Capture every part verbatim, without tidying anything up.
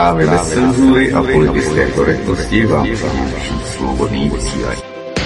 Zprávy bez cenzury a politické korektnosti vám přináší Svobodný vysílač.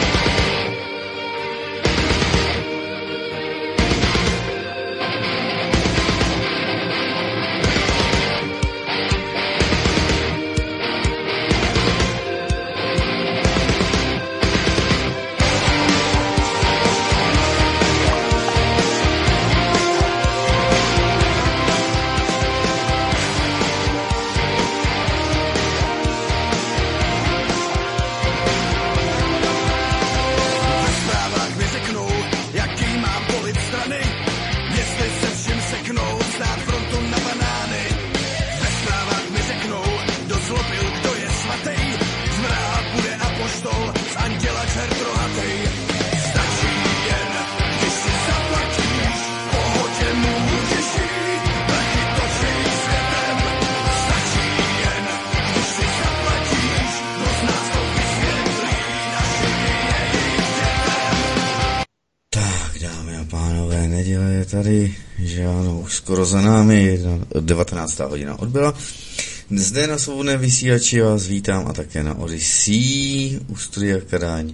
Tady, že ano, už skoro za námi, devatenáctá hodina odbyla. Zde na Svobodném vysílači vás vítám a také na Odyssey u studia Kadaň,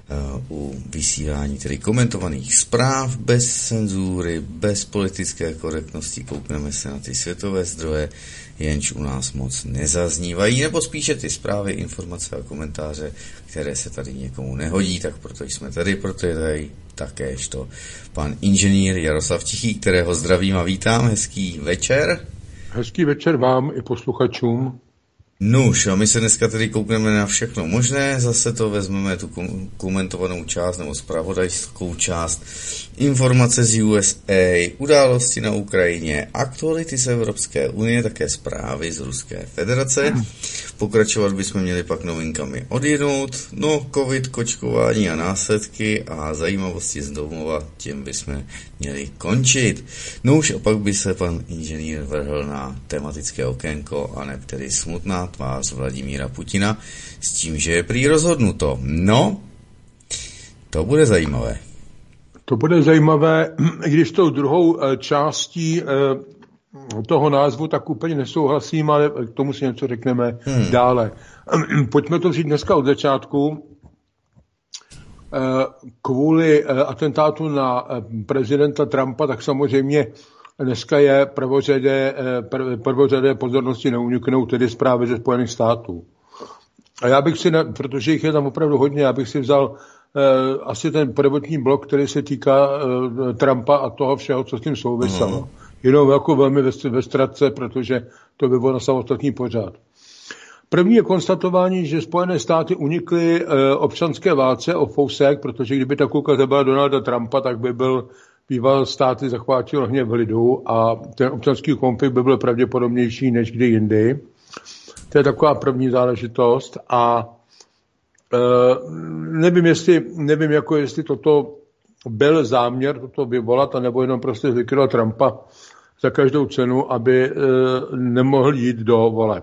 u vysílání tedy komentovaných zpráv bez cenzury, bez politické korektnosti. Koukneme se na ty světové zdroje, jenž u nás moc nezaznívají, nebo spíše ty zprávy, informace a komentáře, které se tady někomu nehodí, tak proto jsme tady, proto je tady takéžto pan inženýr Jaroslav Tichý, kterého zdravím a vítám. Hezký večer. Hezký večer vám i posluchačům. Nuž, a my se dneska tedy koukneme na všechno možné, zase to vezmeme tu komentovanou část nebo zpravodajskou část, informace z U S A, události na Ukrajině, aktuality z Evropské unie, také zprávy z Ruské federace. Pokračovat bychom měli pak novinkami odjinud, no covid, kočkování a následky a zajímavosti z domova, tím bychom měli končit. Nuž, a pak by se pan inženýr vrhl na tematické okénko a ne tedy smutná tvář Vladimíra Putina s tím, že je prý rozhodnuto. No, to bude zajímavé. To bude zajímavé, i když tou druhou částí toho názvu tak úplně nesouhlasím, ale k tomu si něco řekneme hmm. dále. Pojďme to vzít dneska od začátku. Kvůli atentátu na prezidenta Trumpa, tak samozřejmě dneska je prvořadé, prvořadé pozornosti neuniknou, tedy zprávy ze Spojených států. A já bych si, protože jich je tam opravdu hodně, já bych si vzal eh, asi ten prvotní blok, který se týká eh, Trumpa a toho všeho, co s tím souviselo. Mm. Jenom jako velmi ve, ve ztratce, protože to by bylo na samostatný pořád. První je konstatování, že Spojené státy unikly eh, občanské válce o fousek, protože kdyby ta kulka zabila Donalda Trumpa, tak by byl býval státy zachvátil hněv lidu a ten občanský konflikt by byl pravděpodobnější než kdy jindy. To je taková první záležitost a e, nevím, jestli, nevím, jako jestli toto byl záměr toto vyvolat, anebo jenom prostě zlikvidovat Trumpa za každou cenu, aby e, nemohl jít do voleb.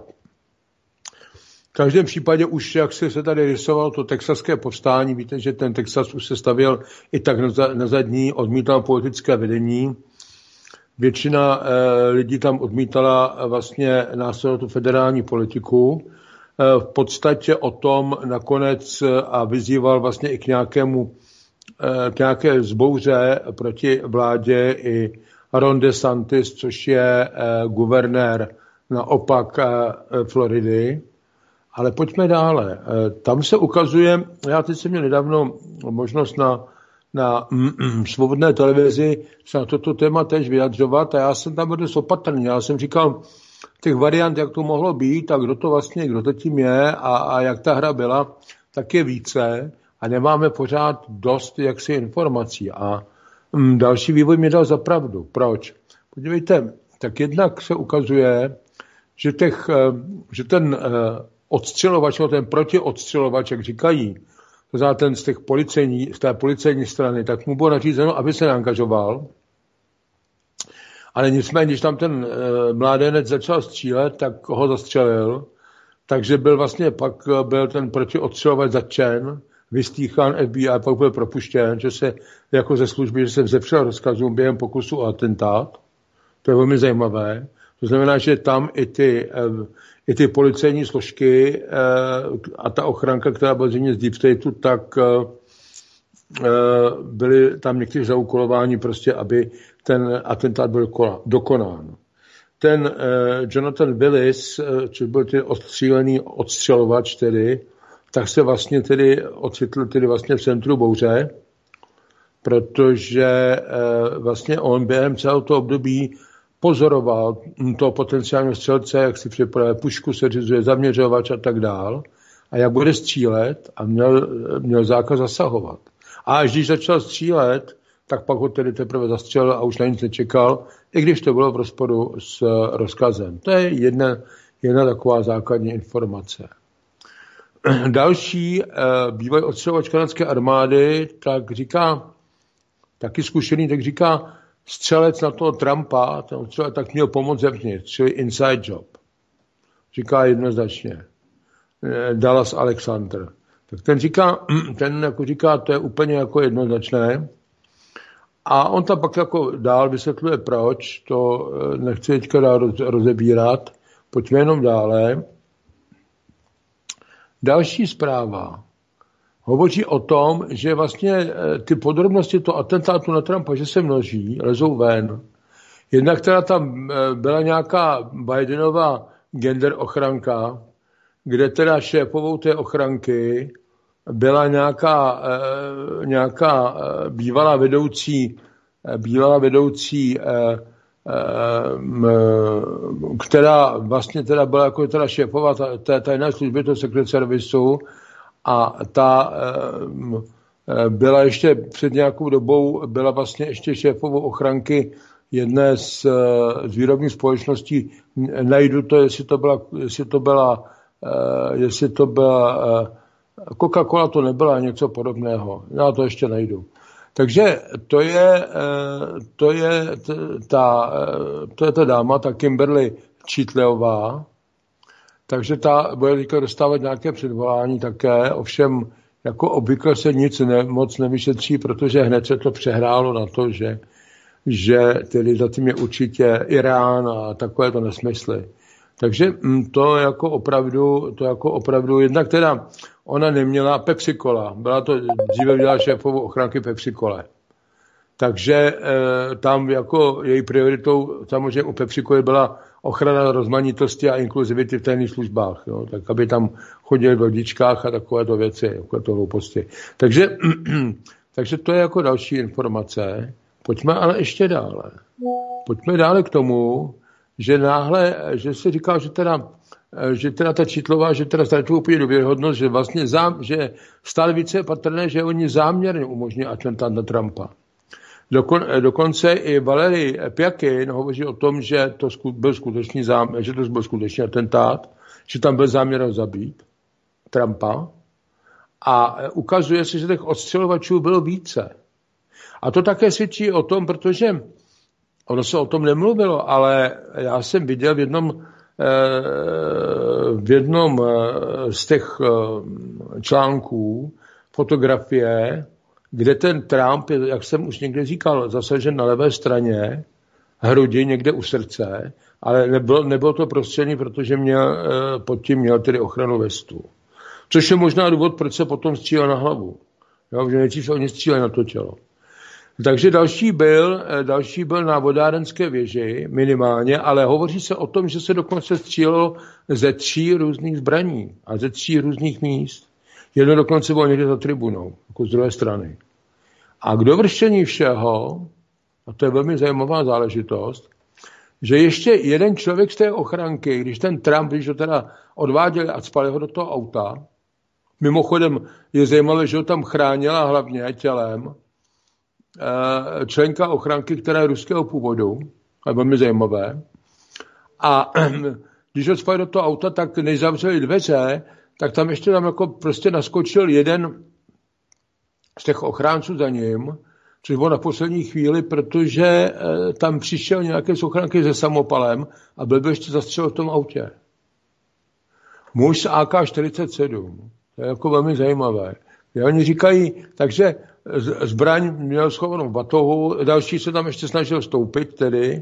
V každém případě už, jak se tady rysoval to texaské povstání, víte, že ten Texas už se stavěl i tak na zadní, odmítal politické vedení. Většina e, lidí tam odmítala vlastně následovat tu federální politiku. E, v podstatě o tom nakonec a vyzýval vlastně i k nějakému e, k nějaké zbouře proti vládě i Ron DeSantis, což je e, guvernér naopak e, Floridy. Ale pojďme dále. E, tam se ukazuje, já teď jsem měl nedávno možnost na na mm, svobodné televizi se na toto téma též vyjadřovat a já jsem tam byl dost opatrný. Já jsem říkal těch variant, jak to mohlo být a kdo to vlastně, kdo to tím je a, a jak ta hra byla, tak je více a nemáme pořád dost jaksi informací. A mm, další vývoj mi dal za pravdu. Proč? Podívejte, tak jednak se ukazuje, že, těch, že ten odstřelovač, ten protiodstřelovač, jak říkají, za ten z, těch policejní, z té policejní strany, tak mu bylo nařízeno, aby se neangažoval. Ale nicméně, když tam ten e, mládenec začal střílet, tak ho zastřelil. Takže byl vlastně, pak byl ten protiodstřelovač zatčen, vystýchán F B I, pak byl propuštěn, že se jako ze služby, že se vzepřel rozkazům během pokusu o atentát. To je velmi zajímavé. To znamená, že tam i ty, i ty policejní složky a ta ochranka, která byla zřejmě z Deep Stateu, tak byli tam někteří zaúkolováni prostě, aby ten atentát byl dokonán. Ten Jonathan Willis, což byl tedy odstřílený odstřelovač tedy, tak se vlastně tedy ocitl tedy vlastně v centru bouře, protože vlastně on během celého toho období pozoroval toho potenciálního střelce, jak si připravuje pušku, seřizuje zaměřovač a tak dál, a jak bude střílet, a měl, měl zákaz zasahovat. A až když začal střílet, tak pak ho tedy teprve zastřelil a už na nic nečekal, i když to bylo v rozporu s rozkazem. To je jedna, jedna taková základní informace. Další bývalý odstřelovač kanadské armády tak říká, taky zkušený, tak říká, střelec na toho Trumpa, ten střelec tak měl pomoct zevnitř, čili inside job. Říká jednoznačně. Dallas Alexander. Tak ten říká, ten jako říká, to je úplně jako jednoznačné. A on tam pak jako dál vysvětluje proč, to nechci teďka dál rozebírat, pojďme jenom dále. Další zpráva hovoří o tom, že vlastně ty podrobnosti toho atentátu na Trumpa, že se množí, lezou ven. Jednak teda tam byla nějaká Bidenova gender ochranka, kde teda šéfovou té ochranky byla nějaká, nějaká bývalá vedoucí, bývalá vedoucí, která vlastně teda byla jako teda šéfová té tajné služby, toho Secret Serviceu, a ta byla ještě před nějakou dobou, byla vlastně ještě šéfovou ochranky jedné z, z výrobních společností. Najdu to, jestli to byla, jestli to byla, jestli to byla Coca-Cola, to nebyla něco podobného. Já to ještě najdu. Takže to je, to je ta, to je ta dáma, ta Kimberly Cheatleová. Takže ta bude teďka dostávat nějaké předvolání také, ovšem jako obvykle se nic ne, moc nevyšetří, protože hned se to přehrálo na to, že, že tedy zatím je určitě Irán a takové to nesmysly. Takže to jako opravdu, to jako opravdu, jednak teda ona neměla Pepsi-Cola, byla to, dříve dělala šéfovou ochranky Pepsi-Cole. Takže e, tam jako její prioritou samozřejmě u Pepsi-Coly byla ochrana rozmanitosti a inkluzivity v tajných službách, jo, tak aby tam chodili v lodičkách a takovéto věci, takovéto hlouposti. Takže, takže to je jako další informace. Pojďme ale ještě dále. Pojďme dále k tomu, že náhle, že se říká, že teda, že teda ta Čitlová, že teda ztratila úplně důvěryhodnost, že vlastně zám, že stále více je patrné, že oni záměrně umožní atentát na Trumpa. Dokon, dokonce i Valery Pjakin hovoří o tom, že to byl skutečný zám, že to byl skutečný atentát, že tam byl záměr ho zabít Trumpa, a ukazuje se, že těch odstřelovačů bylo více. A to také svědčí o tom, protože ono se o tom nemluvilo, ale já jsem viděl v jednom, v jednom z těch článků fotografie, kde ten Trump, jak jsem už někde říkal, zasažen na levé straně, hrudi někde u srdce, ale nebylo, nebylo to prostřelený, protože měl, pod tím měl tedy ochranu vestu. Což je možná důvod, proč se potom střílel na hlavu. Jo, že nejdřív se oni stříleli na to tělo. Takže další byl, další byl na vodárenské věži, minimálně, ale hovoří se o tom, že se dokonce střílelo ze tří různých zbraní a ze tří různých míst. Jedno dokonce bylo někde za tribunou, jako z druhé strany. A k dovršení všeho, a to je velmi zajímavá záležitost, že ještě jeden člověk z té ochranky, když ten Trump, když ho teda odváděli a spali ho do toho auta, mimochodem je zajímavé, že ho tam chránila hlavně tělem členka ochranky, která je ruského původu, to je velmi zajímavé, a když ho spali do toho auta, tak než zavřeli dveře, tak tam ještě tam jako prostě naskočil jeden z těch ochránců za ním, což bylo na poslední chvíli, protože tam přišel nějaké z ochranky se samopalem a byl by ještě zastřelil v tom autě. Muž z A K čtyřicet sedm. To je jako velmi zajímavé. A oni říkají, takže zbraň měl schovanou v batohu, další se tam ještě snažil stoupit tedy,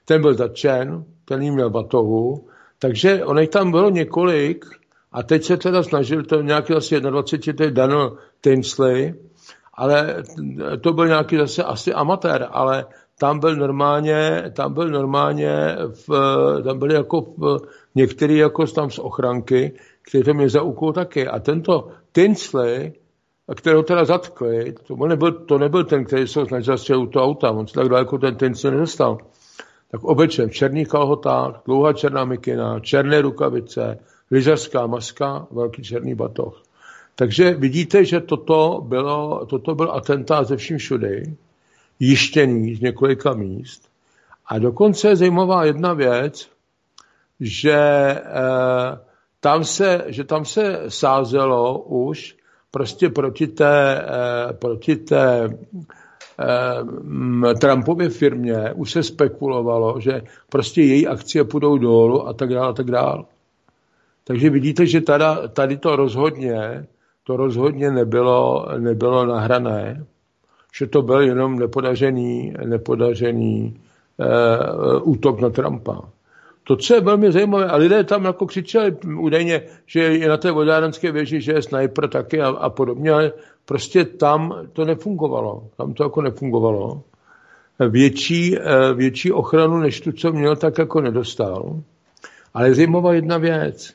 ten byl zatčen, ten jí měl batohu, takže ono tam bylo několik a teď se teda snažil, to nějaký asi dvacet jedna, Daniel Tinsley, ale to byl nějaký zase asi amatér, ale tam byl normálně, tam byl normálně, v, tam byli jako v, některý jako tam z ochranky, který to mě zaúkol taky. A tento Tinsley, kterého teda zatkli, to nebyl, to nebyl ten, který se snažil střelit to auta, on se tak daleko ten Tinsley nedostal. Tak oblečen v černých kalhotách, dlouhá černá mikina, černé rukavice, lyžařská maska, velký černý batoh. Takže vidíte, že toto, bylo, toto byl atentát ze vším všudy, jištěný z několika míst. A dokonce je zajímavá jedna věc, že, eh, tam, se, že tam se sázelo už prostě proti té, eh, proti té eh, Trumpově firmě, už se spekulovalo, že prostě její akcie půjdou dolů a tak dále a tak dále. Takže vidíte, že tady, tady to rozhodně, to rozhodně nebylo, nebylo nahrané, že to byl jenom nepodařený, nepodařený uh, útok na Trumpa. To, co je velmi zajímavé, a lidé tam jako křičeli údajně, že je na té vodárenské věži, že je sniper taky a, a podobně, ale prostě tam to nefungovalo. Tam to jako nefungovalo. Větší, větší ochranu, než tu, co měl, tak jako nedostal. Ale je zajímavá jedna věc.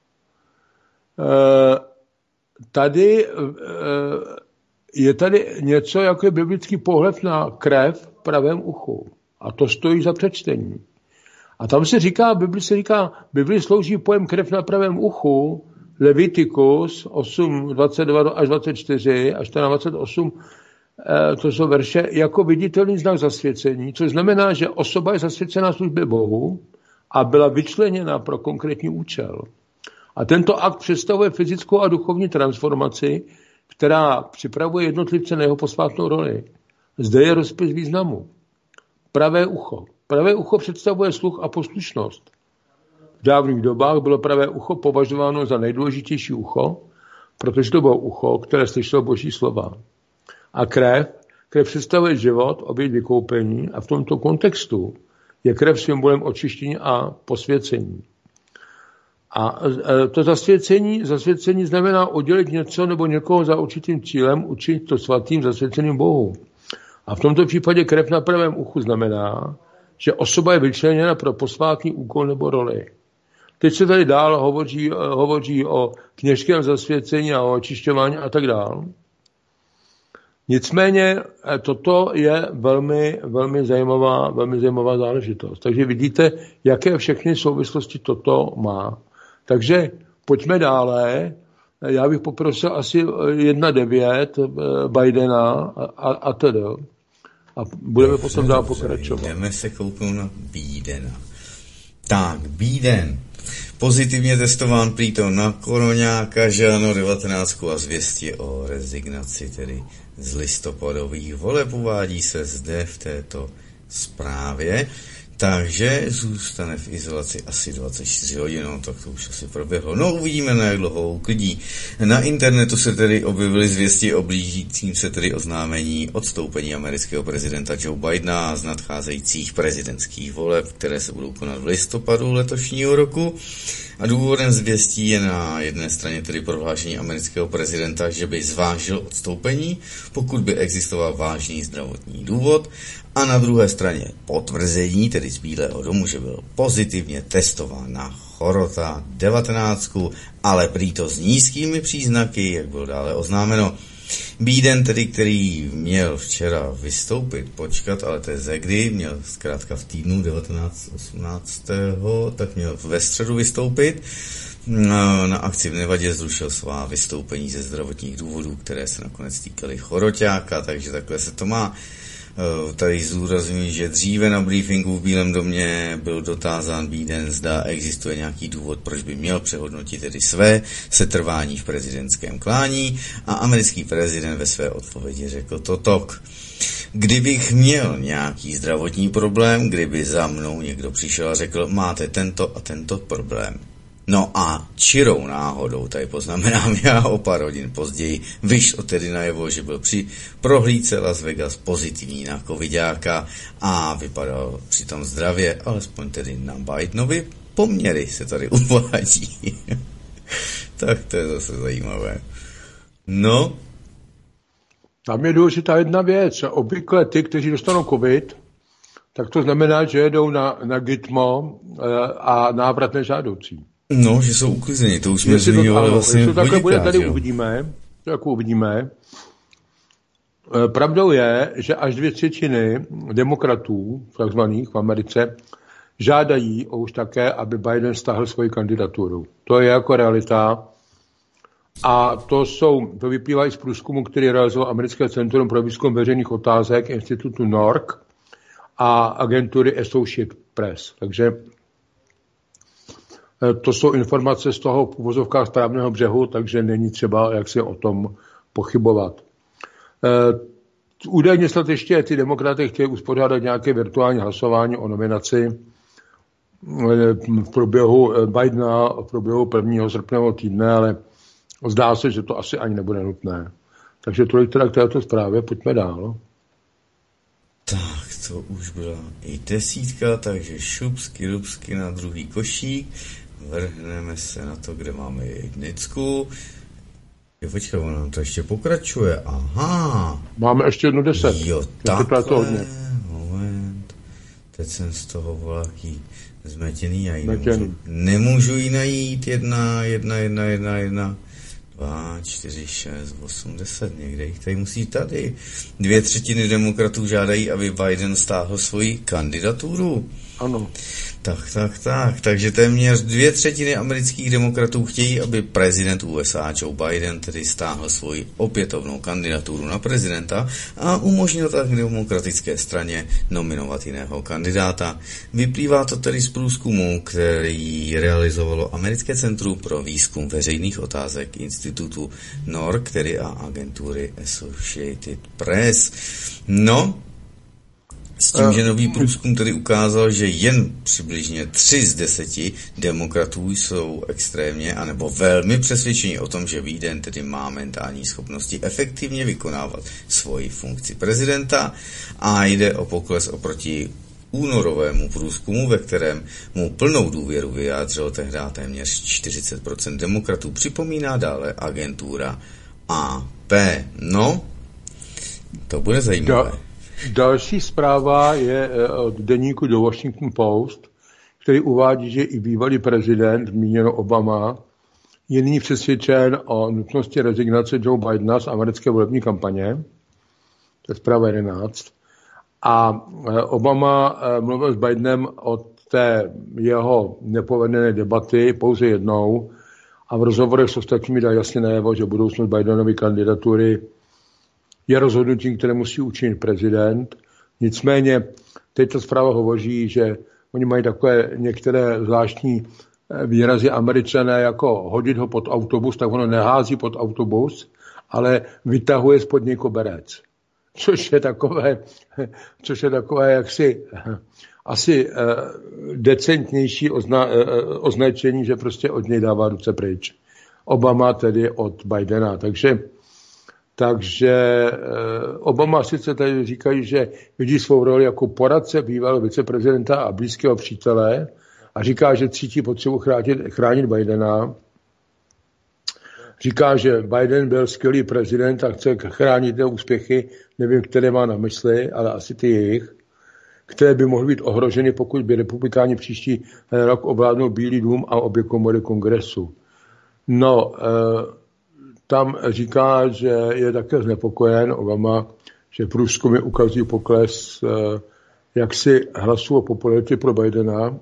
Tady je tady něco jako je biblický pohled na krev v pravém uchu. A to stojí za přečtení. A tam se říká, Bibli se říká, Bibli slouží pojem krev na pravém uchu, Leviticus osm, dvacet dva až dvacet čtyři až dvacet osm, to jsou verše, jako viditelný znak zasvěcení, což znamená, že osoba je zasvěcená službě Bohu a byla vyčleněna pro konkrétní účel. A tento akt představuje fyzickou a duchovní transformaci, která připravuje jednotlivce na jeho posvátnou roli. Zde je rozpis významu. Pravé ucho. Pravé ucho představuje sluch a poslušnost. V dávných dobách bylo pravé ucho považováno za nejdůležitější ucho, protože to bylo ucho, které slyšelo Boží slova. A krev, krev představuje život, oběť vykoupení a v tomto kontextu je krev symbolem očištění a posvěcení. A to zasvěcení, zasvěcení znamená oddělit něco nebo někoho za určitým cílem, učinit to svatým zasvěceným Bohu. A v tomto případě krev na pravém uchu znamená, že osoba je vyčleněna pro posvátný úkol nebo roli. Teď se tady dál hovoří, hovoří o kněžském zasvěcení a o očišťování a tak dál. Nicméně toto je velmi, velmi zajímavá, velmi zajímavá záležitost. Takže vidíte, jaké všechny souvislosti toto má. Takže pojďme dále. Já bych poprosil asi jedna devět Bidena a, a tedy. A budeme dobře, potom dál pokračovat. Jdeme se kouknout na Bidena. Tak, Biden. Pozitivně testován přítom na koroňáka, že ano, devatenáct a zvěstí o rezignaci, tedy z listopadových voleb uvádí se zde v této zprávě. Takže zůstane v izolaci asi dvacet čtyři hodin, no, tak to už asi proběhlo. No, uvidíme, na jak dlouho uklidí. Na internetu se tedy objevily zvěsti o blížícím se tedy oznámení odstoupení amerického prezidenta Joe Bidena z nadcházejících prezidentských voleb, které se budou konat v listopadu letošního roku. A důvodem zvěstí je na jedné straně tedy prohlášení amerického prezidenta, že by zvážil odstoupení, pokud by existoval vážný zdravotní důvod, a na druhé straně potvrzení, tedy z Bílého domu, že byl pozitivně testován na chorota devatenáct, ale prý to s nízkými příznaky, jak bylo dále oznámeno. Biden, tedy, který měl včera vystoupit, počkat, ale to je ze kdy, měl zkrátka v týdnu devatenáct osmnáctého tak měl ve středu vystoupit. Na akci v Nevadě zrušil svá vystoupení ze zdravotních důvodů, které se nakonec týkaly choroťáka, takže takhle se to má. Tady zúrazňuji, že dříve na briefingu v Bílém domě byl dotázán Biden, zda existuje nějaký důvod, proč by měl přehodnotit tedy své setrvání v prezidentském klání, a americký prezident ve své odpovědi řekl totok. Kdybych měl nějaký zdravotní problém, kdyby za mnou někdo přišel a řekl, máte tento a tento problém, No a čirou náhodou, tady poznamenám já o pár hodin později, vyšlo tedy najevo, že byl při prohlídce Las Vegas pozitivní na covidáka a vypadal přitom zdravě, alespoň tedy na Bidenovi poměry se tady uvádí. Tak to je zase zajímavé. No. Tam je důležitá jedna věc. Obvykle ty, kteří dostanou covid, tak to znamená, že jedou na, na Gitmo a návrat nežádoucí. No, že jsou uklizení, to už jsme zmiňovali vlastně. Jestli to takhle bude, tady jo. uvidíme. Tak uvidíme. Pravdou je, že až dvě třetiny demokratů, takzvaných v Americe, žádají už také, aby Biden stáhl svoji kandidaturu. To je jako realita. A to, jsou, to vyplývá i z průzkumu, který realizoval Americké centrum pro výzkum veřejných otázek institutu N O R C a agentury Associated Press. Takže to jsou informace z toho v uvozovkách správného břehu, takže není třeba jak si o tom pochybovat. Údajně snad ještě ty demokraty chtějí uspořádat nějaké virtuální hlasování o nominaci v průběhu Bidena, v průběhu prvního srpnového týdne, ale zdá se, že to asi ani nebude nutné. Takže tolik teda k této zprávě, pojďme dál. Tak, to už byla i desítka, takže šupsky, rupsky na druhý košík. Vrhneme se na to, kde máme jednicku. Jo, počkej, ono nám to ještě pokračuje. Aha. Máme ještě jednu deset. Jo, takhle. To hodně. Moment. Teď jsem z toho volaký zmetěný. Já ji nemůžu, nemůžu ji najít. Jedna, jedna, jedna, jedna, jedna. Dva, čtyři, šest, osm, deset, někde jich tady musí tady. Dvě třetiny demokratů žádají, aby Biden stáhl svoji kandidaturu. Ano. Tak, tak, tak. Takže téměř dvě třetiny amerických demokratů chtějí, aby prezident U S A Joe Biden tedy stáhl svoji opětovnou kandidaturu na prezidenta a umožnil tak demokratické straně nominovat jiného kandidáta. Vyplývá to tedy z průzkumu, který realizovalo Americké centrum pro výzkum veřejných otázek institutu N O R C, tedy a agentury Associated Press. No, s tím, že nový průzkum tedy ukázal, že jen přibližně tři z deseti demokratů jsou extrémně anebo velmi přesvědčeni o tom, že Biden tedy má mentální schopnosti efektivně vykonávat svoji funkci prezidenta a jde o pokles oproti únorovému průzkumu, ve kterém mu plnou důvěru vyjádřilo tehdy téměř čtyřicet procent demokratů. Připomíná dále agentura A P. No, to bude zajímavé. Další zpráva je od deníku The Washington Post, který uvádí, že i bývalý prezident, míněno Obama, je nyní přesvědčen o nutnosti rezignace Joe Bidena z americké volební kampaně. To je zpráva jedenáct. A Obama mluvil s Bidenem o té jeho nepovedené debaty pouze jednou a v rozhovorech s ostatními dal jasně najevo, že budoucnost Bidenovy kandidatury je rozhodnutím, které musí učinit prezident. Nicméně teď ta zpráva hovoří, že oni mají takové některé zvláštní výrazy Američané, jako hodit ho pod autobus, tak ono nehází pod autobus, ale vytahuje spod něj koberec. Což je takové, což je takové jaksi asi decentnější ozna, označení, že prostě od něj dává ruce pryč. Obama tedy od Bidena. Takže Takže Obama sice tady říkají, že vidí svou roli jako poradce bývalého viceprezidenta a blízkého přítele a říká, že cítí potřebu chránit, chránit Bidena. Říká, že Biden byl skvělý prezident a chce chránit jeho úspěchy, nevím, které má na mysli, ale asi ty jejich, které by mohly být ohroženy, pokud by republikáni příští rok ovládnou Bílý dům a obě komory kongresu. No, tam říká, že je také znepokojen Obama, že průzkumy ukazují pokles jaksi hlasů o popularitě pro Bidena,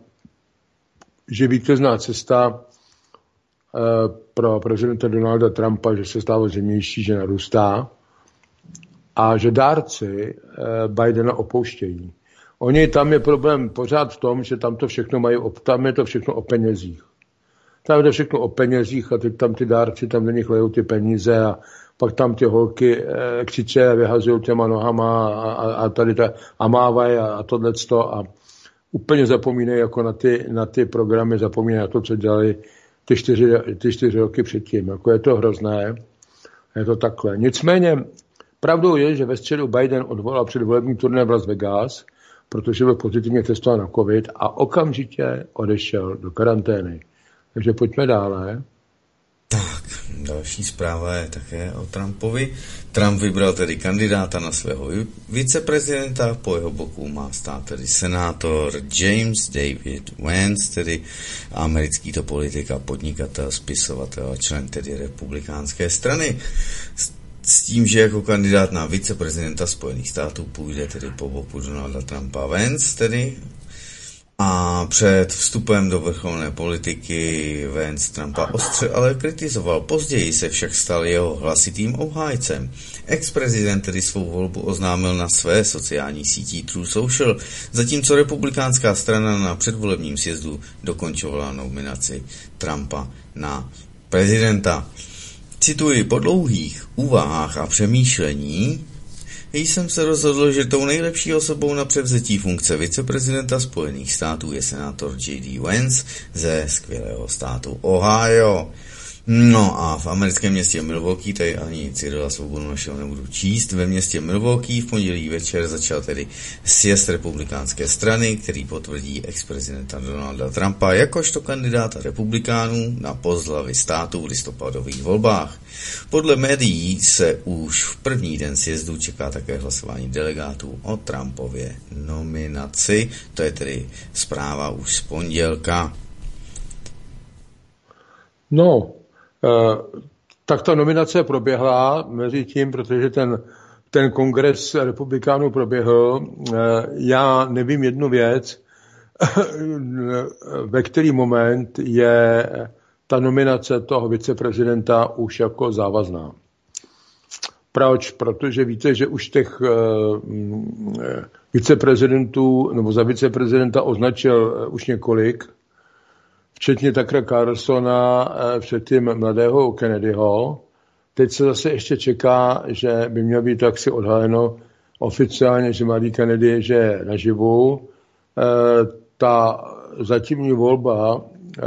že vítězná cesta pro prezidenta Donalda Trumpa, že se stává zřejmější, že narůstá a že dárci Bidena opouštějí. Oni, tam je problém pořád v tom, že tam to všechno mají, tam je to všechno o penězích. Tam je to všechno o penězích a teď tam ty dárci, tam do nich lejou ty peníze a pak tam ty holky e, křiče a vyhazují těma nohama a, a, a tady ta, a mávají a, a tohleto a úplně zapomínají jako na ty, na ty programy, zapomínají na to, co dělali ty čtyři, ty čtyři roky předtím. Jako je to hrozné, je to takhle. Nicméně pravdou je, že ve středu Biden odvolal předvolební turné v Las Vegas, protože byl pozitivně testován na covid a okamžitě odešel do karantény. Takže pojďme dále. Tak, další zpráva je také o Trumpovi. Trump vybral tedy kandidáta na svého viceprezidenta, po jeho boku má stát tedy senátor James David Vance, tedy americký to politik a podnikatel, spisovatel a člen tedy republikánské strany. S tím, že jako kandidát na viceprezidenta Spojených států půjde tedy po boku Donalda Trumpa Vance, tedy a před vstupem do vrcholné politiky Vance Trumpa ostře ale kritizoval. Později se však stal jeho hlasitým obhájcem. Ex-prezident tedy svou volbu oznámil na své sociální sítí Truth Social, zatímco republikánská strana na předvolebním sjezdu dokončovala nominaci Trumpa na prezidenta. Cituji, po dlouhých úvahách a přemýšlení jsem se rozhodl, že tou nejlepší osobou na převzetí funkce viceprezidenta Spojených států je senátor J D Vance ze skvělého státu Ohio. No a v americkém městě Milwaukee, tady ani Cyrila Svobodu našeho nebudu číst, ve městě Milwaukee v pondělí večer začal tedy sjezd republikánské strany, který potvrdí ex-prezidenta Donalda Trumpa jakožto kandidáta republikánů na post hlavy státu v listopadových volbách. Podle médií se už v první den sjezdu čeká také hlasování delegátů o Trumpově nominaci. To je tedy zpráva už z pondělka. No, tak ta nominace proběhla mezi tím, protože ten, ten kongres republikánů proběhl. Já nevím jednu věc, ve který moment je ta nominace toho viceprezidenta už jako závazná. Proč? Protože víte, že už těch viceprezidentů, nebo za viceprezidenta označil už několik, včetně Tuckera Carlsona, předtím mladého Kennedyho. Teď se zase ještě čeká, že by mělo být taksi odhaleno oficiálně, že mladý Kennedy že je naživu. Ta zatímní volba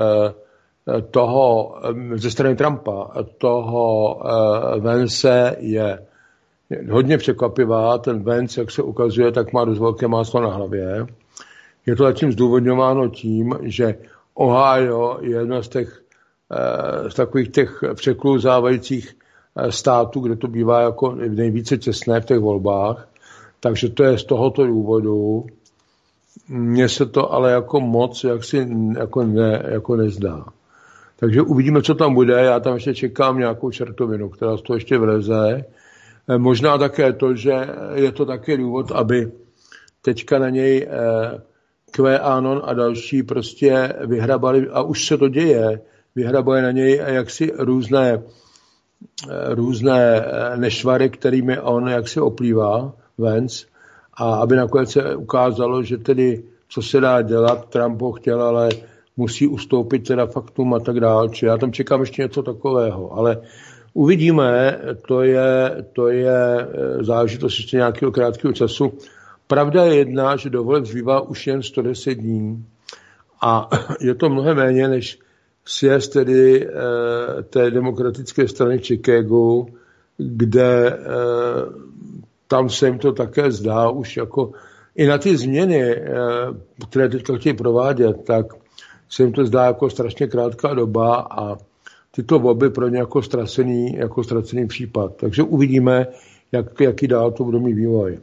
toho ze strany Trumpa, toho Vance je hodně překvapivá. Ten Vance, jak se ukazuje, tak má dost velké máslo na hlavě. Je to zatím zdůvodňováno tím, že Ohio je jedno z, těch, z takových těch překlouzávajících států, kde to bývá jako nejvíce těsné v těch volbách. Takže to je z tohoto důvodu. Mně se to ale jako moc jaksi jako, ne, jako nezdá. Takže uvidíme, co tam bude. Já tam ještě čekám nějakou čertovinu, která z toho ještě vleze. Možná také to, že je to také důvod, aby teďka na něj QAnon a další prostě vyhrabali, a už se to děje, vyhrabali na něj jaksi různé, různé nešvary, kterými on jaksi oplývá, Vance, a aby nakonec se ukázalo, že tedy, co se dá dělat, Trump ho chtěl, ale musí ustoupit teda faktům a tak dále. Či já tam čekám ještě něco takového, ale uvidíme, to je, to je záležitost ještě nějakého krátkého času. Pravda je jedna, že do voleb zbývá už jen sto deset dní a je to mnohem méně než sjezd tedy e, té demokratické strany v Chicagu, kde e, tam se jim to také zdá už jako i na ty změny, e, které teďka chtějí provádět, tak se jim to zdá jako strašně krátká doba a tyto volby pro ně jako ztracený, jako ztracený případ. Takže uvidíme, jak, jaký dál to bude mít vývoj.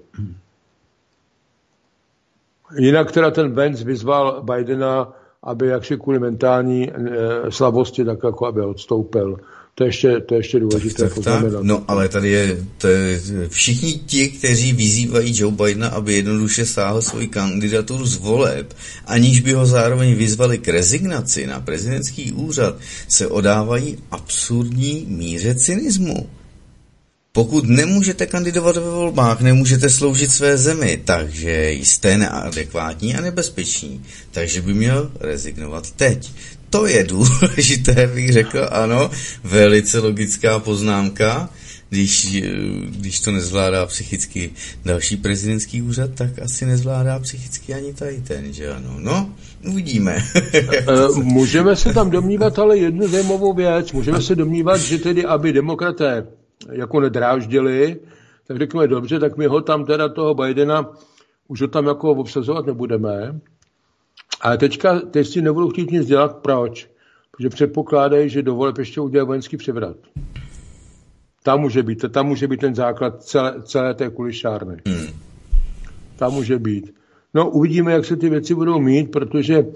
Jinak teda ten Vance vyzval Bidena, aby jaksi kvůli mentální e, slabosti, tak jako aby odstoupil. To je ještě, to je ještě důležité. Tak, tak, tak. No ale tady je, to je všichni ti, kteří vyzývají Joe Bidena, aby jednoduše stáhl svoji kandidaturu z voleb, aniž by ho zároveň vyzvali k rezignaci na prezidentský úřad, se odávají absurdní míře cynismu. Pokud nemůžete kandidovat ve volbách, nemůžete sloužit své zemi, takže jste neadekvátní a nebezpeční, takže by měl rezignovat teď. To je důležité, bych řekl, ano, velice logická poznámka. když, když to nezvládá psychicky další prezidentský úřad, tak asi nezvládá psychicky ani tady ten, že ano. No, uvidíme. Můžeme se tam domnívat ale jednu zajímavou věc. Můžeme se domnívat, že tedy, aby demokraté jako nedráždili, tak řekněme dobře, tak my ho tam teda toho Bidena už ho tam jako obsazovat nebudeme. Ale teďka, teď si nebudou chtít nic dělat. Proč? Protože předpokládají, že do voleb ještě udělají vojenský převrat. Tam může být, tam může být ten základ celé, celé té kulišárny. Hmm. Tam může být. No, uvidíme, jak se ty věci budou mít, protože e,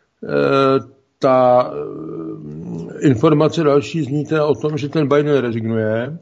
ta e, informace další zní teda o tom, že ten Biden rezignuje,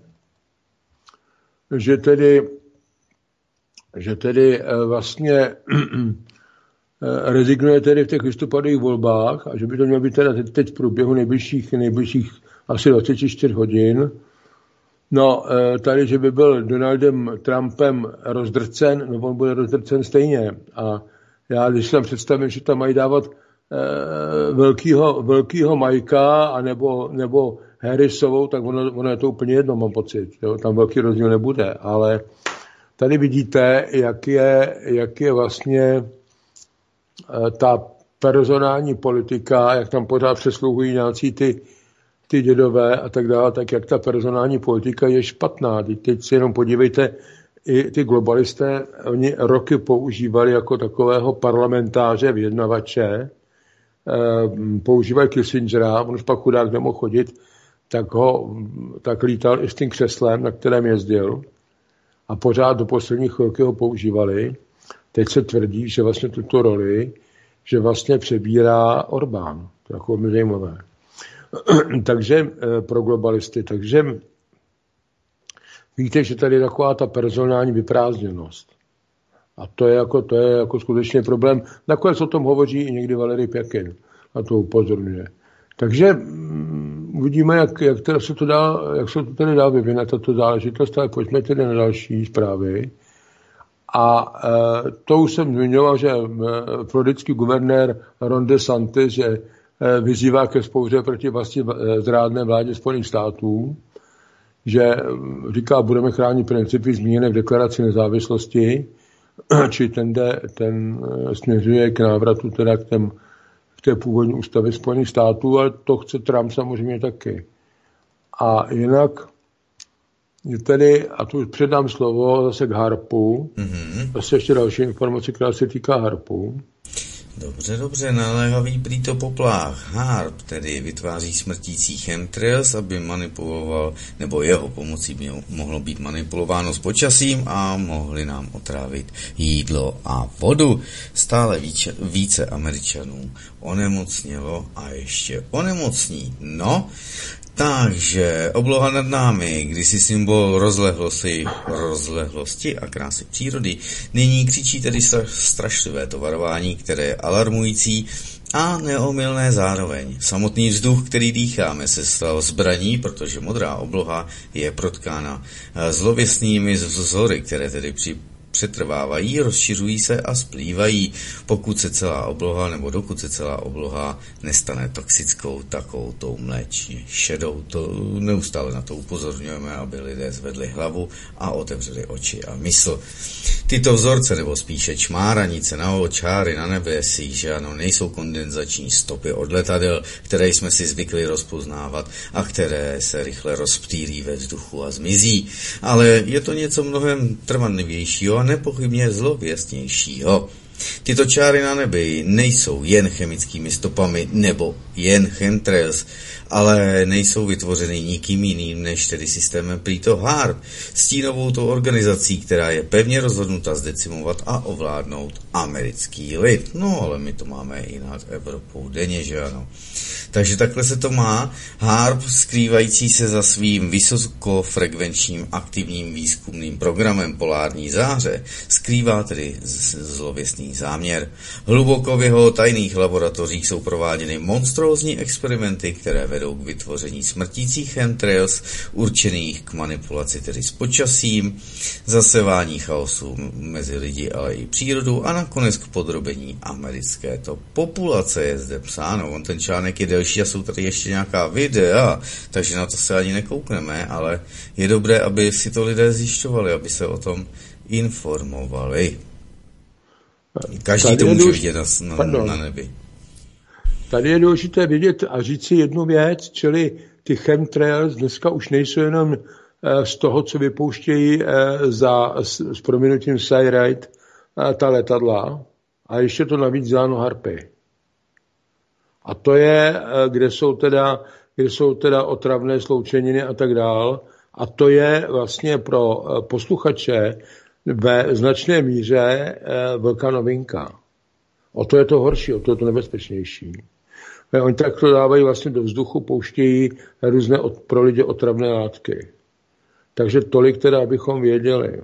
že tedy, že tedy e, vlastně rezignuje tedy v těch listopadových volbách a že by to mělo být teda teď, teď v průběhu nejbližších, nejbližších asi dvacet čtyři hodin. No, tady, že by byl Donaldem Trumpem rozdrcen, no on bude rozdrcen stejně. A já, když jsem představil, že tam mají dávat eh, velkýho, velkýho Mikea a nebo, nebo Harrisovou, tak ono, ono je to úplně jedno, mám pocit. Jo? Tam velký rozdíl nebude. Ale tady vidíte, jak je, jak je vlastně ta personální politika, jak tam pořád přesluhují nějací ty, ty dědové a tak dále, tak jak ta personální politika je špatná. Teď si jenom podívejte, i ty globalisté, oni roky používali jako takového parlamentáře, vyjednavače, používají Kissingera, on už pak chudák nemohl chodit, tak ho tak lítal i s tím křeslem, na kterém jezdil a pořád do posledních chvilky ho používali. Teď se tvrdí, že vlastně tuto roli, že vlastně přebírá Orbán. To je jako zajímavé. Takže pro globalisty. Takže víte, že tady je taková ta personální vyprázdněnost. A to je jako, to je jako skutečně problém. Nakonec o tom hovoří i někdy Valery Pěkin. A to upozorňuje. Takže um, uvidíme, jak, jak, teda se to dá, jak se to tady dá vyvinout, tato záležitost, ale pojďme tedy na další zprávy. A e, to už jsem zmiňoval, že e, floridický guvernér Ron DeSantis, že e, vyzývá ke spouře proti vlastně e, zrádné vládě Spojených států, že e, říká, budeme chránit principy zmíněné v deklaraci nezávislosti, či ten, de, ten e, směřuje k návratu teda k, tém, k té původní ústavě Spojených států, ale to chce Trump samozřejmě taky. A jinak je tedy, a tu předám slovo zase k harpu, mm-hmm. zase ještě další informace, která se týká harpu. Dobře, dobře, naléhavý prý to poplach. Harp tedy vytváří smrtící chemtrails, aby manipuloval, nebo jeho pomocí měl, mohlo být manipulováno s počasím a mohli nám otrávit jídlo a vodu. Stále více, více Američanů onemocnělo a ještě onemocní. No, takže obloha nad námi, kdysi symbol rozlehlosti, rozlehlosti a krásy přírody, nyní křičí tedy strašlivé to varování, které je alarmující a neomylné zároveň. Samotný vzduch, který dýcháme, se stal zbraní, protože modrá obloha je protkána zlověstnými vzory, které tedy při přetrvávají, rozšiřují se a splývají, pokud se celá obloha, nebo dokud se celá obloha nestane toxickou, takovou tou mléčně šedou. To neustále na to upozorňujeme, aby lidé zvedli hlavu a otevřeli oči a mysl. Tyto vzorce, nebo spíše čmáranice na očáry na nebesích, že ano, nejsou kondenzační stopy od letadel, které jsme si zvykli rozpoznávat a které se rychle rozptýlí ve vzduchu a zmizí. Ale je to něco mnohem trvanlivějšího a nepochybně zlověstnějšího. Tyto čáry na nebi nejsou jen chemickými stopami nebo jen chemtrails, ale nejsou vytvořeny nikým jiným než tedy systémem prýto HAARP, stínovou tou organizací, která je pevně rozhodnuta zdecimovat a ovládnout americký lid. No, ale my to máme i nad Evropou denně, že ano. Takže takhle se to má. HAARP, skrývající se za svým vysokofrekvenčním aktivním výzkumným programem polární záře, skrývá tedy zlověstný jasný záměr. Hluboko v jeho tajných laboratořích jsou prováděny monstrózní experimenty, které vedou k vytvoření smrtících chemtrails, určených k manipulaci tedy s počasím, zasevání chaosu mezi lidi, ale i přírodu a nakonec k podrobení americké to populace, je zde psáno. On ten článek je delší a jsou tady ještě nějaká videa, takže na to se ani nekoukneme, ale je dobré, aby si to lidé zjišťovali, aby se o tom informovali. Každý tady to může důlež... vidět na, na, na nebi. Tady je důležité vidět a říct si jednu věc, čili ty chemtrails dneska už nejsou jenom z toho, co vypouštějí za, s, s prominutím Cyrite ta letadla, a ještě to navíc dáno harpy. A to je, kde jsou teda, kde jsou teda otravné sloučeniny a tak dál. A to je vlastně pro posluchače ve značné míře velká novinka. O to je to horší, o to je to nebezpečnější. Oni tak to dávají vlastně do vzduchu, pouštějí různé pro lidi otravné látky. Takže tolik teda, abychom věděli.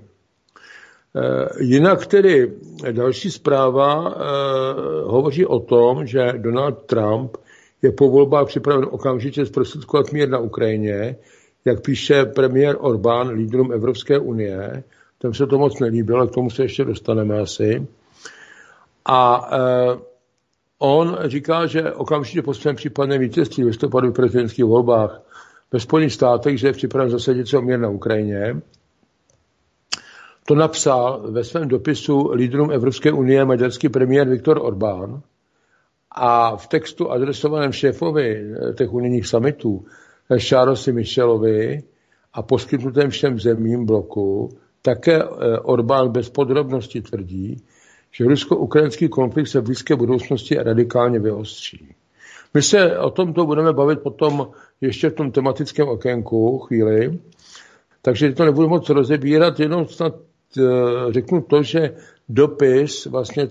Jinak tedy další zpráva hovoří o tom, že Donald Trump je po volbách připraven okamžitě zprostředkovat mír na Ukrajině, jak píše premiér Orbán lídrům Evropské unie. Tam se to moc nelíbilo, k tomu se ještě dostaneme asi. A eh, on říká, že okamžitě po svém případném vítězství v listopadu v prezidentských volbách ve Spojených státech, že je připraven zasadit se o mír na Ukrajině. To napsal ve svém dopisu lídrům Evropské unie maďarský premiér Viktor Orbán a v textu adresovaném šéfovi těch unijních summitů Charlesi Michelovi a poskytnutém všem zemím bloku také Orbán bez podrobností tvrdí, že rusko-ukrajinský konflikt se v blízké budoucnosti radikálně vyostří. My se o tomto budeme bavit potom ještě v tom tematickém okénku chvíli, takže to nebudu moc rozebírat, jenom snad řeknu to, že dopis vlastně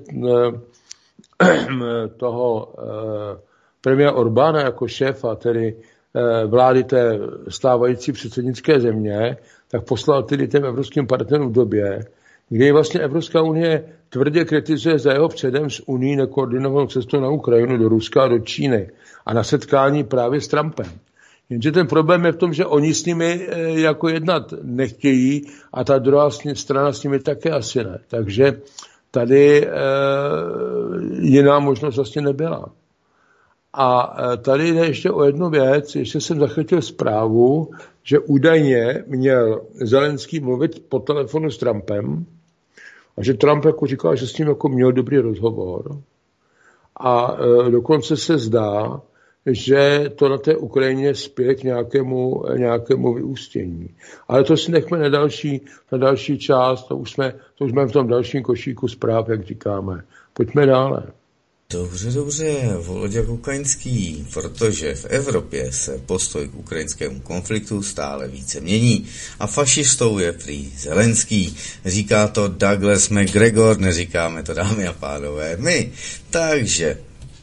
toho premiéra Orbána jako šéfa, tedy vlády té stávající předsednické země, tak poslal tedy těm evropským partnerům v době, kdy vlastně Evropská unie tvrdě kritizuje za jeho předem s Unií nekoordinovanou cestou na Ukrajinu, do Ruska a do Číny a na setkání právě s Trumpem. Jenže ten problém je v tom, že oni s nimi jako jednat nechtějí a ta druhá strana s nimi také asi ne. Takže tady e, jiná možnost vlastně nebyla. A tady jde ještě o jednu věc, ještě jsem zachytil zprávu, že údajně měl Zelenský mluvit po telefonu s Trumpem a že Trump jako říkal, že s ním jako měl dobrý rozhovor a e, dokonce se zdá, že to na té Ukrajině spěje k nějakému, nějakému vyústění. Ale to si nechme na další, na další část, to už, jsme, to už jsme v tom dalším košíku zpráv, jak říkáme. Pojďme dále. Dobře, dobře, Volodya Kukaňský, protože v Evropě se postoj k ukrajinskému konfliktu stále více mění a fašistou je prý Zelenský. Říká to Douglas Macgregor, neříkáme to, dámy a pánové, my. Takže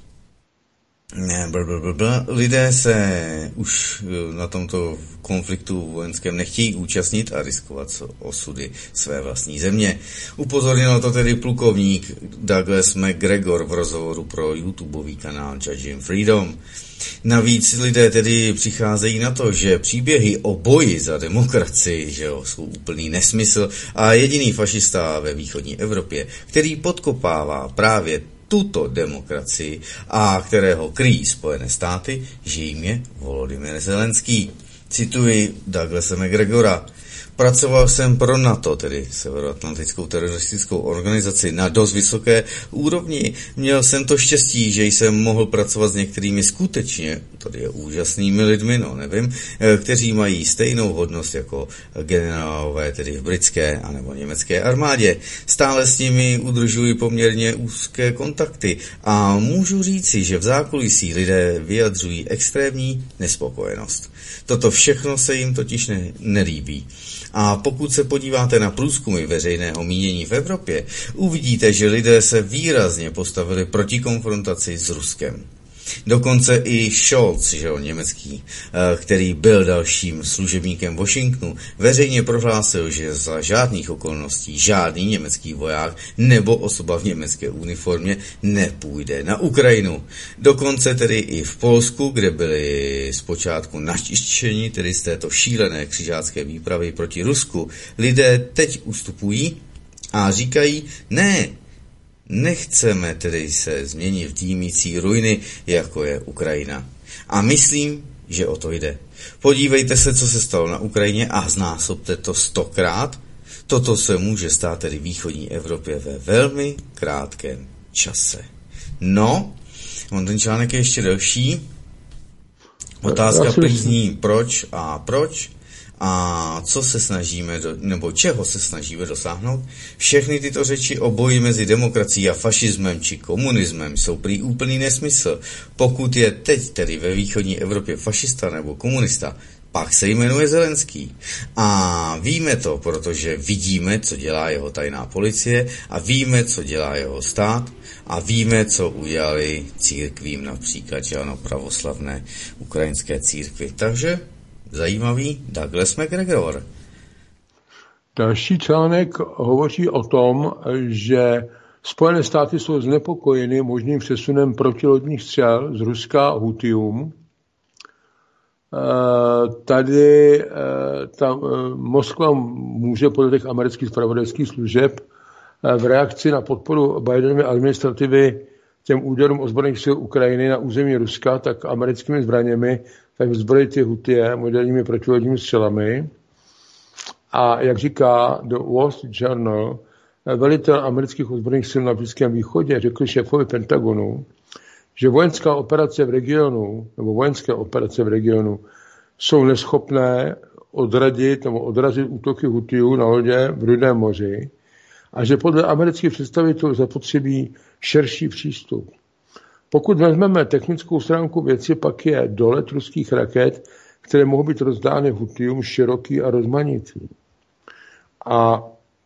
Blablabla. Lidé se už na tomto konfliktu vojenském nechtějí účastnit a riskovat osudy své vlastní země. Upozornil to tedy plukovník Douglas Macgregor v rozhovoru pro YouTubeový kanál Judging Freedom. Navíc lidé tedy přicházejí na to, že příběhy o boji za demokracii, že jo, jsou úplný nesmysl a jediný fašista ve východní Evropě, který podkopává právě tuto demokracii a kterého kryjí Spojené státy, že jim je Volodymyr Zelenský. Cituji Douglase Macgregora. Pracoval jsem pro NATO, tedy Severoatlantickou teroristickou organizaci, na dost vysoké úrovni. Měl jsem to štěstí, že jsem mohl pracovat s některými skutečně, tady je úžasnými lidmi, no nevím, kteří mají stejnou hodnost jako generálové, tedy v britské anebo německé armádě. Stále s nimi udržuji poměrně úzké kontakty a můžu říci, že v zákulisí lidé vyjadřují extrémní nespokojenost. Toto všechno se jim totiž ne- nelíbí. A pokud se podíváte na průzkumy veřejného mínění v Evropě, uvidíte, že lidé se výrazně postavili proti konfrontaci s Ruskem. Dokonce i Scholz, že jo, německý, který byl dalším služebníkem Washingtonu, veřejně prohlásil, že za žádných okolností žádný německý voják nebo osoba v německé uniformě nepůjde na Ukrajinu. Dokonce tedy i v Polsku, kde byli zpočátku načištěni, tedy z této šílené křižácké výpravy proti Rusku, lidé teď ustupují a říkají, ne, nechceme tedy se změnit v dýmící ruiny, jako je Ukrajina. A myslím, že o to jde. Podívejte se, co se stalo na Ukrajině a znásobte to stokrát. Toto se může stát tedy východní Evropě ve velmi krátkém čase. No, on ten článek je ještě delší. Otázka prý zní proč a proč a co se snažíme, do, nebo čeho se snažíme dosáhnout. Všechny tyto řeči o boji mezi demokracií a fašismem či komunismem jsou prý úplný nesmysl. Pokud je teď tedy ve východní Evropě fašista nebo komunista, pak se jmenuje Zelenský. A víme to, protože vidíme, co dělá jeho tajná policie a víme, co dělá jeho stát a víme, co udělali církvím, například, že ano, pravoslavné ukrajinské církvy. Takže zajímavý Douglas Macgregor. Další článek hovoří o tom, že Spojené státy jsou znepokojeny možným přesunem protilodních střel z Ruska Hutium. Tady ta Moskva může podle těch amerických zpravodajských služeb v reakci na podporu Bidenovy administrativy těm úderům ozbrojených sil Ukrajiny na území Ruska, tak americkými zbraněmi, tak zbrojit ty Hutie moderními protilodními střelami. A jak říká The Wall Street Journal, velitel amerických ozbrojených sil na Blízkém východě řekl šéfovi Pentagonu, že vojenská operace v regionu, nebo vojenské operace v regionu jsou neschopné odradit nebo odrazit útoky Hutiů na lodě v Rudém moři a že podle amerických představitelů zapotřebí širší přístup. Pokud vezmeme technickou stránku věci, pak je dolet ruských raket, které mohou být rozdány Hutiům, široký a rozmanitý. A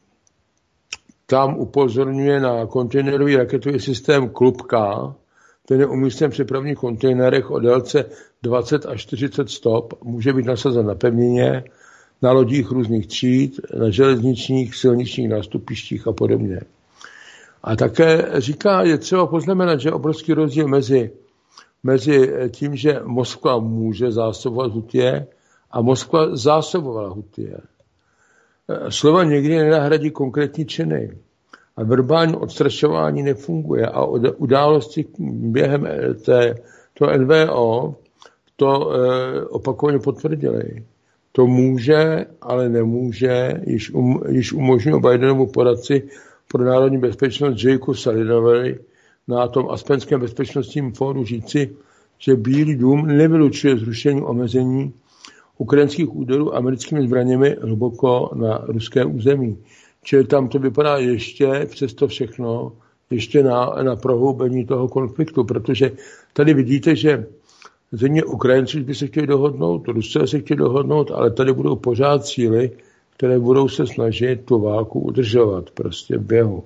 tam upozorňuje na kontejnerový raketový systém Klubka, ten je umístěn v přepravních kontejnerech o délce dvacet až čtyřicet stop, může být nasazen na pevnině, na lodích různých tříd, na železničních, silničních nástupištích a podobně. A také říká, je třeba poznamenat, že je obrovský rozdíl mezi, mezi tím, že Moskva může zásobovat Hutie a Moskva zásobovala Hutie. Slova někdy nenahradí konkrétní činy. A verbální odstrašování nefunguje. A události během té, to N V O to e, opakovaně potvrdili. To může, ale nemůže, již, um, již umožnil Bidenovu poradci pro národní bezpečnost Jakeu Sullivanovi na tom Aspenském bezpečnostním fóru říci, že Bílý dům nevylučuje zrušení omezení ukrajinských úderů americkými zbraněmi hluboko na ruském území. Čili tam to vypadá ještě, přesto všechno, ještě na, na prohloubení toho konfliktu, protože tady vidíte, že země Ukrajinci by se chtěli dohodnout, Rusové se chtěli dohodnout, ale tady budou pořád síly, které budou se snažit tu válku udržovat prostě v běhu.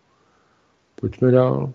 Pojďme dál.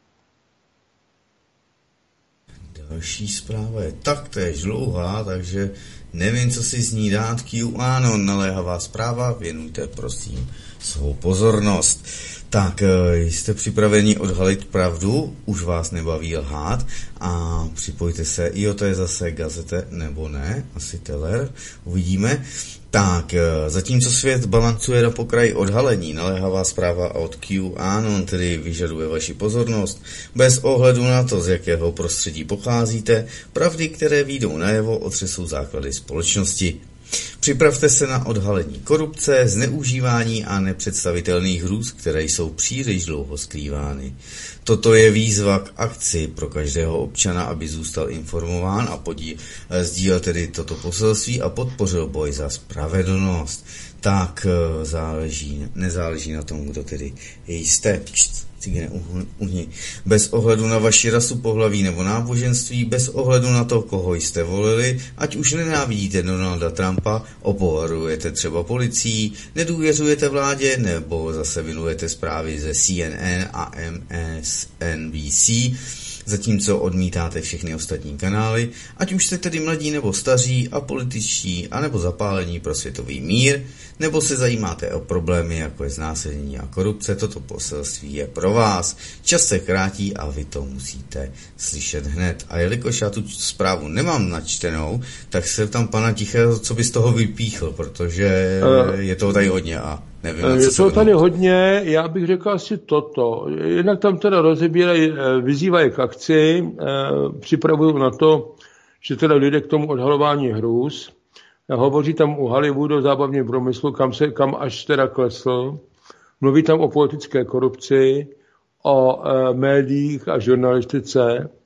Další zpráva je taktéž dlouhá, takže nevím, co si z ní dát. QAnon, naléhavá zpráva, věnujte prosím svou pozornost. Tak, jste připraveni odhalit pravdu, už vás nebaví lhát a připojte se, i o to je zase Gazete nebo ne, asi Teller, uvidíme. Tak, zatímco svět balancuje na pokraji odhalení, naléhavá zpráva od QAnon tedy vyžaduje vaši pozornost. Bez ohledu na to, z jakého prostředí pocházíte, pravdy, které výjdou najevo, otřesou základy společnosti. Připravte se na odhalení korupce, zneužívání a nepředstavitelných hrůz, které jsou příliš dlouho skrývány. Toto je výzva k akci pro každého občana, aby zůstal informován a podí, sdílel tedy toto poselství a podpořil boj za spravedlnost. tak záleží, nezáleží na tom, kdo tedy jste. Uhni. Bez ohledu na vaši rasu, pohlaví nebo náboženství, bez ohledu na to, koho jste volili, ať už nenávidíte Donalda Trumpa, opovrhujete třeba policií, nedůvěřujete vládě nebo zase vinujete zprávy ze C N N a M S N B C, zatímco odmítáte všechny ostatní kanály, ať už jste tedy mladí nebo staří, apolitičtí, anebo zapálení pro světový mír, nebo se zajímáte o problémy, jako je znásilnění a korupce, toto poselství je pro vás. Čas se krátí a vy to musíte slyšet hned. A jelikož já tu zprávu nemám načtenou, tak se tam pana Tichého, co by z toho vypíchl, protože uh, je toho tady hodně a nevím, je toho tady hodně, já bych řekl asi toto. Jednak tam teda rozebírají, vyzývají k akci, připravují na to, že teda lidé k tomu odhalování hrůz. Hovoří tam o Hollywoodu, zábavním průmyslu, kam, se, kam až teda klesl. Mluví tam o politické korupci, o e, médiích a žurnalistice. E,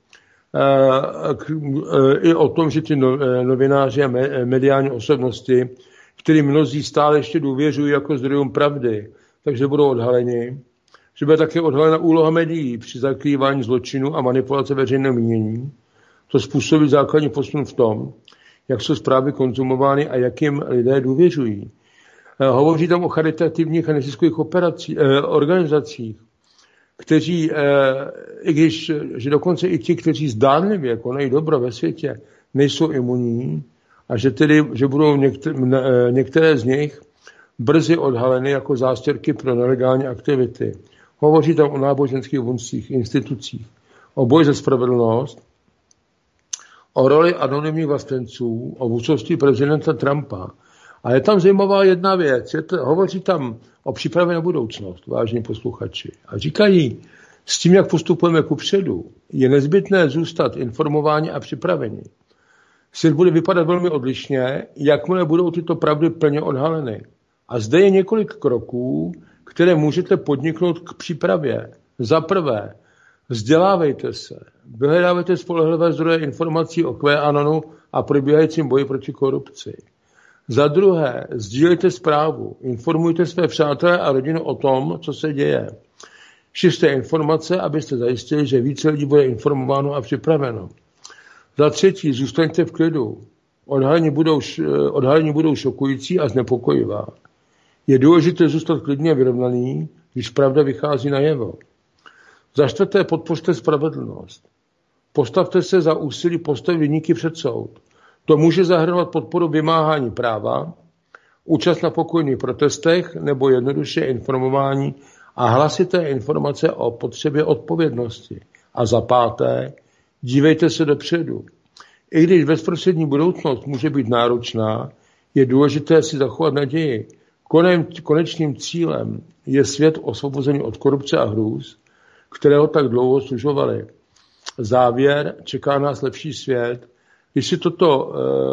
k, e, I o tom, že ty no, e, novináři a me, mediální osobnosti, kterým mnozí stále ještě důvěřují jako zdrojům pravdy, takže budou odhaleni. Že bude také odhalena úloha médií při zakrývání zločinu a manipulace veřejného mínění. To způsobí základní posun v tom, jak jsou zprávy konzumovány a jakým lidé důvěřují. Hovoří tam o charitativních a neziskových operací, eh, organizacích, kteří, eh, i když, že dokonce i ti, kteří zdánlivě konají dobro ve světě, nejsou imunní a že tedy, že budou některé, eh, některé z nich brzy odhaleny jako zástěrky pro nelegální aktivity. Hovoří tam o náboženských vůdcích, institucích, o boji za spravedlnost, o roli anonymních vlastenců, o vůdcovství prezidenta Trumpa. A je tam zajímavá jedna věc. Je to, hovoří tam o přípravě na budoucnost, vážní posluchači. A říkají, s tím, jak postupujeme kupředu, je nezbytné zůstat informováni a připraveni. Svět bude vypadat velmi odlišně, jakmile budou tyto pravdy plně odhaleny. A zde je několik kroků, které můžete podniknout k přípravě. Za prvé, vzdělávejte se, vyhledávejte spolehlivé zdroje informací o QAnonu a probíhajícím boji proti korupci. Za druhé, sdílejte zprávu, informujte své přátelé a rodinu o tom, co se děje. Šiřte informace, abyste zajistili, že více lidí bude informováno a připraveno. Za třetí, zůstaňte v klidu. Odhalení budou, odhalení budou šokující a znepokojivá. Je důležité zůstat klidně vyrovnaný, když pravda vychází najevo. Za čtvrté, podpořte spravedlnost. Postavte se za úsilí postavit viníky před soud. To může zahrnovat podporu vymáhání práva, účast na pokojných protestech nebo jednoduše informování a hlasité informace o potřebě odpovědnosti. A za páté, dívejte se dopředu. I když bezprostřední budoucnost může být náročná, je důležité si zachovat naději. Konečným cílem je svět osvobozený od korupce a hrůz, kterého tak dlouho služovali. Závěr, čeká nás lepší svět. Když si toto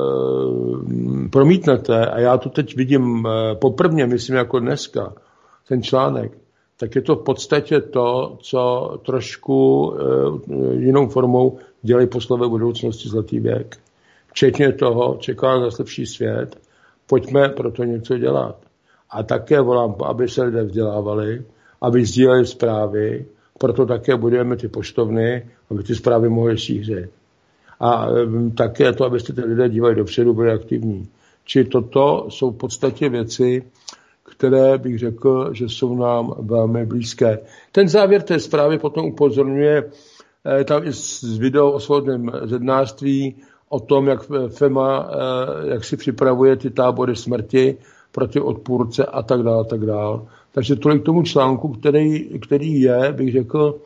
e, promítnete, a já to teď vidím e, poprvně, myslím jako dneska, ten článek, tak je to v podstatě to, co trošku e, jinou formou dělají poslové budoucnosti Zlatý věk. Včetně toho, čeká nás lepší svět, pojďme proto něco dělat. A také volám, aby se lidé vzdělávali, aby sdíleli zprávy, proto také budujeme ty poštovny, aby ty zprávy mohly šířit. A také to, abyste ty lidé dívali dopředu, byli aktivní. Či toto jsou v podstatě věci, které bych řekl, že jsou nám velmi blízké. Ten závěr té zprávy potom upozorňuje tam i z video o svobodném zednářství, o tom, jak FEMA, jak si připravuje ty tábory smrti pro ty odpůrce a tak dále, a tak dále. Takže tolik tomu článku, který, který je, bych řekl,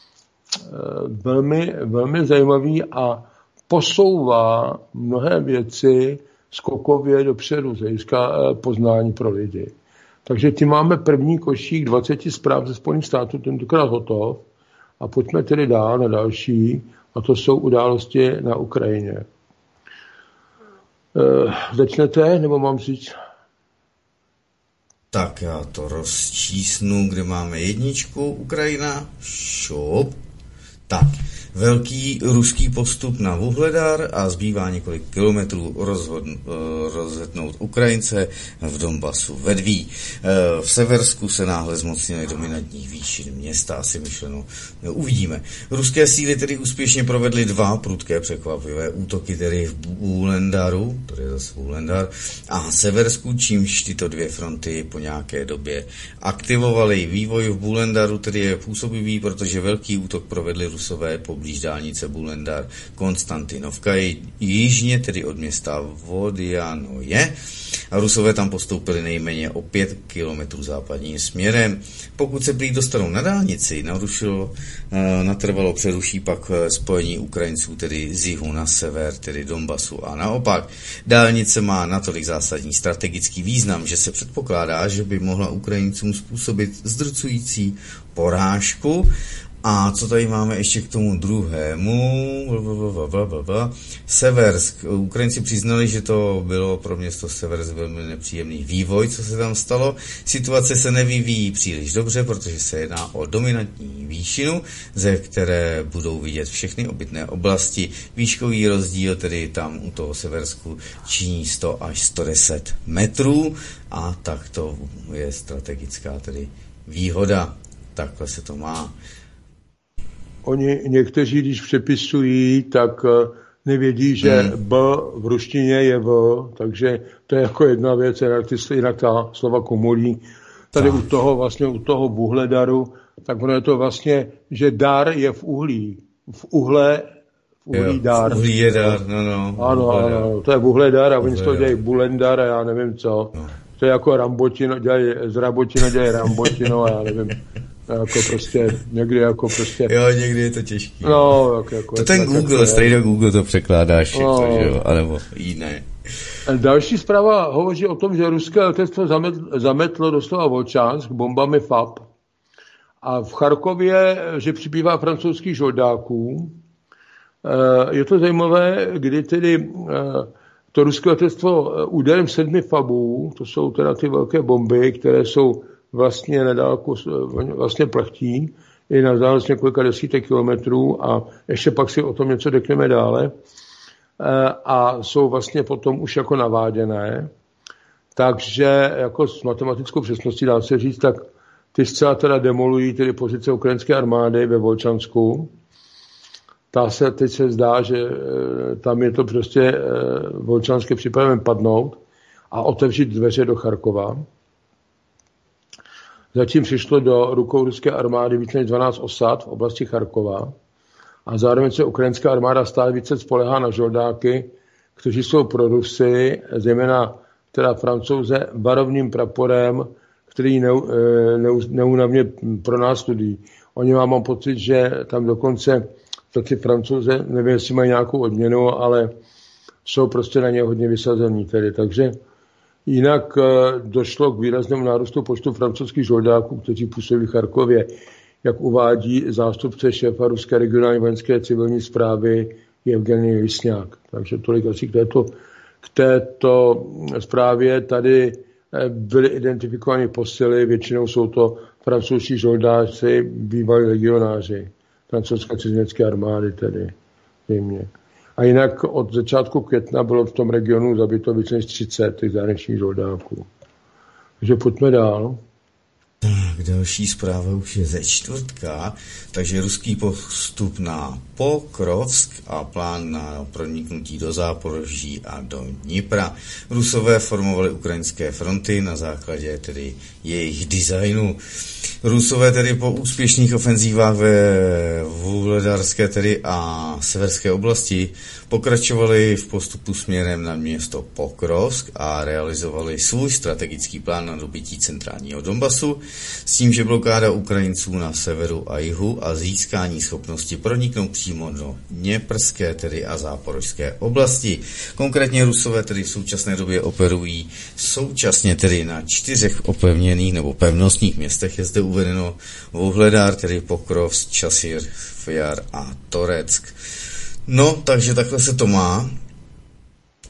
velmi, velmi zajímavý a posouvá mnohé věci skokově dopředu z hlediska poznání pro lidi. Takže ty máme první košík dvacet zpráv ze Spojených států, tentokrát hotov, a pojďme tedy dál na další, a to jsou události na Ukrajině. E, začnete, nebo mám říct? Tak já to rozčísnu, kde máme jedničku, Ukrajina, šup. Tak, velký ruský postup na Vuhledar a zbývá několik kilometrů rozhodn, rozhodnout Ukrajince v Donbasu vedví. V Seversku se náhle zmocnily dominantních výšin města, asi myšleno uvidíme. Ruské síly tedy úspěšně provedly dva prudké překvapivé útoky tedy v Vuhledaru, to je zase Vuhledar, a Seversku, čímž tyto dvě fronty po nějaké době aktivovaly. Vývoj v Vuhledaru tedy je působivý, protože velký útok provedli Rusové poblíž dálnice Vuhledar Konstantinovka, jižně tedy od města Vodianoje, a Rusové tam postoupili nejméně o pět kilometrů západním směrem. Pokud se prý dostanou na dálnici, narušilo, natrvalo přeruší pak spojení Ukrajinců tedy z jihu na sever, tedy Donbasu a naopak. Dálnice má natolik zásadní strategický význam, že se předpokládá, že by mohla Ukrajincům způsobit zdrcující porážku. A co tady máme ještě k tomu druhému? Blablabla. Seversk. Ukrajinci přiznali, že to bylo pro město Seversk velmi nepříjemný vývoj, co se tam stalo. Situace se nevyvíjí příliš dobře, protože se jedná o dominantní výšinu, ze které budou vidět všechny obytné oblasti. Výškový rozdíl tedy tam u toho Seversku činí sto až sto deset metrů a tak to je strategická tedy výhoda. Takhle se to má. Oni někteří, když přepisují, tak nevědí, že hmm. B v ruštině je V, takže to je jako jedna věc, jinak ta slova komolí. Tady tak. u toho vlastně, u toho Vuhledaru, tak ono je to vlastně, že dar je v uhlí. V uhle, v uhlí jo, dar. V uhlí je dar, no no. Ano, ano, to je Vuhledar a oni to dělají Bulendar a já nevím co. No. To je jako Rambotino, dělají, z Rabotino dělají Rambotino a já nevím. Jako prostě, někdy jako prostě... Jo, někdy je to těžký. No, jako, jako to ten Google, stejně do Google to překládáš všechno, no. Že jo, anebo jiné. Další zpráva hovoří o tom, že ruské letectvo zametlo, zametlo doslova Volčánsk bombami F A P. A v Charkově, že přibývá francouzských žoldáků. Je to zajímavé, kdy tedy to ruské letectvo úderem sedmi Fabů, to jsou teda ty velké bomby, které jsou vlastně nedálku, vlastně plachtí, i na vzdálenost několika desítek kilometrů a ještě pak si o tom něco řekneme dále. A jsou vlastně potom už jako naváděné. Takže jako s matematickou přesností dá se říct, tak ty zcela teda demolují tedy pozice ukrajinské armády ve Volčansku. Ta se, teď se zdá, že tam je to prostě Volčanské připraven padnout a otevřít dveře do Charkova. Zatím přišlo do rukou ruské armády více než dvanáct osad v oblasti Charkova a zároveň se ukrajinská armáda stále více spolehá na žoldáky, kteří jsou pro Rusy, zejména teda Francouze, varovným praporem, který neúnavně pro nás studují. Oni mám pocit, že tam dokonce taky Francouze, nevím, jestli mají nějakou odměnu, ale jsou prostě na ně hodně vysazení tedy, takže jinak došlo k výraznému nárůstu počtu francouzských žoldáků, kteří působí v Charkově, jak uvádí zástupce šéfa ruské regionální vojenské civilní správy Evgenij Lisňák. Takže tolik asi k této, k této zprávě. Tady byly identifikovány posily, většinou jsou to francouzští žoldáci, bývalí legionáři francouzské cizinecké armády tedy. Zřejmě. A jinak od začátku května bylo v tom regionu zabito více než třicet těch zahraničních žoldáků. Takže pojďme dál. Tak, další zpráva už je ze čtvrtka, takže ruský postup na Pokrovsk a plán na proniknutí do Záporoží a do Dnipra. Rusové formovali ukrajinské fronty na základě tedy jejich designu. Rusové tedy po úspěšných ofenzívách ve Vuhledarské tedy a severské oblasti pokračovali v postupu směrem na město Pokrovsk a realizovali svůj strategický plán na dobytí centrálního Donbasu s tím, že blokáda Ukrajinců na severu a jihu a získání schopnosti proniknout přímo do Dněprské tedy a Záporožské oblasti. Konkrétně Rusové tedy v současné době operují současně tedy na čtyřech opevněných nebo pevnostních městech, je zde uvedeno Vuhledar, tedy Pokrovsk, Časír, Fjar a Toreck. No, takže takhle se to má.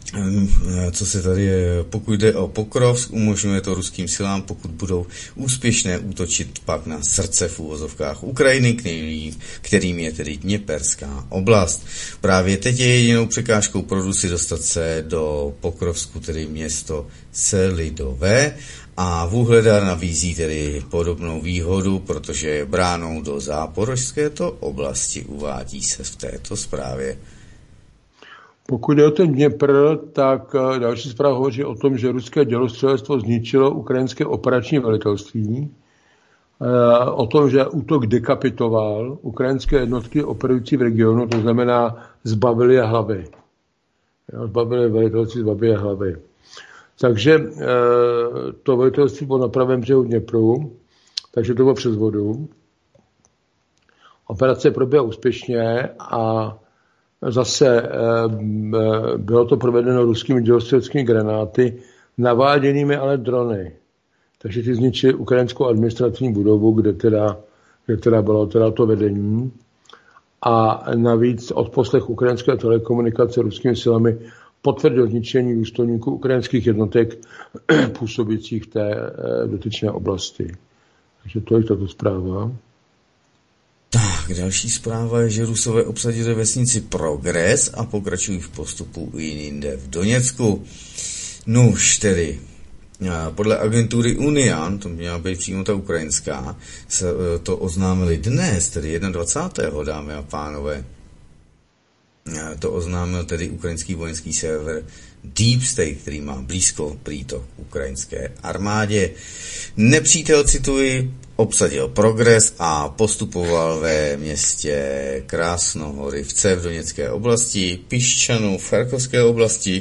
Co se tady, pokud jde o Pokrovsk, umožňuje to ruským silám, pokud budou úspěšné, útočit pak na srdce v úvozovkách Ukrajiny, kterým, kterým je tedy Dněperská oblast. Právě teď je jedinou překážkou pro Rusy dostat se do Pokrovsku, tedy město Selidové, a Vuhledar nabízí tedy podobnou výhodu, protože je bránou do Záporožské oblasti, uvádí se v této zprávě. Pokud je o ten Dněpr, tak další zpráva hovoří o tom, že ruské dělostřelectvo zničilo ukrajinské operační velitelství, o tom, že útok dekapitoval ukrajinské jednotky operující v regionu, to znamená zbavili je hlavy. Zbavili velitelství, zbavili je hlavy. Takže to velitelství bylo na pravém břehu Dněpru, takže to bylo přes vodu. Operace proběhla úspěšně a zase bylo to provedeno ruskými dělostřeleckými granáty, naváděnými ale drony. Takže ty zničili ukrajinskou administrativní budovu, kde teda, kde teda bylo teda to vedení. A navíc odposlech ukrajinské telekomunikace ruskými silami potvrdil zničení důstojníků ukrajinských jednotek působících v té dotyčné oblasti. Takže to je tato zpráva. Tak, další zpráva je, že Rusové obsadili vesnici Progres a pokračují v postupu i jinde v Doněcku. Nuž tedy, podle agentury Unian, to měla být přímo ta ukrajinská, se to oznámili dnes, tedy dvacátého prvního dámy a pánové. To oznámil tedy ukrajinský vojenský server Deep State, který má blízko prý to ukrajinské armádě. Nepřítel, cituji, obsadil Progres a postupoval ve městě Krásnohorivce v Doněcké oblasti, Piščanu v Charkovské oblasti,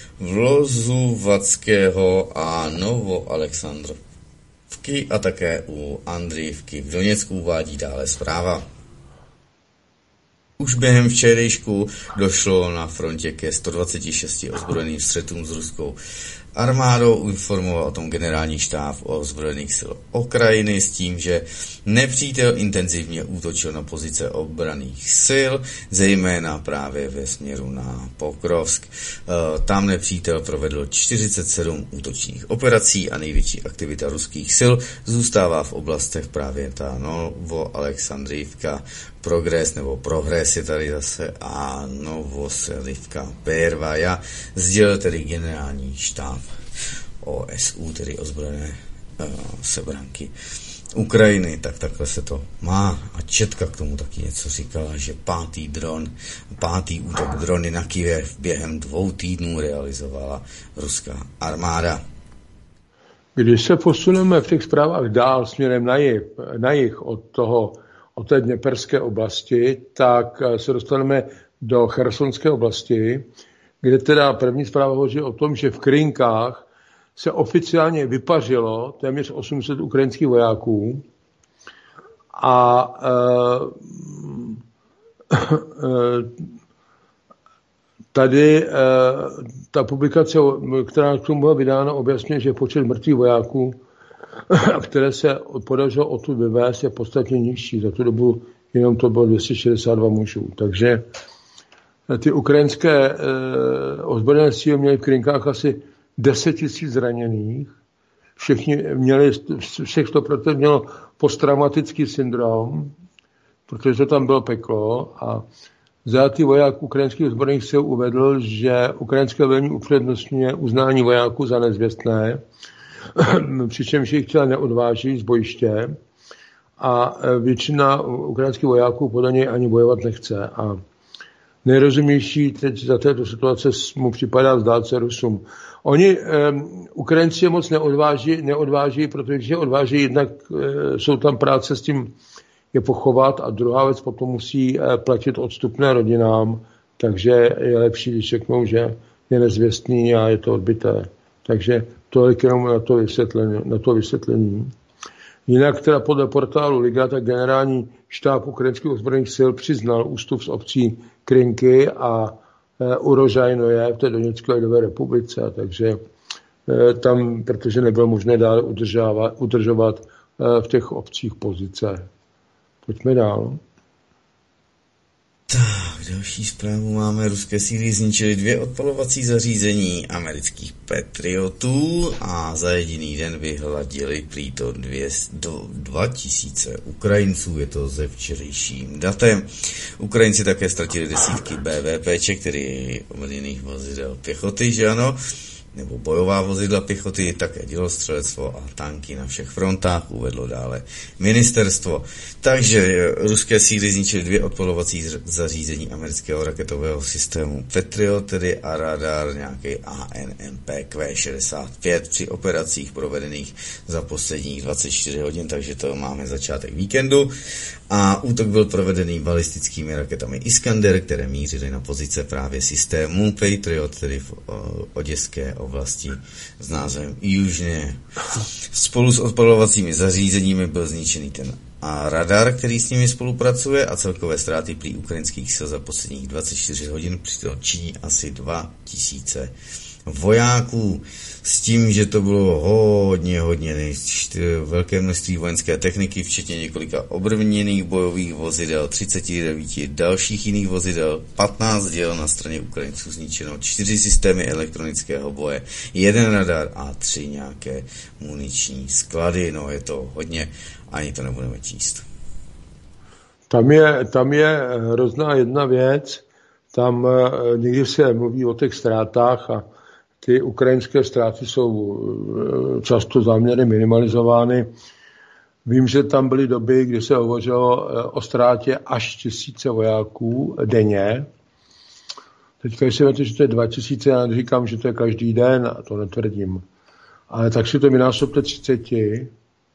Vlozuvackého a Novoalexandrovky a také u Andrijivky v Doněcku, uvádí dále zpráva. Už během včerejšku došlo na frontě ke sto dvaceti šesti ozbrojeným střetům s ruskou armádou, informoval o tom generální štáb ozbrojených sil Ukrajiny s tím, že nepřítel intenzivně útočil na pozice obranných sil, zejména právě ve směru na Pokrovsk. Tam nepřítel provedl čtyřicet sedm útočních operací a největší aktivita ruských sil zůstává v oblastech právě ta Novoalexandrivka, Progres nebo Progres je tady zase a Novoselivka Pervaja, sdělil tedy generální štáb O S U, tedy ozbrojené uh, sebranky Ukrajiny, tak takhle se to má. A Četka k tomu taky něco říkala, že pátý dron, pátý útok drony na Kyjev během dvou týdnů realizovala ruská armáda. Když se posuneme v těch zprávách dál směrem na jih, na jih od toho, od té Dněperské oblasti, tak se dostaneme do Chersonské oblasti, kde teda první zpráva hovoří o tom, že v Krynkách se oficiálně vypařilo téměř osm set ukrajinských vojáků a e, e, tady e, ta publikace, která k tomu byla vydána, objasňuje, že počet mrtvých vojáků, které se podařilo odtud vyvést, je podstatně nižší. Za tu dobu jenom to bylo dvě stě šedesát dva mužů. Takže ty ukrajinské e, ozbrojené síly měly v Krynkách asi deset tisíc zraněných. Všichni měli, všech sto procent mělo posttraumatický syndrom, protože to tam bylo peklo a zajatý voják ukrajinských ozbrojených sil uvedl, že ukrajinské velení upřednostňuje uznání vojáků za nezvěstné, přičemž jich třeba neodváží z bojiště a většina ukrajinských vojáků podle něj ani bojovat nechce. A nejrozumější teď za této situace mu připadá zdát se Rusům. Oni, um, Ukrajinci je moc neodváží, neodváží, protože když je odváží, jednak uh, jsou tam práce s tím je pochovat a druhá věc potom musí uh, platit odstupné rodinám, takže je lepší, když řeknou, že je nezvěstný a je to odbyté. Takže to je jenom na to vysvětlení. Na to vysvětlení. Jinak teda podle portálu Liga, tak generální štáb ukrajinských ozbrojených sil přiznal ústup z obcí Krynky a e, Urožajno je v té Doněcké lidové republice, takže e, tam, protože nebylo možné dále udržovat, udržovat e, v těch obcích pozice. Pojďme dál. Tak, další zprávu máme. Ruské síly zničily dvě odpalovací zařízení amerických Patriotů a za jediný den vyhladili prý to dvě, do dva tisíce Ukrajinců. Je to ze včerejším datem. Ukrajinci také ztratili desítky BVPček, tedy obrněných vozidel pěchoty, že ano? Nebo bojová vozidla pěchoty, také dělostřelectvo a tanky na všech frontách, uvedlo dále ministerstvo. Takže ruské síly zničily dvě odpalovací zařízení amerického raketového systému Patriot, tedy a radar nějaký A N M P Q šedesát pět při operacích provedených za posledních dvacet čtyři hodin, takže to máme začátek víkendu. A útok byl provedený balistickými raketami Iskander, které mířily na pozice právě systému Patriot, tedy v oděské oblasti s názvem Jižně. Spolu s odpalovacími zařízeními byl zničený ten a radar, který s nimi spolupracuje, a celkové ztráty prý ukrajinských sil za posledních dvacet čtyři hodin přitom činí asi dva tisíce vojáků. S tím, že to bylo hodně, hodně velké množství vojenské techniky, včetně několika obrněných bojových vozidel, třicet devět dalších jiných vozidel, patnáct děl na straně Ukrajinců zničeno, čtyři systémy elektronického boje, jeden radar a tři nějaké muniční sklady. No, je to hodně, ani to nebudeme číst. Tam je, tam je hrozná jedna věc, tam někdy se mluví o těch ztrátách a ty ukrajinské ztráty jsou často záměrně minimalizovány. Vím, že tam byly doby, kdy se hovořilo o ztrátě až tisíce vojáků denně. Teďka, když si víte, že to je dva tisíce, já neříkám, že to je každý den, a to netvrdím. Ale tak si to vynásobte třiceti.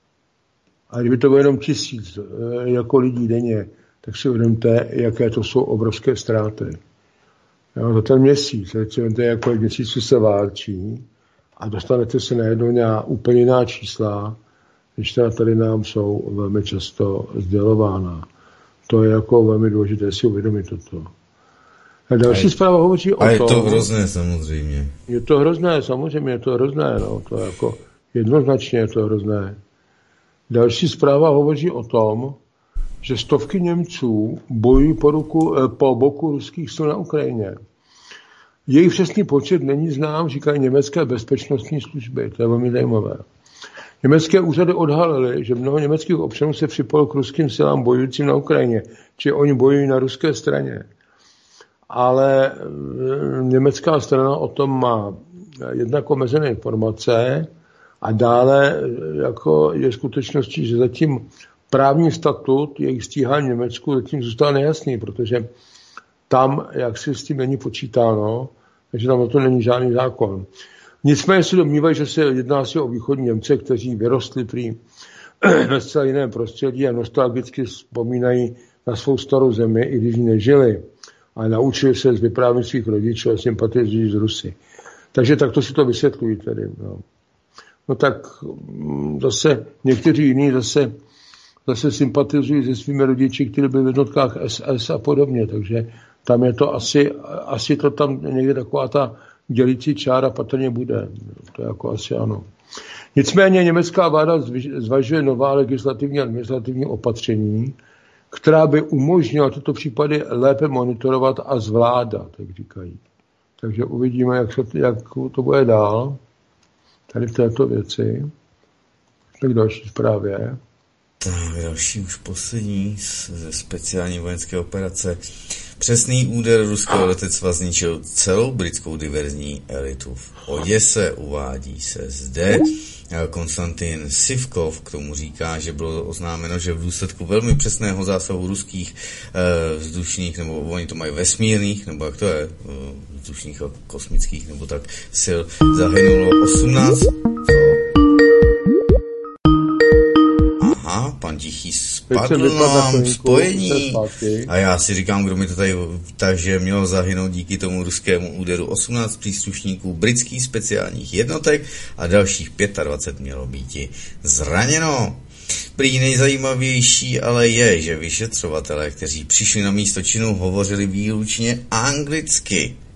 A kdyby to bylo jenom tisíc jako lidí denně, tak si uvědomte, jaké to jsou obrovské ztráty. Jo, za ten měsíc, to je jako měsíc se válčí a dostanete se najednou na úplně jiná čísla, než teda tady nám jsou velmi často sdělována. To je jako velmi důležité si uvědomit toto. A další a zpráva hovoří o tom... A je to tom, hrozné samozřejmě. Je to hrozné, samozřejmě je to hrozné, no, to je jako jednoznačně je to hrozné. Další zpráva hovoří o tom, že stovky Němců bojují po, ruku, po boku ruských sil na Ukrajině. Jejich přesný počet není znám, říkají německé bezpečnostní služby. To je velmi zajímavé. Německé úřady odhalily, že mnoho německých občanů se připojilo k ruským silám bojujícím na Ukrajině, či oni bojují na ruské straně. Ale německá strana o tom má jednak omezené informace a dále jako je skutečností, že zatím právní statut jejich stíhání v Německu zatím zůstal nejasný, protože tam, jak si s tím není počítáno, takže tam na to není žádný zákon. Nicméně se domnívají, že se jedná si o východní Němce, kteří vyrostli prý ve zcela jiném prostředí a nostalgicky vzpomínají na svou starou zemi, i když ji nežili, ale naučili se z vyprávění svých rodičů a sympatizují z Rusy. Takže takto si to vysvětlují tedy. No, no tak zase někteří jiní zase zase sympatizují se svými rodiči, kteří byli v jednotkách S S a podobně, takže tam je to asi, asi to tam někde taková ta dělící čára patrně bude. To je jako asi ano. Nicméně německá vláda zvažuje nová legislativní a administrativní opatření, která by umožnila tyto případy lépe monitorovat a zvládat, tak říkají. Takže uvidíme, jak, se, jak to bude dál tady v této věci. Tak další zprávě. Tak, další už poslední ze speciální vojenské operace. Přesný úder ruského letectva zničil celou britskou diverzní elitu v Oděse, uvádí se zde. Konstantin Sivkov k tomu říká, že bylo oznámeno, že v důsledku velmi přesného zásahu ruských e, vzdušných, nebo oni to mají vesmírných, nebo jak to je, e, vzdušných a kosmických, nebo tak, sil zahynulo osmnáct. Aha, pan Tichý spadl nám spojení. A já si říkám, kdo mi to tady, takže mělo zahynout díky tomu ruskému úderu osmnáct příslušníků britských speciálních jednotek a dalších dvacet pět mělo být zraněno. Prý nejzajímavější ale je, že vyšetřovatelé, kteří přišli na místo činu, hovořili výlučně anglicky.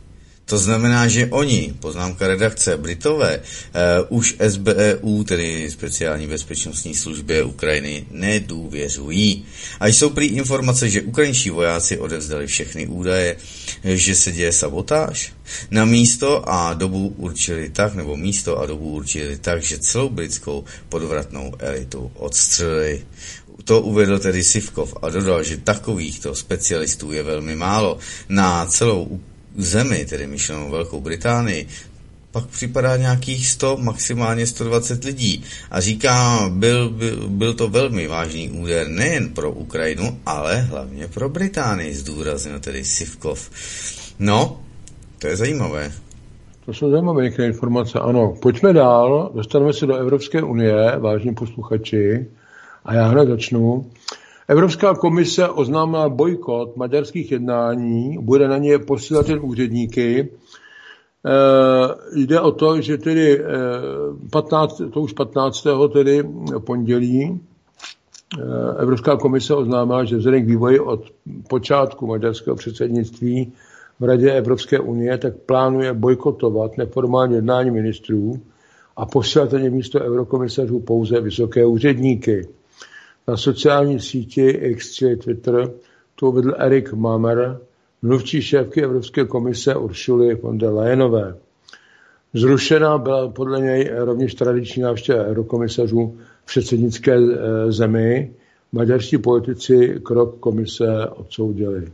To znamená, že oni, poznámka redakce, Britové, uh, už S B E U, tedy speciální bezpečnostní službě Ukrajiny, nedůvěřují. A jsou prý informace, že ukrajinští vojáci odevzdali všechny údaje, že se děje sabotáž. Na místo a dobu určili tak, nebo místo a dobu určili tak, že celou britskou podvratnou elitu odstřelili. To uvedl tedy Sivkov a dodal, že takovýchto specialistů je velmi málo. Na celou zemi, tedy myšlenou Velkou Británii, pak připadá nějakých sto, maximálně sto dvacet lidí. A říká, byl, byl, byl to velmi vážný úder nejen pro Ukrajinu, ale hlavně pro Británii, zdůraznil tedy Sivkov. No, to je zajímavé. To jsou zajímavé některé informace, ano. Pojďme dál, dostaneme se do Evropské unie, vážní posluchači, a já hned začnu. Evropská komise oznámila bojkot maďarských jednání, bude na ně posílat jen úředníky. E, jde o to, že tedy e, patnáct, to už patnáctého tedy pondělí e, Evropská komise oznámila, že vzhledem k vývoji od počátku maďarského předsednictví v Radě Evropské unie, tak plánuje bojkotovat neformální jednání ministrů a posílat na ně místo eurokomisařů pouze vysoké úředníky. Na sociální síti X, čili Twitter, to uvedl Erik Mamer, mluvčí šéfky Evropské komise Uršuly von der Leyenové. Zrušena byla podle něj rovněž tradiční návštěva eurokomisařů v předsednické zemi. Maďarští politici krok komise odsoudili.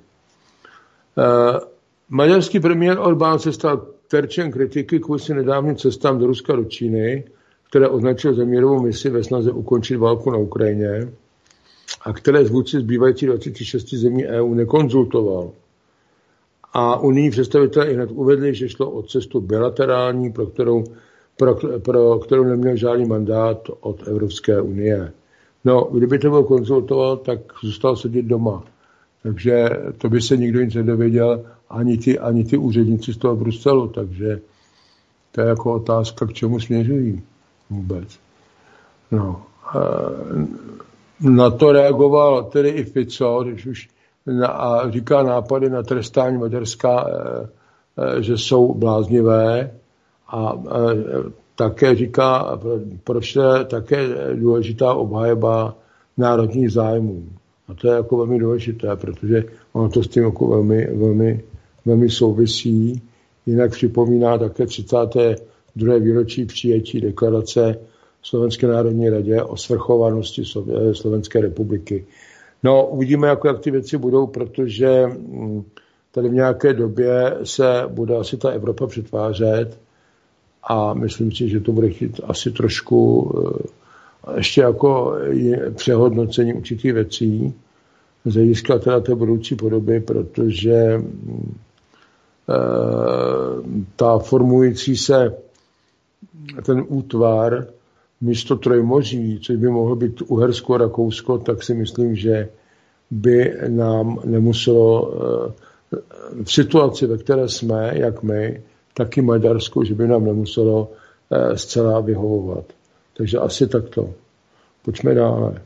Maďarský premiér Orbán se stal terčem kritiky kvůli si nedávným cestám do Ruska do Číny, které označil za mírovou misi ve snaze ukončit válku na Ukrajině a které zvůdci zbývající dvacet šest zemí E U nekonzultoval. A unijní představitelé ihned uvedli, že šlo o cestu bilaterální, pro kterou, pro, pro kterou neměl žádný mandát od Evropské unie. No, kdyby to byl konzultoval, tak zůstal sedět doma. Takže to by se nikdo nic nedověděl, ani ty, ani ty úředníci z toho Bruselu. Takže to je jako otázka, k čemu směřují vůbec. No. Na to reagoval tedy i Fico, když už na, a říká nápady na trestání Maďarska, že jsou bláznivé, a, a také říká, proč je také důležitá obhajoba národních zájmů. A to je jako velmi důležité, protože ono to s tím jako velmi, velmi, velmi souvisí. Jinak připomíná také třicáté druhé výročí přijetí deklarace Slovenské národní radě o svrchovanosti Slovenské republiky. No, uvidíme, jako, jak ty věci budou, protože tady v nějaké době se bude asi ta Evropa přetvářet a myslím si, že to bude chtít asi trošku ještě jako přehodnocení určitých věcí z hlediska teda té budoucí podoby, protože e, ta formující se ten útvar místo Trojmoří, což by mohlo být Uhersko a Rakousko, tak si myslím, že by nám nemuselo v situaci, ve které jsme, jak my, tak i Maďarsko, že by nám nemuselo zcela vyhovovat. Takže asi takto. Pojďme dále.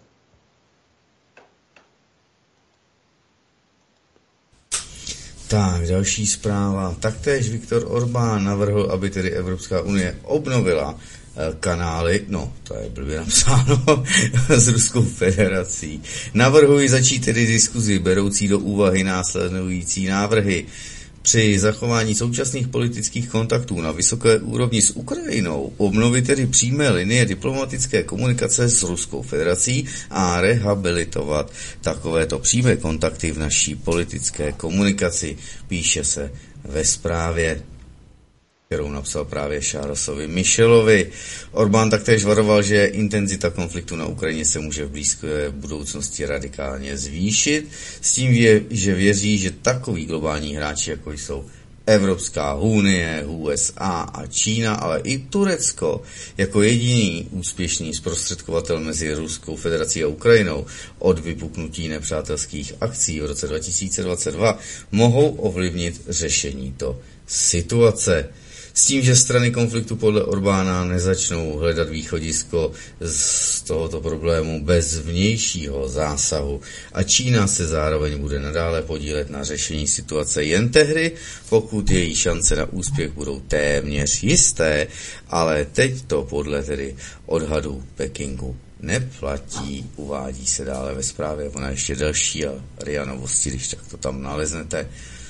Tak, další zpráva. Taktéž Viktor Orbán navrhl, aby tedy Evropská unie obnovila kanály, no, to je blbě napsáno, s Ruskou federací. Navrhuji začít tedy diskuzi beroucí do úvahy následující návrhy. Při zachování současných politických kontaktů na vysoké úrovni s Ukrajinou obnovit tedy přímé linie diplomatické komunikace s Ruskou federací a rehabilitovat takovéto přímé kontakty v naší politické komunikaci, píše se ve zprávě, kterou napsal právě Charlesovi Michelovi. Orbán taktéž varoval, že intenzita konfliktu na Ukrajině se může v blízké budoucnosti radikálně zvýšit, s tím, že věří, že takoví globální hráči, jako jsou Evropská unie, U S A a Čína, ale i Turecko, jako jediný úspěšný zprostředkovatel mezi Ruskou federací a Ukrajinou od vypuknutí nepřátelských akcí v roce dva tisíce dvacet dva, mohou ovlivnit řešení to situace. S tím, že strany konfliktu podle Orbána nezačnou hledat východisko z tohoto problému bez vnějšího zásahu a Čína se zároveň bude nadále podílet na řešení situace jen tehdy, pokud její šance na úspěch budou téměř jisté, ale teď to podle tedy odhadů Pekingu neplatí, uvádí se dále ve zprávě, ona ještě další a R I A Novosti, když tak to tam naleznete.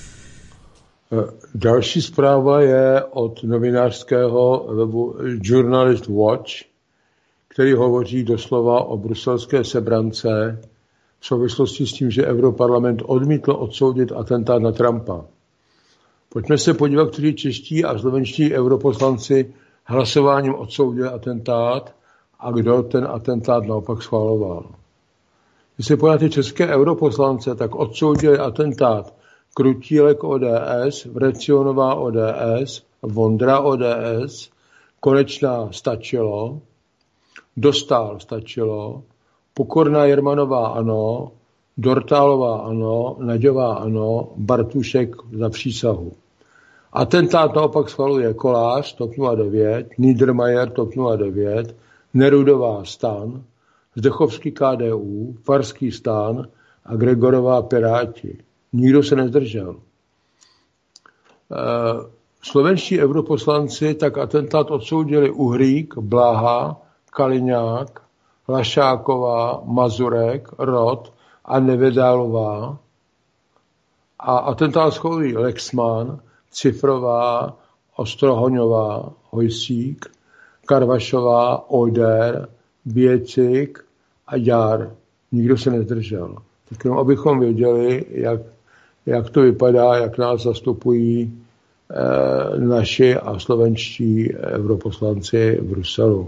Další zpráva je od novinářského webu Journalist Watch, který hovoří doslova o bruselské sebrance v souvislosti s tím, že Europarlament odmítl odsoudit atentát na Trumpa. Pojďme se podívat, kteří čeští a slovenští europoslanci hlasováním odsoudili atentát a kdo ten atentát naopak schvaloval. Když se podíváte české europoslance, tak odsoudili atentát Krutílek O D S, Vrecionová O D S, Vondra O D S, Konečná stačilo, Dostál stačilo, Pokorná Jermanová ano, Dortálová ano, Naďová ano, Bartušek za přísahu. Atentát naopak schvaluje Kolář, TOP nula devět, Niedermayer, TOP nula devět, Nerudová STAN, Zdechovský K D U, Farský STAN a Gregorová Piráti. Nikdo se nezdržel. Slovenští europoslanci tak atentát odsoudili Uhrík, Bláha, Kaliňák, Lašáková, Mazurek, Rod a Nevedálová. A atentát schvalují Lexman, Cifrová, Ostrohoňová, Hojsík, Karvašová, Oder, Běcik a Jar. Nikdo se nezdržel. Tak jenom abychom věděli, jak, jak to vypadá, jak nás zastupují eh, naši a slovenští europoslanci v Bruselu.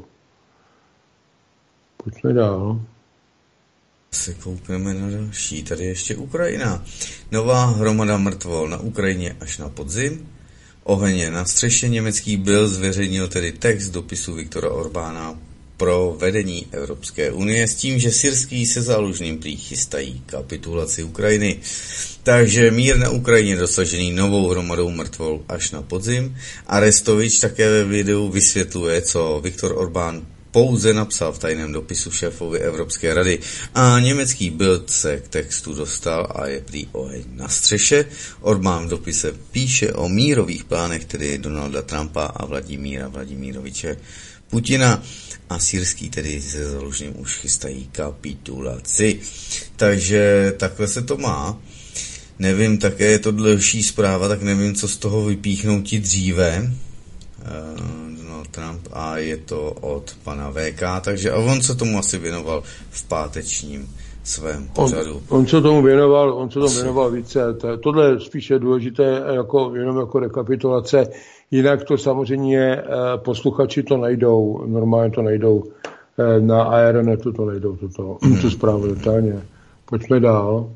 Pojďme dál. Se koukneme na další. Tady ještě Ukrajina. Nová hromada mrtvol na Ukrajině až na podzim. Oheň na střeše. Německý Bild zveřejnil tedy text dopisu Viktora Orbána pro vedení Evropské unie s tím, že syrský se zálužným prý chystají kapitulaci Ukrajiny. Takže mír na Ukrajině dosažený novou hromadou mrtvol až na podzim. Arestovič také ve videu vysvětluje, co Viktor Orbán pouze napsal v tajném dopisu šéfovi Evropské rady a německý Bild se k textu dostal a je prý oheň na střeše. Orbán v dopise píše o mírových plánech, tedy Donalda Trumpa a Vladimíra Vladimíroviče Putina a syrský tedy se zálužným už chystají kapitulaci. Takže takhle se to má. Nevím, také je to delší zpráva, tak nevím, co z toho vypíchnou ti dříve. Donald Trump a je to od pana V K, takže a on se tomu asi věnoval v pátečním svém pořadu. On, on se tomu věnoval, on se tomu věnoval více. Tohle je spíše důležité jako, jenom jako rekapitulace. Jinak to samozřejmě posluchači to najdou, normálně to najdou na Aeronetu, to najdou tuto, hmm. tu zprávu detailně. Pojďme dál.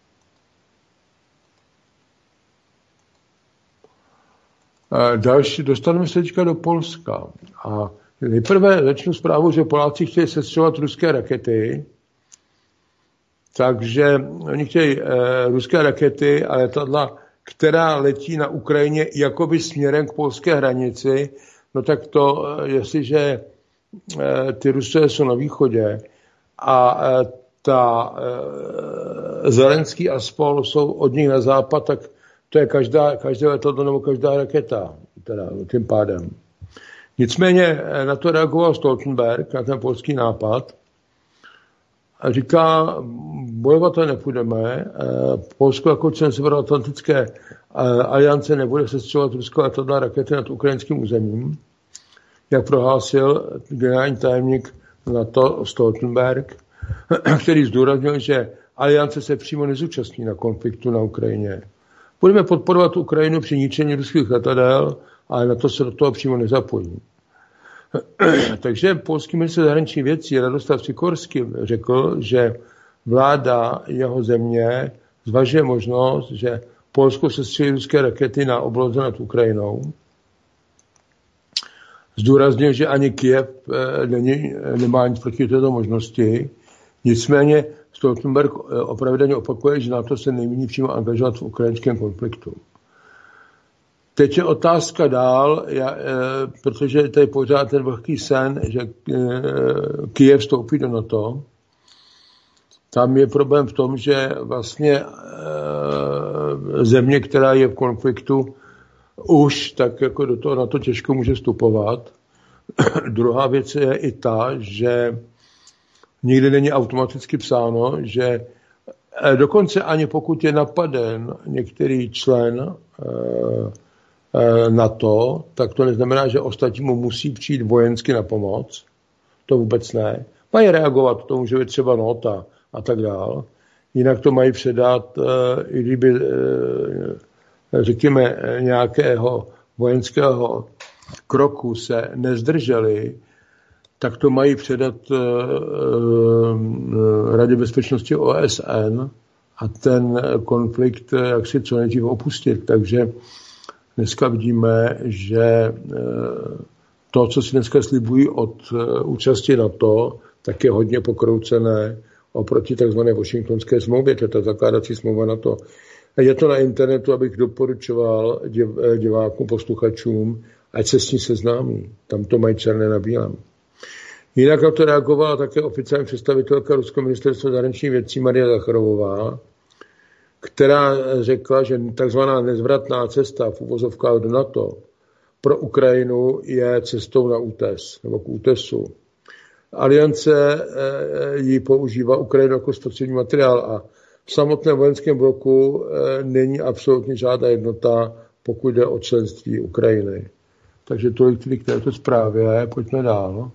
Další, dostaneme se teďka do Polska. A nejprve začnu zprávu, že Poláci chtějí sestřelovat ruské rakety, takže oni chtějí eh, ruské rakety a letadla, která letí na Ukrajině jakoby směrem k polské hranici, no tak to, jestliže eh, ty Rusové jsou na východě a eh, ta eh, Zelenský a spol jsou od nich na západ, tak to je každá, každé letadlo nebo každá raketa, teda tím pádem. Nicméně na to reagoval Stoltenberg, na ten polský nápad, a říká, bojovat to nepůjdeme, Polsko jako člen Severoatlantické aliance nebude sestřelovat ruské letadla a rakety nad ukrajinským územím, jak prohlásil generální tajemník NATO Stoltenberg, který zdůraznil, že aliance se přímo nezúčastní na konfliktu na Ukrajině. Budeme podporovat Ukrajinu při ničení ruských letadel, ale na to se do toho přímo nezapojí. Takže polský ministr zahraničních věcí Radoslav Sikorský řekl, že vláda jeho země zvažuje možnost, že Polsko sestřelí ruské rakety na obloze nad Ukrajinou. Zdůraznil, že ani Kyjev není, nemá nic proti této možnosti. Nicméně Stoltenberg opravdu opakuje, že NATO se nemíní přímo angažovat v ukrajinském konfliktu. Teď je otázka dál, já, e, protože to je pořád ten vlhký sen, že e, Kyjev vstoupí do NATO. Tam je problém v tom, že vlastně e, země, která je v konfliktu, už tak jako do toho NATO těžko může vstupovat. Druhá věc je i ta, že nikdy není automaticky psáno, že dokonce ani pokud je napaden některý člen NATO, tak to neznamená, že ostatní mu musí přijít vojensky na pomoc. To vůbec ne. Mají reagovat, to může být třeba nota a tak dál. Jinak to mají předat, i kdyby, řekněme, nějakého vojenského kroku se nezdrželi, tak to mají předat Radě bezpečnosti O S N a ten konflikt jaksi co nejdřív opustit. Takže dneska vidíme, že to, co si dneska slibují od účasti NATO, tak je hodně pokroucené oproti takzvané Washingtonské smlouvě, to je ta zakládací smlouva NATO. Je to na internetu, abych doporučoval divákům, posluchačům, ať se s ní seznámí. Tam to mají černé na bílém. Jinak na to reagovala také oficiální představitelka Ruského ministerstva zahraničních věcí Maria Zacharovová, která řekla, že takzvaná nezvratná cesta v uvozovkách do NATO pro Ukrajinu je cestou na útes, nebo k útesu. Aliance ji používá Ukrajinu jako spotřební materiál a v samotném vojenském bloku není absolutně žádná jednota, pokud jde o členství Ukrajiny. Takže tolik tedy k této zprávě, pojďme dál.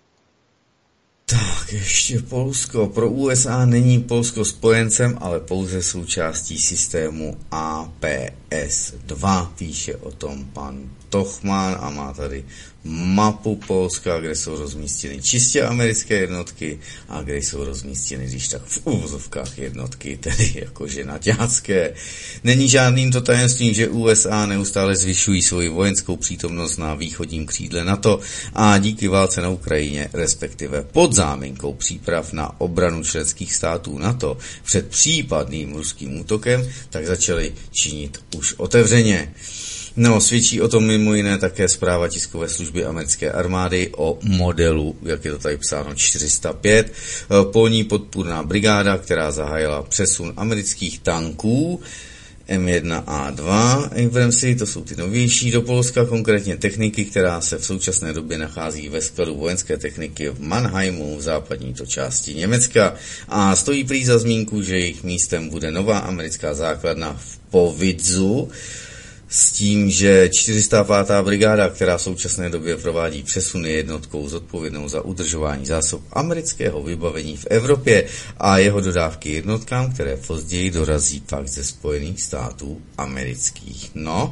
Tak, ještě Polsko. Pro U S A není Polsko spojencem, ale pouze součástí systému A P S dva. Píše o tom pan Tochman a má tady mapu Polska, kde jsou rozmístěny čistě americké jednotky a kde jsou rozmístěny, když tak v uvozovkách jednotky, tedy jakože naďácké. Není žádným to tajemstvím, že U S A neustále zvyšují svoji vojenskou přítomnost na východním křídle NATO a díky válce na Ukrajině, respektive pod záminkou příprav na obranu členských států NATO před případným ruským útokem, tak začali činit už otevřeně. No, svědčí o tom mimo jiné také zpráva tiskové služby americké armády o modelu, jak je to tady psáno, čtyři sta pět, polní podpůrná brigáda, která zahájila přesun amerických tanků M jedna A dva Abramsy, to jsou ty novější, do Polska, konkrétně techniky, která se v současné době nachází ve skladu vojenské techniky v Mannheimu v západní to části Německa a stojí prý za zmínku, že jejich místem bude nová americká základna v Povidzu, s tím, že čtyři sta pátá brigáda, která v současné době provádí přesuny jednotkou zodpovědnou za udržování zásob amerického vybavení v Evropě a jeho dodávky jednotkám, které později dorazí pak ze Spojených států amerických. No.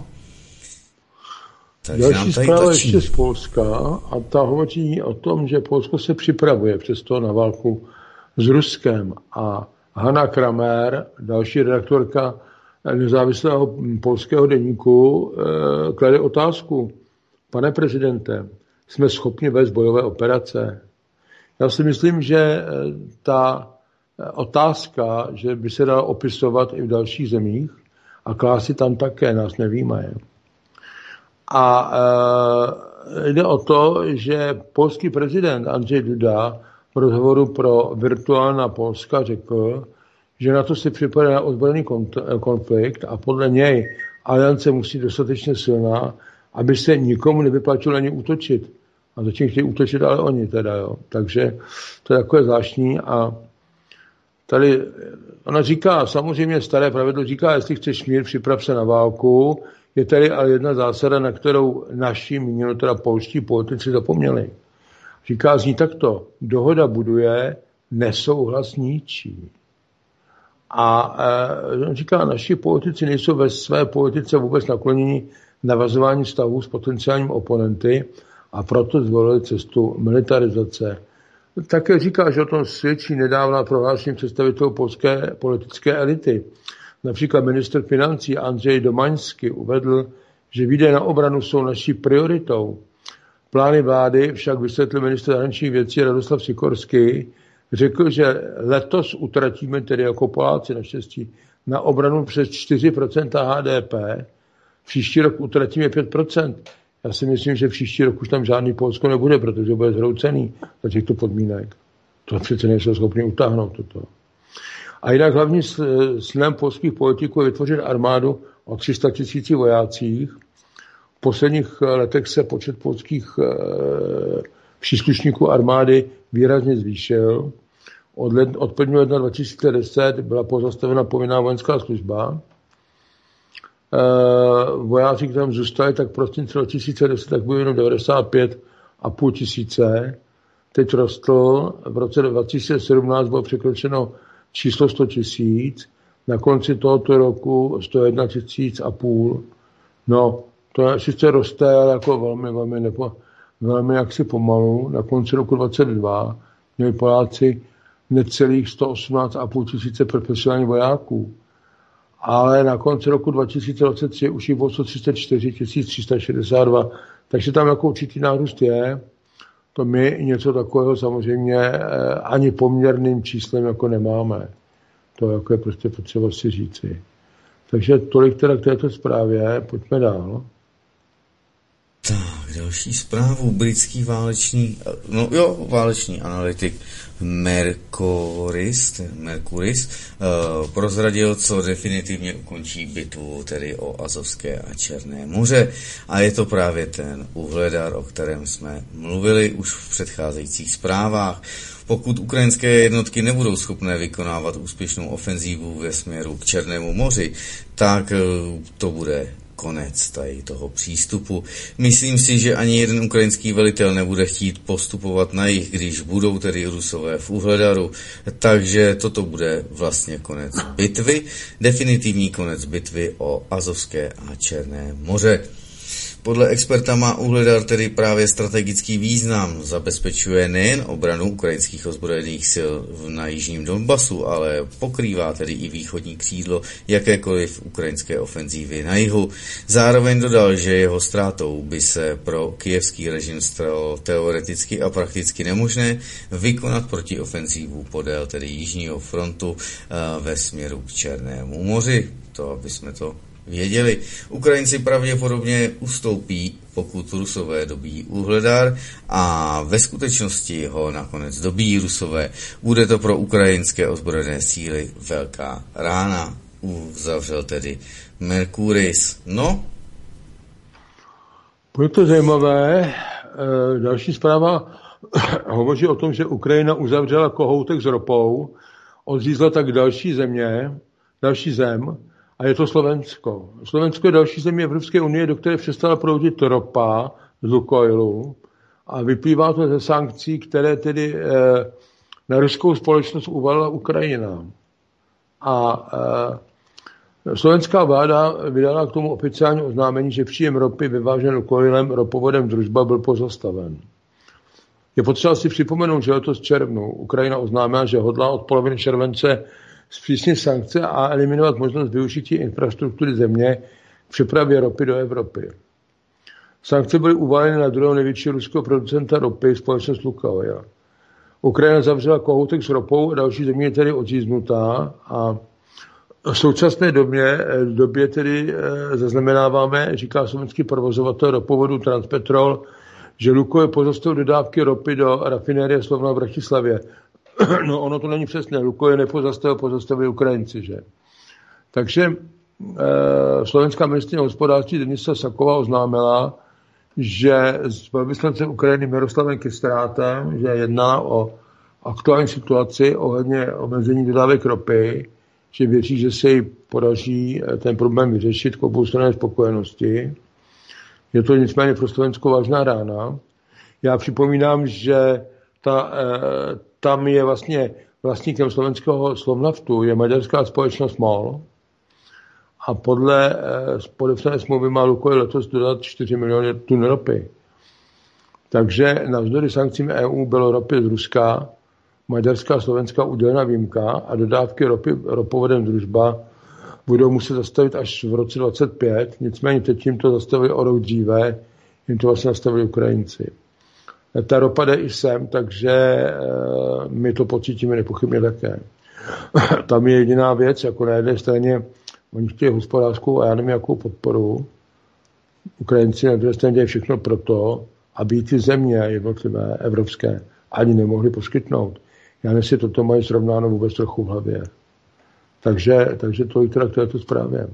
Takže další zpráva ještě z Polska a ta hovoří o tom, že Polsko se připravuje přesto na válku s Ruskem a Hanna Kramer, další redaktorka nezávislého polského deníku, eh, klade otázku. Pane prezidente, jsme schopni vést bojové operace? Já si myslím, že ta otázka, že by se dala opisovat i v dalších zemích a klásy tam také, nás nevímají. A eh, jde o to, že polský prezident Andrzej Duda v rozhovoru pro Virtuálna Polska řekl, že na to se připadá na ozbrojený konflikt a podle něj aliance musí dostatečně silná, aby se nikomu nevyplatilo ani útočit. A začínají chtějí útočit, ale oni teda, jo. Takže to je takové zvláštní a tady ona říká, samozřejmě staré pravidlo říká, jestli chceš mír, připrav se na válku. Je tady ale jedna zásada, na kterou naši, míněno teda polští politici zapomněli. Říká, zní takto, dohoda buduje, nesouhlas ničí. A e, on říká, naši politici nejsou ve své politice vůbec nakloněni navazování vztahů s potenciálními oponenty a proto zvolili cestu militarizace. Také říká, že o tom svědčí nedávná prohlášení představitelů polské politické elity. Například ministr financí Andrzej Domaňský uvedl, že výdaje na obranu jsou naší prioritou. Plány vlády však vysvětlil ministr zahraničních věcí Radoslav Sikorský, řekl, že letos utratíme, tedy jako Poláci naštěstí, na obranu přes čtyři procenta H D P, Příští rok utratíme pět procent. Já si myslím, že příští rok už tam žádný Polsko nebude, protože bude zhroucený za těchto podmínek. To přece nejsou schopni utáhnout toto. A jinak hlavní snem polských politiků je vytvořit armádu o tři sta tisíc vojácích. V posledních letech se počet polských příslušníků armády výrazně zvýšil. Od, led, od prvního ledna dva tisíce deset byla pozastavena povinná vojenská služba. E, vojáci, kteří tam zůstali, tak prosince dva tisíce deset tak bylo jenom devadesát pět a půl tisíce. Teď rostl, v roce dva tisíce sedmnáct bylo překročeno číslo sto tisíc, na konci tohoto roku sto jedna tisíc a půl. No, to je, sice roste, ale jako velmi, velmi, nepo, velmi jaksi pomalu. Na konci roku dvacet dva měli Poláci necelých sto osmnáct a půl tisíce profesionálních vojáků. Ale na konci roku dva tisíce dvacet tři už jich bylo sto třicet čtyři tisíc tři sta šedesát dva. Takže tam jako určitý nárůst je. To my něco takového samozřejmě ani poměrným číslem jako nemáme. To jako je prostě potřeba si říci. Takže tolik teda k této zprávě. Pojďme dál. Tak, další zprávu. Britský válečný, no jo, válečný analytik Mercuris, Mercuris uh, prozradil, co definitivně ukončí bitvu, tedy o Azovské a Černé moře. A je to právě ten Uhledar, o kterém jsme mluvili už v předcházejících zprávách. Pokud ukrajinské jednotky nebudou schopné vykonávat úspěšnou ofenzívu ve směru k Černému moři, tak uh, to bude konec tady toho přístupu. Myslím si, že ani jeden ukrajinský velitel nebude chtít postupovat na jih, když budou tedy Rusové v Uhledaru, takže toto bude vlastně konec bitvy, definitivní konec bitvy o Azovské a Černé moře. Podle experta má Uhledar tedy právě strategický význam, zabezpečuje nejen obranu ukrajinských ozbrojených sil na jižním Donbasu, ale pokrývá tedy i východní křídlo jakékoliv ukrajinské ofenzívy na jihu. Zároveň dodal, že jeho ztrátou by se pro kyjevský režim stalo teoreticky a prakticky nemožné vykonat protiofenzívu podél tedy jižního frontu ve směru k Černému moři. To, aby jsme to věděli. Ukrajinci pravděpodobně ustoupí, pokud Rusové dobí Uhledar, a ve skutečnosti ho nakonec dobí Rusové. Bude to pro ukrajinské ozbrojené síly velká rána. Uzavřel tedy Mercuris. No? Bude to zajímavé. Další zpráva hovoří o tom, že Ukrajina uzavřela kohoutek s ropou, odřízla tak další země, další zem, a je to Slovensko. Slovensko je další země Evropské unie, do které přestala proudit ropa z Lukoilu, a vyplývá to ze sankcí, které tedy eh, na ruskou společnost uvalila Ukrajina. A eh, slovenská vláda vydala k tomu oficiální oznámení, že příjem ropy vyvážený Lukoilem ropovodem Družba byl pozastaven. Je potřeba si připomenout, že letos v červnu Ukrajina oznámila, že hodlá od poloviny července zpřísnit sankce a eliminovat možnost využití infrastruktury země k přepravě ropy do Evropy. Sankce byly uvaleny na druhého největšího ruského producenta ropy, společnost Lukoil. Ukrajina zavřela kohoutek s ropou a další země je tedy odříznutá, a v současné době, době tedy zaznamenáváme, říká slovenský provozovatel ropovodu Transpetrol, že Lukoil pozastavil dodávky ropy do rafinérie Slovna v Bratislavě. No, ono to není přesné. Lukoil nepozastavil, pozastavili Ukrajinci, že? Takže e, slovenská ministryně hospodářství Denisa Saková oznámila, že s velvyslancem Ukrajiny Miroslavem Kystrátem, že jedná o aktuální situaci ohledně omezení dodávek ropy, že věří, že se jí podaří ten problém vyřešit k oboustranné spokojenosti. Je to nicméně pro Slovensko vážná rána. Já připomínám, že ta, e, tam je vlastně vlastníkem slovenského Slovnaftu je maďarská společnost MOL, a podle e, podepsané smlouvy má Lukoil letos dodat čtyři miliony tun ropy. Takže navzdory sankcím E U bylo ropy z Ruska, maďarská a slovenská udělena výjimka a dodávky ropy ropovodem Družba budou muset zastavit až v roce dvacet pět, nicméně teď tím to zastavili o rok dříve, jim to vlastně zastavili Ukrajinci. Ta ropa jde i sem, takže e, my to pocítíme nepochybně také. Tam je jediná věc, jako na jedné straně oni chtějí hospodářskou a já nevím jakou podporu, Ukrajinci na druhé straně dělají všechno proto, aby ty země jednotlivé evropské ani nemohly poskytnout. Já nevím, jestli toto mají srovnáno vůbec trochu v hlavě. Takže, takže tolik teda k této zprávě.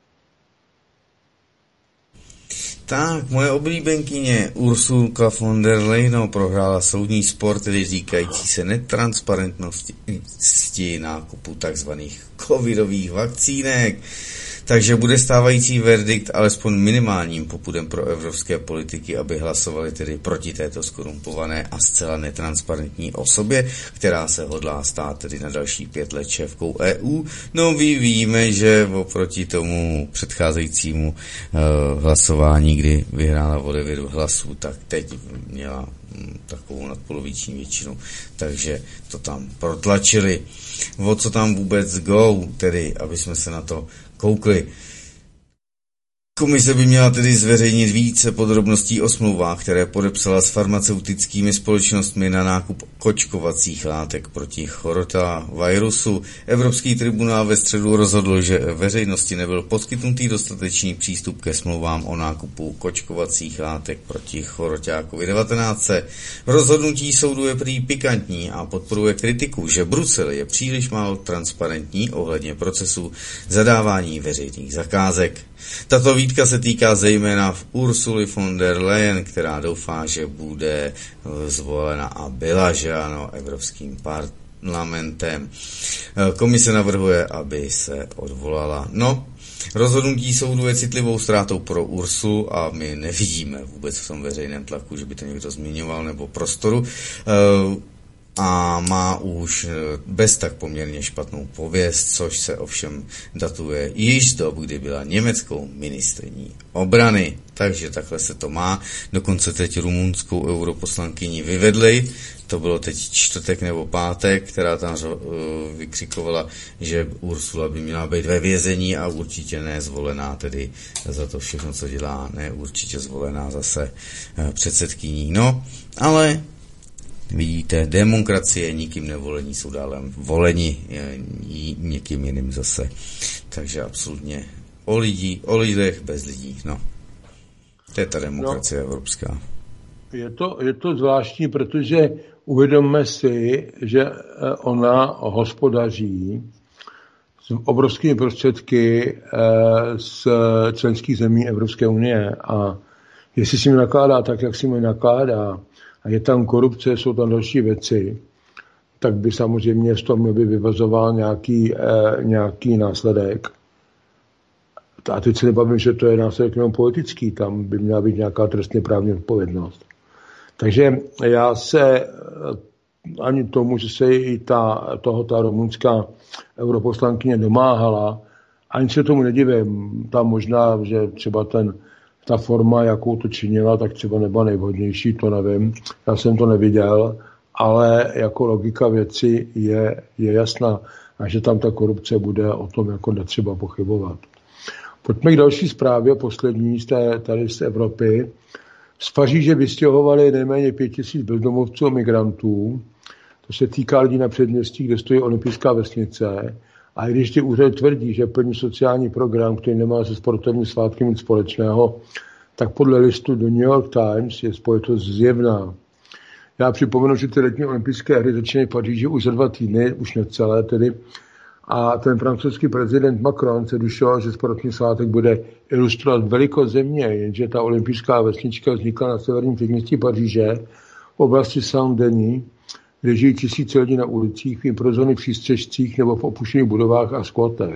Tak, moje oblíbenkyně Ursulka von der Leyen prohrála soudní spor, tedy týkající se netransparentnosti nákupu takzvaných covidových vakcínek. Takže bude stávající verdikt alespoň minimálním popudem pro evropské politiky, aby hlasovali tedy proti této skorumpované a zcela netransparentní osobě, která se hodlá stát tedy na další pět let šéfkou E U. No, my víme, že oproti tomu předcházejícímu uh, hlasování, kdy vyhrála o devět hlasů, tak teď měla hm, takovou nadpoloviční většinu, takže to tam protlačili. O co tam vůbec go, tedy, aby jsme se na to koukli. Komise by měla tedy zveřejnit více podrobností o smlouvách, které podepsala s farmaceutickými společnostmi na nákup kočkovacích látek proti chorotavirusu. Evropský tribunál ve středu rozhodl, že veřejnosti nebyl poskytnutý dostatečný přístup ke smlouvám o nákupu kočkovacích látek proti chorotě covid devatenáct. Rozhodnutí soudu je prý pikantní a podporuje kritiku, že Brusel je příliš málo transparentní ohledně procesu zadávání veřejných zakázek. Tato výtka se týká zejména v Ursuly von der Leyen, která doufá, že bude zvolena a byla, že ano, Evropským parlamentem. Komise navrhuje, aby se odvolala. No, rozhodnutí soudu je citlivou ztrátou pro Ursulu a my nevidíme vůbec v tom veřejném tlaku, že by to někdo zmiňoval, nebo prostoru. A má už bez tak poměrně špatnou pověst, což se ovšem datuje již z dob, kdy byla německou ministryní obrany. Takže takhle se to má. Dokonce teď rumunskou europoslankyni vyvedli. To bylo teď čtvrtek nebo pátek, která tam vykřikovala, že Ursula by měla být ve vězení a určitě ne zvolená tedy za to všechno, co dělá. Ne určitě zvolená zase předsedkyní. No, ale vidíte, demokracie, nikým nevolení jsou dále voleni někým jiným zase. Takže absolutně o lidí, o lidech bez lidí. No. To je ta demokracie no, evropská. Je to, je to zvláštní, protože uvědomme si, že ona hospodaří s obrovskými prostředky z členských zemí Evropské unie a jestli si mi nakládá tak, jak si mi nakládá, a je tam korupce, jsou tam další věci, tak by samozřejmě z toho měl by vyvazoval nějaký, eh, nějaký následek. A teď se nebavím, že to je následek jenom politický, tam by měla být nějaká trestně právní odpovědnost. Takže já se ani tomu, že se i ta, toho ta rumunská europoslankyně domáhala, ani se tomu nedivím. Tam možná, že třeba ten ta forma, jakou to činila, tak třeba nebyla nejvhodnější, to nevím. Já jsem to neviděl, ale jako logika věci je, je jasná. A že tam ta korupce bude, o tom jako netřeba pochybovat. Pojďme k další zprávě, poslední z té, tady z Evropy. Z Paříže vystěhovali nejméně pět tisíc bezdomovců a migrantů. To se týká lidí na předměstí, kde stojí olympijská vesnice. A i když ty úřady tvrdí, že plní sociální program, který nemá se sportovním svátkem nic společného, tak podle listu do New York Times je spojitost zjevná. Já připomenu, že ty letní olympijské hry začínají v Paříži už za dva týdny, už necelé tedy. A ten francouzský prezident Macron se dušoval, že sportovní svátek bude ilustrovat velikost země, jenže ta olympijská vesnička vznikla na severním předměstí Paříže v oblasti Saint-Denis, kde žijí tisíce lidí na ulicích, v improvizovaných přístřežcích nebo v opuštěných budovách a skvotech.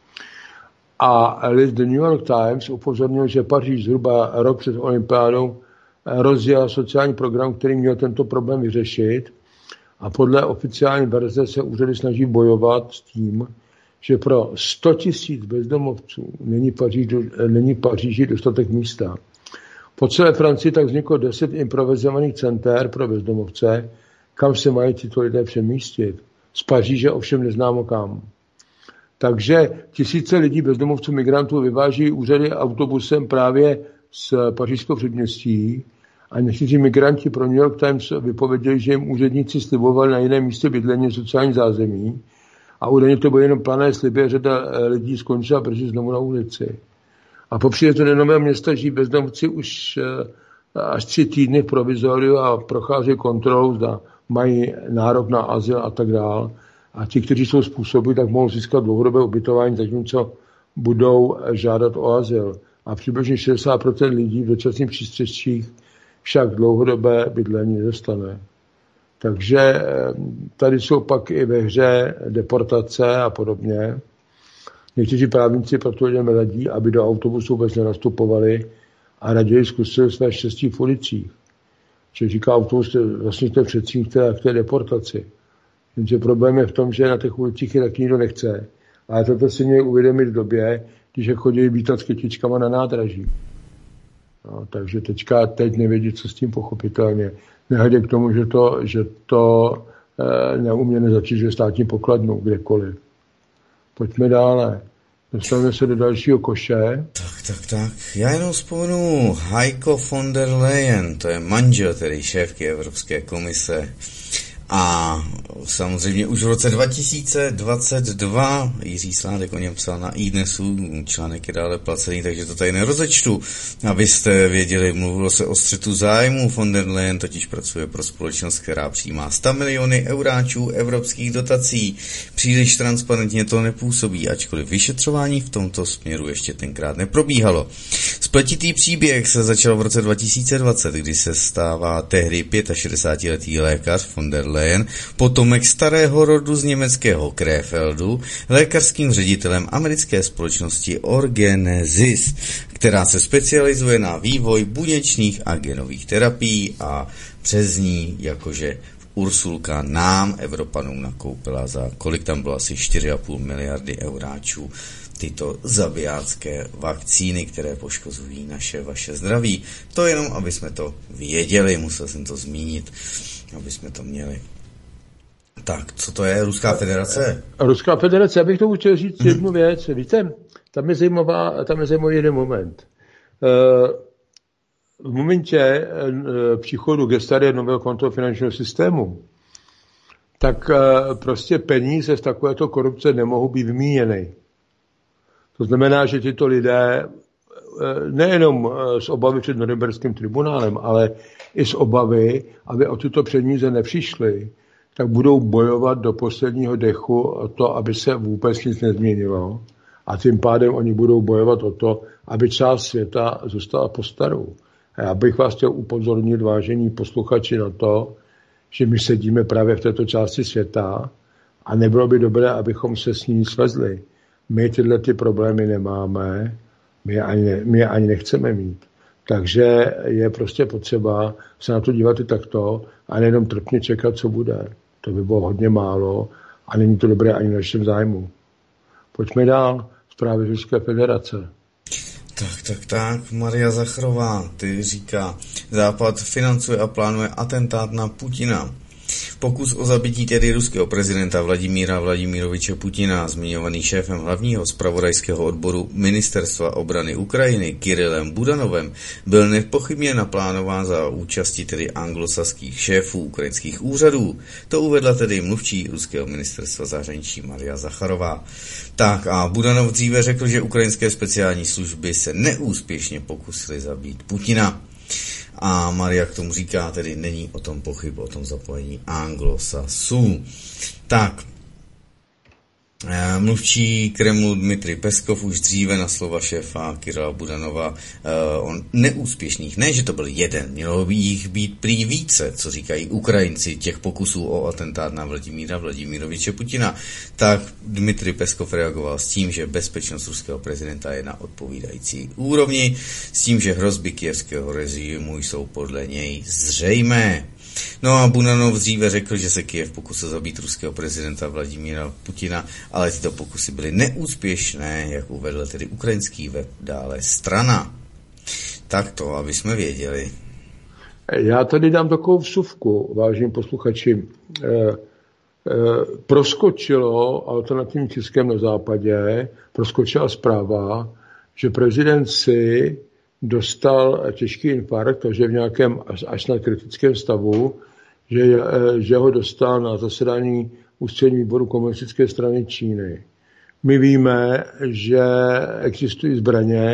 A list The New York Times upozornil, že Paříž zhruba rok před olympiádou rozjel sociální program, který měl tento problém vyřešit. A podle oficiální verze se úřady snaží bojovat s tím, že pro sto tisíc bezdomovců není, Paříž, není Paříži dostatek místa. Po celé Francii tak vzniklo deset improvizovaných center pro bezdomovce, kam se mají tyto lidé přemístit. Z Paříže ovšem neznámo kam. Takže tisíce lidí bezdomovců migrantů vyváží úřady autobusem právě z pařížského předměstí a někteří migranti pro New York Times vypověděli, že jim úředníci slibovali na jiném místě bydlení sociální zázemí a údajně to bylo jenom plané sliby, řada lidí skončila brzy znovu na ulici. A po příjezdu do Nového Města žijí bezdomovci už až tři týdny v provizoriu a prochází kontrolou, zda mají nárok na azyl a tak dál. A ti, kteří jsou způsoby, tak mohou získat dlouhodobé ubytování, zatímco budou žádat o azyl. A přibližně šedesát procent lidí v dočasných přístřeších však dlouhodobé bydlení nedostane. Takže tady jsou pak i ve hře deportace a podobně. Někteří právníci proto lidem radí, aby do autobusu vůbec nenastupovali a raději zkusili své štěstí v ulicích. Čili říká autobus, vlastně to je předsím k té deportaci. Jenže problém je v tom, že na těch ulicích je taky nikdo nechce. Ale toto si měli uvědomit v době, když je chodili vítat s kytičkama na nádraží. No, takže teďka teď nevědí, co s tím pochopitelně. Nehledě k tomu, že to, že to e, neuměne zatížuje státní pokladnu kdekoliv. Pojďme dále. Dostaneme se do dalšího koše. Tak, tak, tak. Já jenom vzpomenu Heiko von der Leyen, to je manžel, tedy šéfky Evropské komise. A samozřejmě už v roce dva tisíce dvacet dva Jiří Sládek o něm psal na iDnesu, článek je dále placený, takže to tady nerozečtu, abyste věděli, mluvilo se o střetu zájmu. Von der Leyen totiž pracuje pro společnost, která přijímá sto miliony euráčů evropských dotací. Příliš transparentně to nepůsobí, ačkoliv vyšetřování v tomto směru ještě tenkrát neprobíhalo. Spletitý příběh se začal v roce dva tisíce dvacet, kdy se stává tehdy šedesátiletý lékař von der Leyen, potomek starého rodu z německého Krefeldu, lékařským ředitelem americké společnosti Orgenesis, která se specializuje na vývoj buněčných a genových terapií a přes ní jakože Ursulka nám, Evropanům, nakoupila za, kolik tam bylo, asi čtyři a půl miliardy euráčů tyto zabijácké vakcíny, které poškozují naše, vaše zdraví. To jenom, aby jsme to věděli, musel jsem to zmínit, aby jsme to měli. Tak, co to je Ruská federace? Ruská federace, já bych tomu chtěl říct jednu věc. Víte, tam je zajímavá, tam je zajímavý jeden moment. V momentě příchodu gestárie nového konto finančního systému, tak prostě peníze z takovéto korupce nemohou být vymíněny. To znamená, že tyto lidé nejenom z obavy před Norimberským tribunálem, ale i z obavy, aby o tyto peníze nepřišly, tak budou bojovat do posledního dechu o to, aby se vůbec nic nezměnilo. A tím pádem oni budou bojovat o to, aby část světa zůstala po starou. A já bych vás chtěl upozornit, vážení posluchači, na to, že my sedíme právě v této části světa a nebylo by dobré, abychom se s ní svezli. My tyhle ty problémy nemáme, my je ani, my je ani nechceme mít. Takže je prostě potřeba se na to dívat i takto a nejenom trpně čekat, co bude. To by bylo hodně málo a není to dobré ani v našem zájmu. Pojďme dál. Zprávy Ruské federace. Tak, tak, tak. Maria Zacharová, ty říká, Západ financuje a plánuje atentát na Putina. Pokus o zabití tedy ruského prezidenta Vladimíra Vladimiroviče Putina, zmiňovaný šéfem hlavního zpravodajského odboru Ministerstva obrany Ukrajiny Kirillem Budanovem, byl nepochybně naplánován za účasti tedy anglosaských šéfů ukrajinských úřadů. To uvedla tedy mluvčí ruského ministerstva zahraničí Maria Zacharová. Tak a Budanov dříve řekl, že ukrajinské speciální služby se neúspěšně pokusily zabít Putina. A Maria k tomu říká, tedy není o tom pochyb, o tom zapojení anglosasů. Tak, mluvčí Kremlu Dmitrij Peskov už dříve na slova šéfa Kirila Budanova uh, o neúspěšných, ne, že to byl jeden, mělo by jich být prý více, co říkají Ukrajinci těch pokusů o atentát na Vladimíra Vladimiroviče Putina. Tak Dmitrij Peskov reagoval s tím, že bezpečnost ruského prezidenta je na odpovídající úrovni, s tím, že hrozby kyjevského režimu jsou podle něj zřejmé. No a Budanov dříve řekl, že se Kyjev pokusil zabít ruského prezidenta Vladimíra Putina, ale tyto pokusy byly neúspěšné, jak uvedl tedy ukrajinský web dále Strana. Tak to, aby jsme věděli. Já tady dám takovou vsuvku, vážení posluchači. E, e, proskočilo alternativním tiskem na západě, proskočila zpráva, že prezident si dostal těžký infarkt, takže v nějakém až, až na kritickém stavu, že, že ho dostal na zasedání ústředního výboru komunistické strany Číny. My víme, že existují zbraně,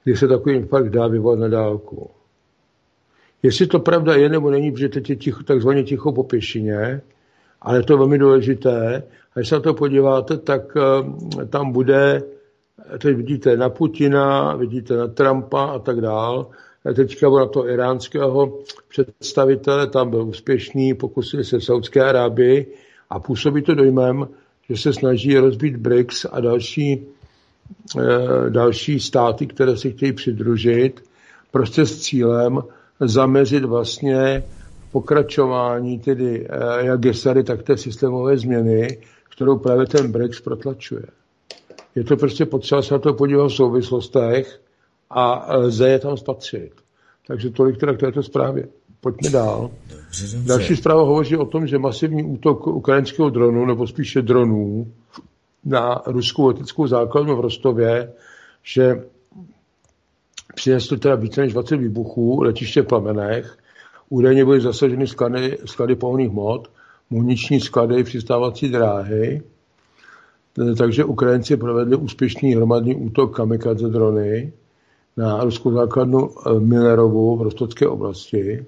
kdy se takový infarkt dá vyvolat na dálku. Jestli to pravda je nebo není, protože teď je ticho, takzvaně ticho po pěšině, ale to je velmi důležité. A když se na to podíváte, tak uh, tam bude, teď vidíte na Putina, vidíte na Trumpa a tak dál. Teďka byl na to iránského představitele, tam byl úspěšný, pokusili se v Saudské Arábii a působí to dojmem, že se snaží rozbít B R I C S a další, uh, další státy, které si chtějí přidružit, prostě s cílem zamezit vlastně pokračování, tedy jak gesary, tak té systémové změny, kterou právě ten B R I C S protlačuje. Je to prostě potřeba se na to podívat v souvislostech a lze je tam spatřit. Takže tolik teda k této zprávě. Pojďme dál. Dobře, dobře. Další zpráva hovoří o tom, že masivní útok ukrajinského dronu, nebo spíše dronů, na ruskou leteckou základnu v Rostově, že přinesl teda více než dvacet výbuchů, letiště v plamenech, údajně byly zasaženy sklady, sklady pohonných hmot, muniční sklady, přistávací dráhy, takže Ukrajinci provedli úspěšný hromadný útok kamikadze drony na ruskou základnu Millerovu v Rostovské oblasti.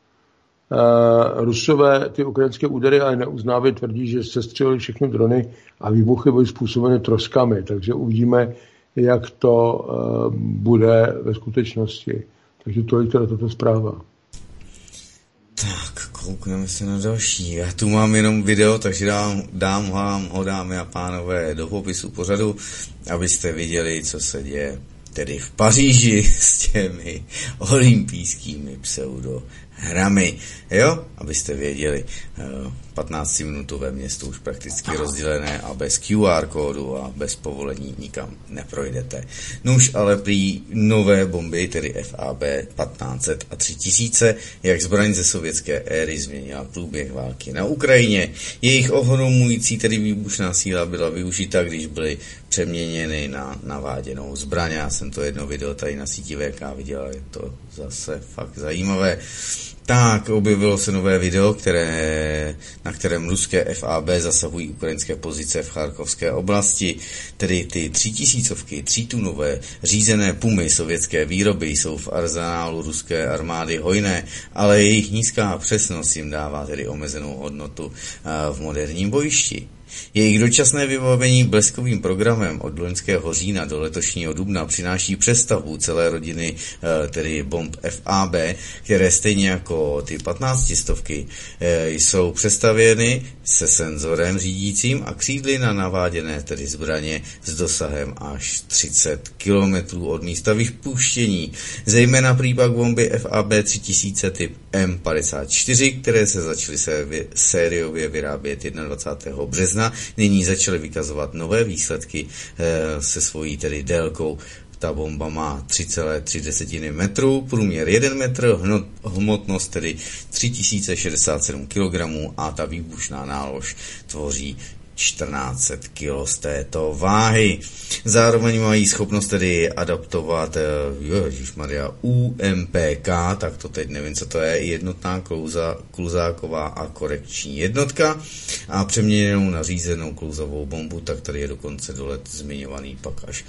Rusové ty ukrajinské údery ale neuznávají, tvrdí, že sestřelili všechny drony a výbuchy byly způsobeny troskami, takže uvidíme, jak to bude ve skutečnosti. Takže tolik teda tato zpráva. Tak, koukneme se na další. Já tu mám jenom video, takže dám, dám vám ho, dámy a pánové, do popisu pořadu, abyste viděli, co se děje tedy v Paříži s těmi olympijskými pseudohrami. Jo, abyste věděli, patnáctiminutové město už prakticky rozdělené a bez Q R kódu a bez povolení nikam neprojdete. Nuž ale prý nové bomby, tedy F A B patnáct set a tři tisíce, jak zbraň ze sovětské éry změnila průběh války na Ukrajině. Jejich ohromující, tedy výbušná síla byla využita, když byly přeměněny na naváděnou zbraň. Já jsem to jedno video tady na síti V K viděl, je to zase fakt zajímavé. Tak, objevilo se nové video, které, na kterém ruské F A B zasahují ukrajinské pozice v Charkovské oblasti. Tedy ty třítisícovky, třítunové řízené pumy sovětské výroby jsou v arzenálu ruské armády hojné, ale jejich nízká přesnost jim dává tedy omezenou hodnotu v moderním bojišti. Jejich dočasné vybavení bleskovým programem od loňského října do letošního dubna přináší přestavbu celé rodiny, tedy bomb F A B, které stejně jako ty patnáctistovky jsou přestavěny se senzorem řídícím a křídly na naváděné tedy zbraně s dosahem až třicet kilometrů od místa vypuštění. Zejména přípak bomby F A B tři tisíce typ M padesát čtyři, které se začaly sériově vyrábět dvacátého prvního března, nyní začaly vykazovat nové výsledky e, se svojí tedy délkou. Ta bomba má tři celé tři metru, průměr jeden metr, hmotnost tedy tři tisíce šedesát sedm kilogramů a ta výbušná nálož tvoří čtrnáct set kilo z této váhy. Zároveň mají schopnost tedy adaptovat ježišmarja, U M P K, tak to teď nevím, co to je, jednotná klouza, kluzáková a korekční jednotka a přeměněnou na řízenou klouzavou bombu, tak tady je dokonce dolet zmiňovaný pak až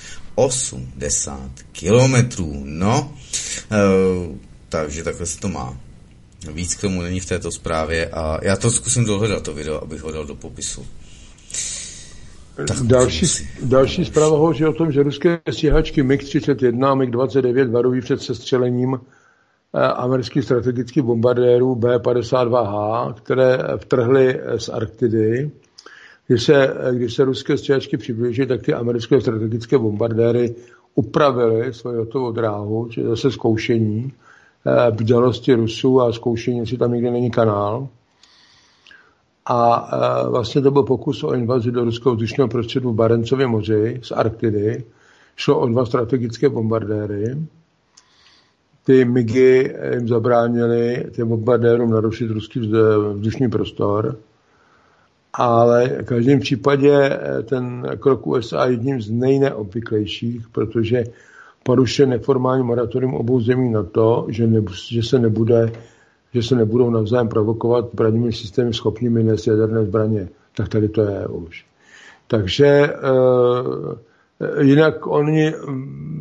osmdesát kilometrů. No, e, takže takhle se to má. Víc k tomu není v této zprávě a já to zkusím dohledat, to video, abych ho dal do popisu. Další, další zpráva hovoří o tom, že ruské stíhačky MiG třicet jedna a MiG dvacet devět varují před sestřelením amerických strategických bombardérů B padesát dva H, které vtrhly z Arktidy. Když se, když se ruské stíhačky přiblíží, tak ty americké strategické bombardéry upravily svoji letovou dráhu, či zase zkoušení bdělosti Rusů a zkoušení, jestli tam někde není kanál. A e, vlastně to byl pokus o invazi do ruského vzdušného prostředí v Barencově moři z Arktidy. Šlo o dva strategické bombardéry. Ty MiGy jim zabránili těm bombardérům narušit ruský vzdušný prostor. Ale v každém případě ten krok U S A je jedním z nejneobvyklejších, protože porušuje neformální moratorium obou zemí na to, že, ne, že se nebude že se nebudou navzájem provokovat zbraněmi systémy schopnými nést jaderné zbraně. Tak tady to je už. Takže e, jinak oni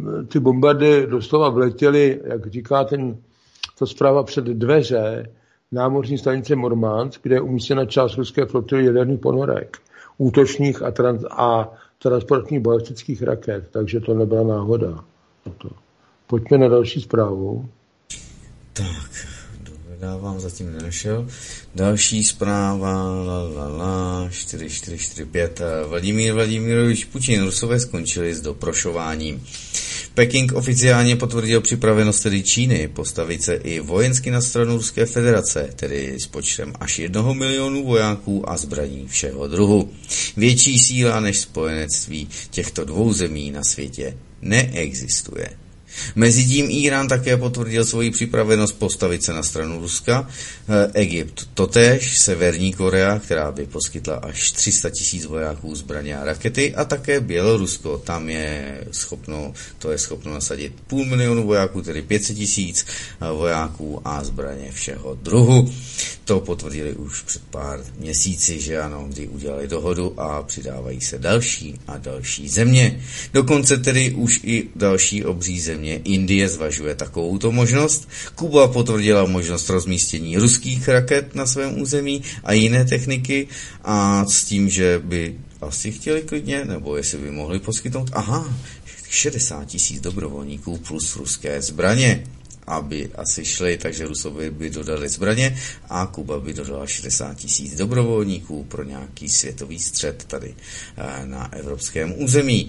ty bombardy doslova vletěly, jak říká ten, ta zpráva, před dveře námořní stanice Murmansk, kde je umístěna část ruské flotily jaderných ponorek, útočných a, trans, a transportních balistických raket, takže to nebyla náhoda. To. Pojďme na další zprávu. Tak, dávám, zatím nenašel. Další zpráva, la, la, la, čtyři čtyři čtyři pět. Vladimír Vladimirovič Putin, Rusové skončili s doprošováním. Peking oficiálně potvrdil připravenost tedy Číny postavit se i vojensky na stranu Ruské federace, tedy s počtem až jednoho milionu vojáků a zbraní všeho druhu. Větší síla než spojenectví těchto dvou zemí na světě neexistuje. Mezitím Irán také potvrdil svoji připravenost postavit se na stranu Ruska, Egypt totéž, Severní Korea, která by poskytla až tři sta tisíc vojáků, zbraně a rakety, a také Bělorusko, tam je schopno, to je schopno nasadit půl milionu vojáků, tedy pět set tisíc vojáků a zbraně všeho druhu. To potvrdili už před pár měsíci, že ano, kdy udělali dohodu a přidávají se další a další země. Dokonce tedy už i další obří země. Indie zvažuje takovouto možnost. Kuba potvrdila možnost rozmístění ruských raket na svém území a jiné techniky, a s tím, že by asi chtěli klidně, nebo jestli by mohli poskytnout, aha, šedesát tisíc dobrovolníků plus ruské zbraně, aby asi šli, takže Rusové by dodali zbraně a Kuba by dodala šedesát tisíc dobrovolníků pro nějaký světový střet tady na evropském území.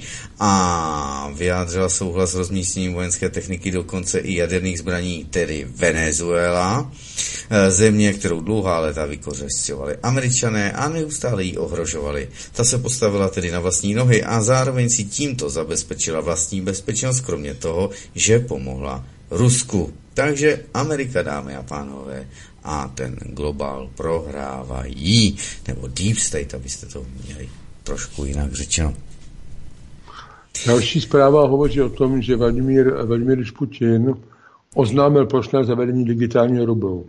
A vyjádřila souhlas s rozmístěním vojenské techniky, dokonce i jaderných zbraní, tedy Venezuela, země, kterou dlouhá léta vykořisťovali Američané a neustále ji ohrožovali. Ta se postavila tedy na vlastní nohy a zároveň si tímto zabezpečila vlastní bezpečnost, kromě toho, že pomohla Rusku. Takže Amerika, dámy a pánové, a ten globál prohrávají, nebo Deep State, abyste to měli trošku jinak řečeno. Další zpráva hovoří o tom, že Vladimír, Vladimír Putin oznámil plošné zavedení digitálního rublu.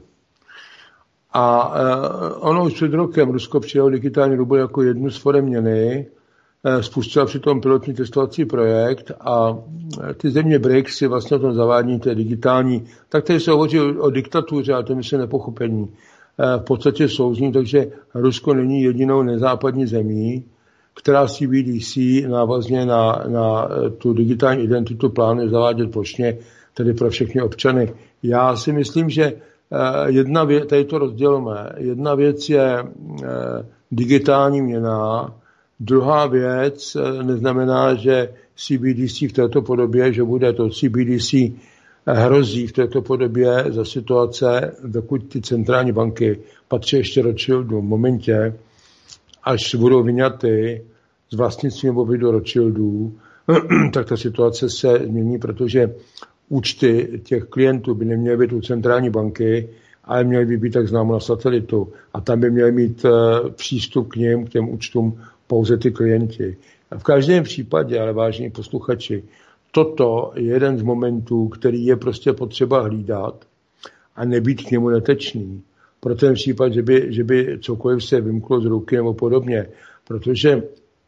A ono už před rokem Rusko přijalo digitální rubl jako jednu z forem měny, spustila přitom pilotní testovací projekt a ty země B R I C S si vlastně o tom zavádí té digitální, tak tady se hovoří o, o diktatuře, a to myslím nepochopení. V podstatě souzní, takže Rusko není jedinou nezápadní zemí, která C B D C návazně na, na tu digitální identitu plánuje zavádět plošně, tedy pro všechny občany. Já si myslím, že jedna věc, tady to rozdělíme, jedna věc je digitální měna, druhá věc neznamená, že C B D C v této podobě, že bude to C B D C hrozí v této podobě za situace, dokud ty centrální banky patří ještě Rothschildu. V momentě, až budou vyňaty z vlastnictví nebo do Rothschildů, tak ta situace se změní, protože účty těch klientů by neměly být u centrální banky, ale měly by být tak známo na satelitu. A tam by měli mít přístup k nim, k těm účtům, pouze ty klienti. A v každém případě, ale vážení posluchači, toto je jeden z momentů, který je prostě potřeba hlídat a nebýt k němu netečný. Pro ten případ, že by, že by cokoliv se vymklo z ruky nebo podobně. Protože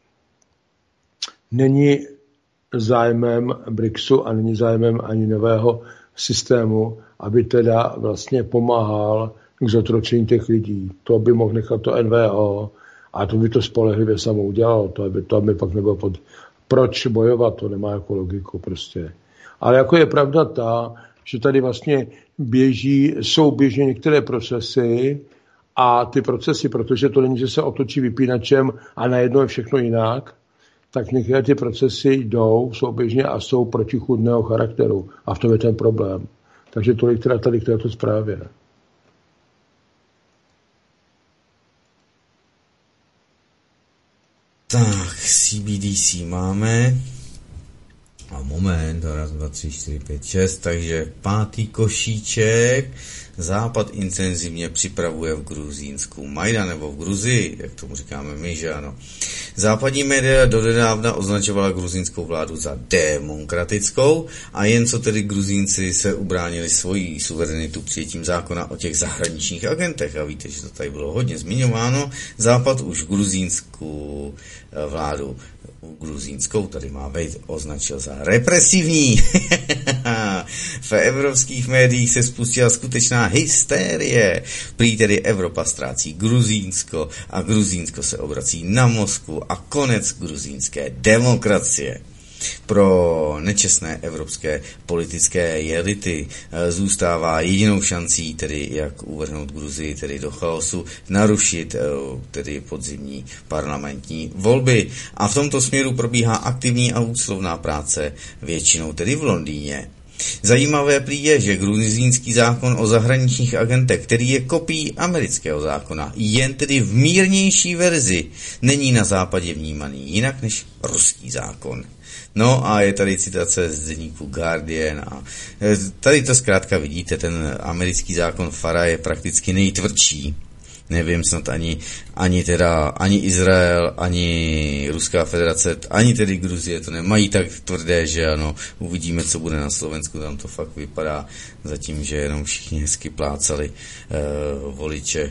není zájmem BRICSu a není zájmem ani nového systému, aby teda vlastně pomáhal k zotročení těch lidí. To by mohl nechat to N V O a to by to spolehlivě samo udělalo. To by, to by pak nebylo pod... Proč bojovat? To nemá jako logiku prostě. Ale jako je pravda ta, že tady vlastně běží, jsou běžně některé procesy a ty procesy, protože to není, že se otočí vypínačem a najednou je všechno jinak, tak některé ty procesy jdou souběžně a jsou protichůdného charakteru. A v tom je ten problém. Takže tolik teda tady k této zprávě. Tak, C B D C máme. A moment, raz, dva, tři, čtyři, pět, šest, takže pátý košíček. Západ intenzivně připravuje v Gruzínsku Majdan, nebo v Gruzii, jak tomu říkáme my, že ano. Západní média dodedávna označovala gruzínskou vládu za demokratickou a jen co tedy Gruzínci se ubránili svoji suverenitu přijetím zákona o těch zahraničních agentech, a víte, že to tady bylo hodně zmiňováno, Západ už gruzínskou vládu gruzínskou, tady má být, označil za rep, represivní. V evropských médiích se spustila skutečná hysterie. Prý tedy Evropa ztrácí Gruzínsko a Gruzínsko se obrací na Moskvu a konec gruzínské demokracie. Pro nečestné evropské politické elity zůstává jedinou šancí, tedy jak uvrhnout Gruzii tedy do chaosu, narušit tedy podzimní parlamentní volby. A v tomto směru probíhá aktivní a úslovná práce, většinou tedy v Londýně. Zajímavé prý je, že gruzínský zákon o zahraničních agentech, který je kopií amerického zákona, jen tedy v mírnější verzi, není na západě vnímaný jinak než ruský zákon. No a je tady citace z deníku Guardian a tady to zkrátka vidíte, ten americký zákon Fara je prakticky nejtvrdší. Nevím, snad ani, ani teda, ani Izrael, ani Ruská federace, ani tedy Gruzie to nemají tak tvrdé, že ano, uvidíme, co bude na Slovensku, tam to fakt vypadá zatím, že jenom všichni hezky plácali uh, voliče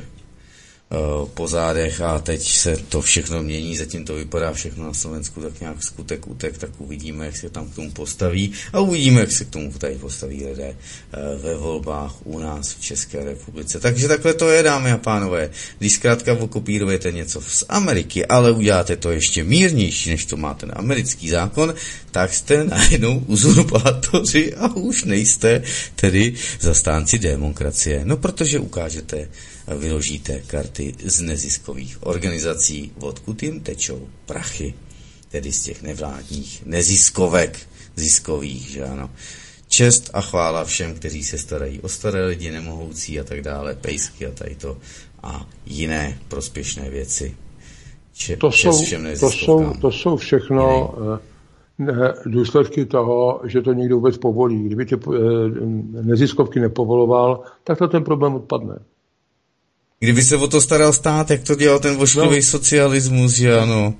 po zádech a teď se to všechno mění, zatím to vypadá všechno na Slovensku tak nějak skutek utek, tak uvidíme, jak se tam k tomu postaví a uvidíme, jak se k tomu tady postaví lidé ve volbách u nás v České republice. Takže takhle to je, dámy a pánové. Když zkrátka okopírujete něco z Ameriky, ale uděláte to ještě mírnější, než to má ten americký zákon, tak jste najednou uzurpátoři a už nejste tedy zastánci demokracie. No protože ukážete a vyložíte karty z neziskových organizací, odkud jim tečou prachy, tedy z těch nevládních neziskovek ziskových, že ano. Čest a chvála všem, kteří se starají o staré lidi, nemohoucí a tak dále, pejsky a tady to a jiné prospěšné věci. Če- to, jsou, to, jsou, to jsou všechno ne, důsledky toho, že to někdo vůbec povolí. Kdyby ty neziskovky nepovoloval, tak to ten problém odpadne. Kdyby se o to staral stát, jak to dělal ten vošklivý no. socialismus, že ano.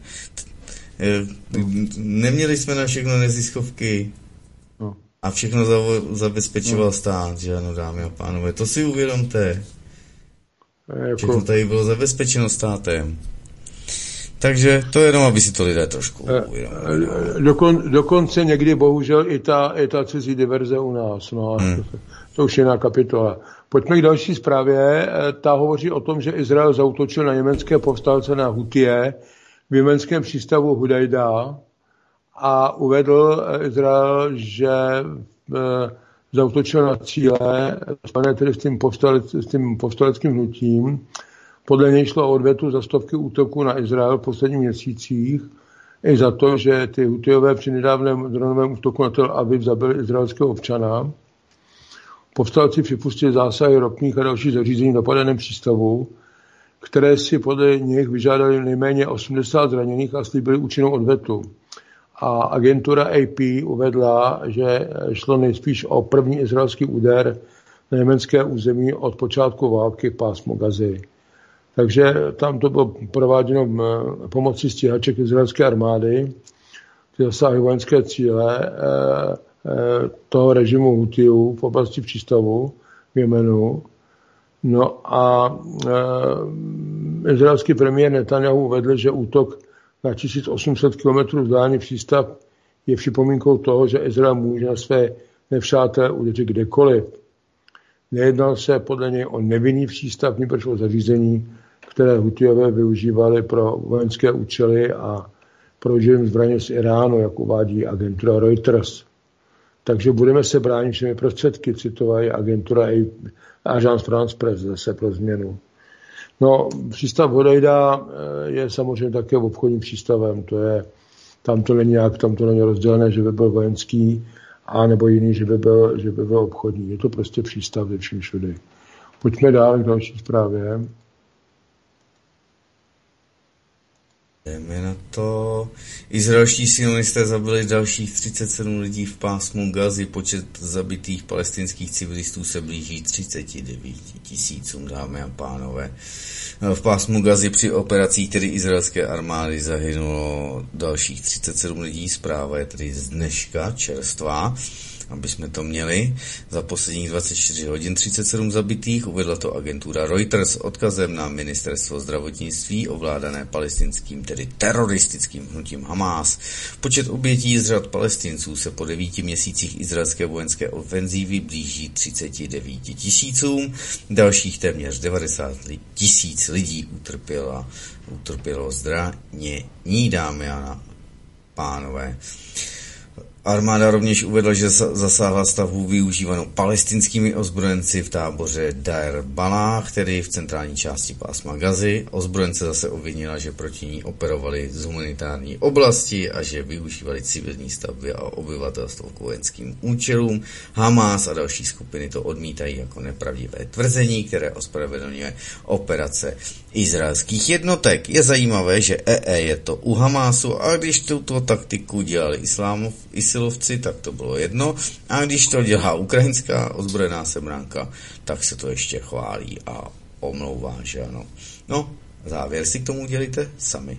Neměli jsme na všechno neziskovky no. a všechno zabezpečoval no. stát, že ano, dámy a pánové. To si uvědomte. Jako... Všechno tady bylo zabezpečeno státem. Takže to je jenom, aby si to lidé trošku uvědomili. Dokon, dokonce někdy bohužel i ta, i ta cizí diverze u nás. No. Hmm. To, to už je jiná kapitola. Pojďme k další zprávě. Ta hovoří o tom, že Izrael zaútočil na německé povstalce na Hutije v jemenském přístavu Hudajda a uvedl Izrael, že zaútočil na cíle, spojené tedy s tím, povstalec, s tím povstaleckým hnutím. Podle něj šlo o odvetu za stovky útoků na Izrael v posledních měsících i za to, že ty Hutijové při nedávném dronovém útoku na Tel Aviv zabili izraelského občana. Povstalci připustili zásahy ropných a dalších zařízení v napadeném přístavu, které si podle nich vyžádali nejméně osmdesát zraněných a slíbili účinnou odvetu. A agentura A P uvedla, že šlo nejspíš o první izraelský úder na jemenské území od počátku války v pásmu Gazy. Takže tam to bylo prováděno pomocí stíhaček izraelské armády, ty zasáhly vojenské cíle toho režimu Hutijů v oblasti přístavu v Jemenu. No a e, izraelský premiér Netanyahu uvedl, že útok na tisíc osm set kilometrů vzdálený přístav je připomínkou toho, že Izrael může na své nepřátelé udeřit kdekoliv. Nejednal se podle něj o nevinný přístav, nýbrž o zařízení, které Hutijové využívali pro vojenské účely a pro užívání zbraně z Iránu, jak uvádí agentura Reuters. Takže budeme se bránit všemi prostředky, citovají agentura Agence France Presse zase pro změnu. No, přístav Hodejda je samozřejmě také obchodním přístavem, to je, tam to není nějak, tam to není rozdělené, že by byl vojenský, a nebo jiný, že by byl, že by byl obchodní. Je to prostě přístav ze vším všudy. Pojďme dál k další zprávě. Jdeme na to. Izraelští sionisté zabili dalších třicet sedm lidí v pásmu Gazy. Počet zabitých palestinských civilistů se blíží třiceti devíti tisícům, dámy a pánové. V pásmu Gazy při operacích tedy izraelské armády zahynulo dalších třicet sedm lidí. Zpráva je tedy z dneška čerstvá, aby jsme to měli. Za posledních dvacet čtyři hodin třicet sedm zabitých, uvedla to agentura Reuters s odkazem na ministerstvo zdravotnictví ovládané palestinským tedy teroristickým hnutím Hamás. Počet obětí z řad Palestinců se po devíti měsících izraelské vojenské ofenzívy blíží třiceti devíti tisícům. Dalších téměř devadesát tisíc lidí utrpělo, utrpělo zranění, dámy a pánové. Armáda rovněž uvedla, že zasáhla stavbu využívanou palestinskými ozbrojenci v táboře Deir Balah, tedy v centrální části pásma Gazy. Ozbrojence zase obvinila, že proti ní operovali z humanitární oblasti a že využívali civilní stavby a obyvatelstvo k vojenským účelům. Hamás a další skupiny to odmítají jako nepravdivé tvrzení, které ospravedlňuje operace izraelských jednotek. Je zajímavé, že E E je to u Hamásu, a když tuto taktiku dělali islámov, isilovci, tak to bylo jedno, a když to dělá ukrajinská ozbrojená semránka, tak se to ještě chválí a omlouvá, že ano. No, závěr si k tomu udělíte sami.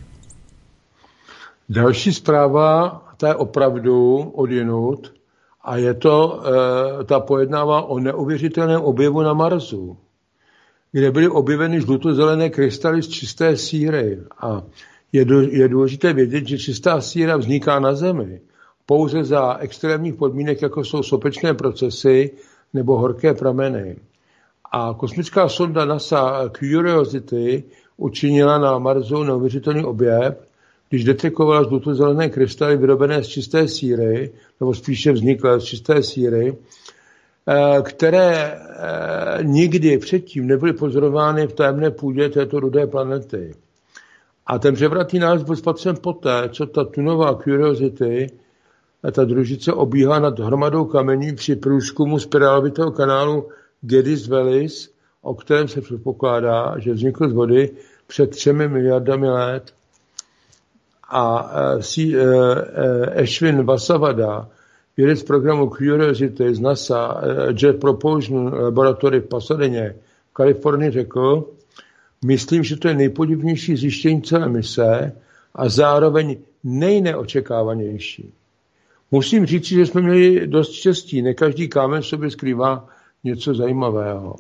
Další zpráva, ta je opravdu odjinud, a je to, e, ta pojednává o neuvěřitelném objevu na Marsu, kde byly objeveny žlutozelené krystaly z čisté síry. A je, do, je důležité vědět, že čistá síra vzniká na Zemi pouze za extrémních podmínek, jako jsou sopečné procesy nebo horké prameny. A kosmická sonda NASA Curiosity učinila na Marsu neuvěřitelný objev, když detekovala žlutozelené krystaly vyrobené z čisté síry, nebo spíše vzniklé z čisté síry, které nikdy předtím nebyly pozorovány v tajemné půdě této rudé planety. A ten převratný nález byl spatřen poté, co ta tunová Curiosity, ta družice, obíhá nad hromadou kamení při průzkumu spirálovitého kanálu Geddes-Vallis, o kterém se předpokládá, že vznikl z vody před třemi miliardami let. A Ashwin Vasavada, vědec programu Curiosity z NASA Jet Propulsion Laboratory v Pasadeně v Kalifornii, řekl: myslím, že to je nejpodivnější zjištění celé mise a zároveň nejneočekávanější. Musím říct, že jsme měli dost štěstí. Ne každý kámen v sobě skrývá něco zajímavého.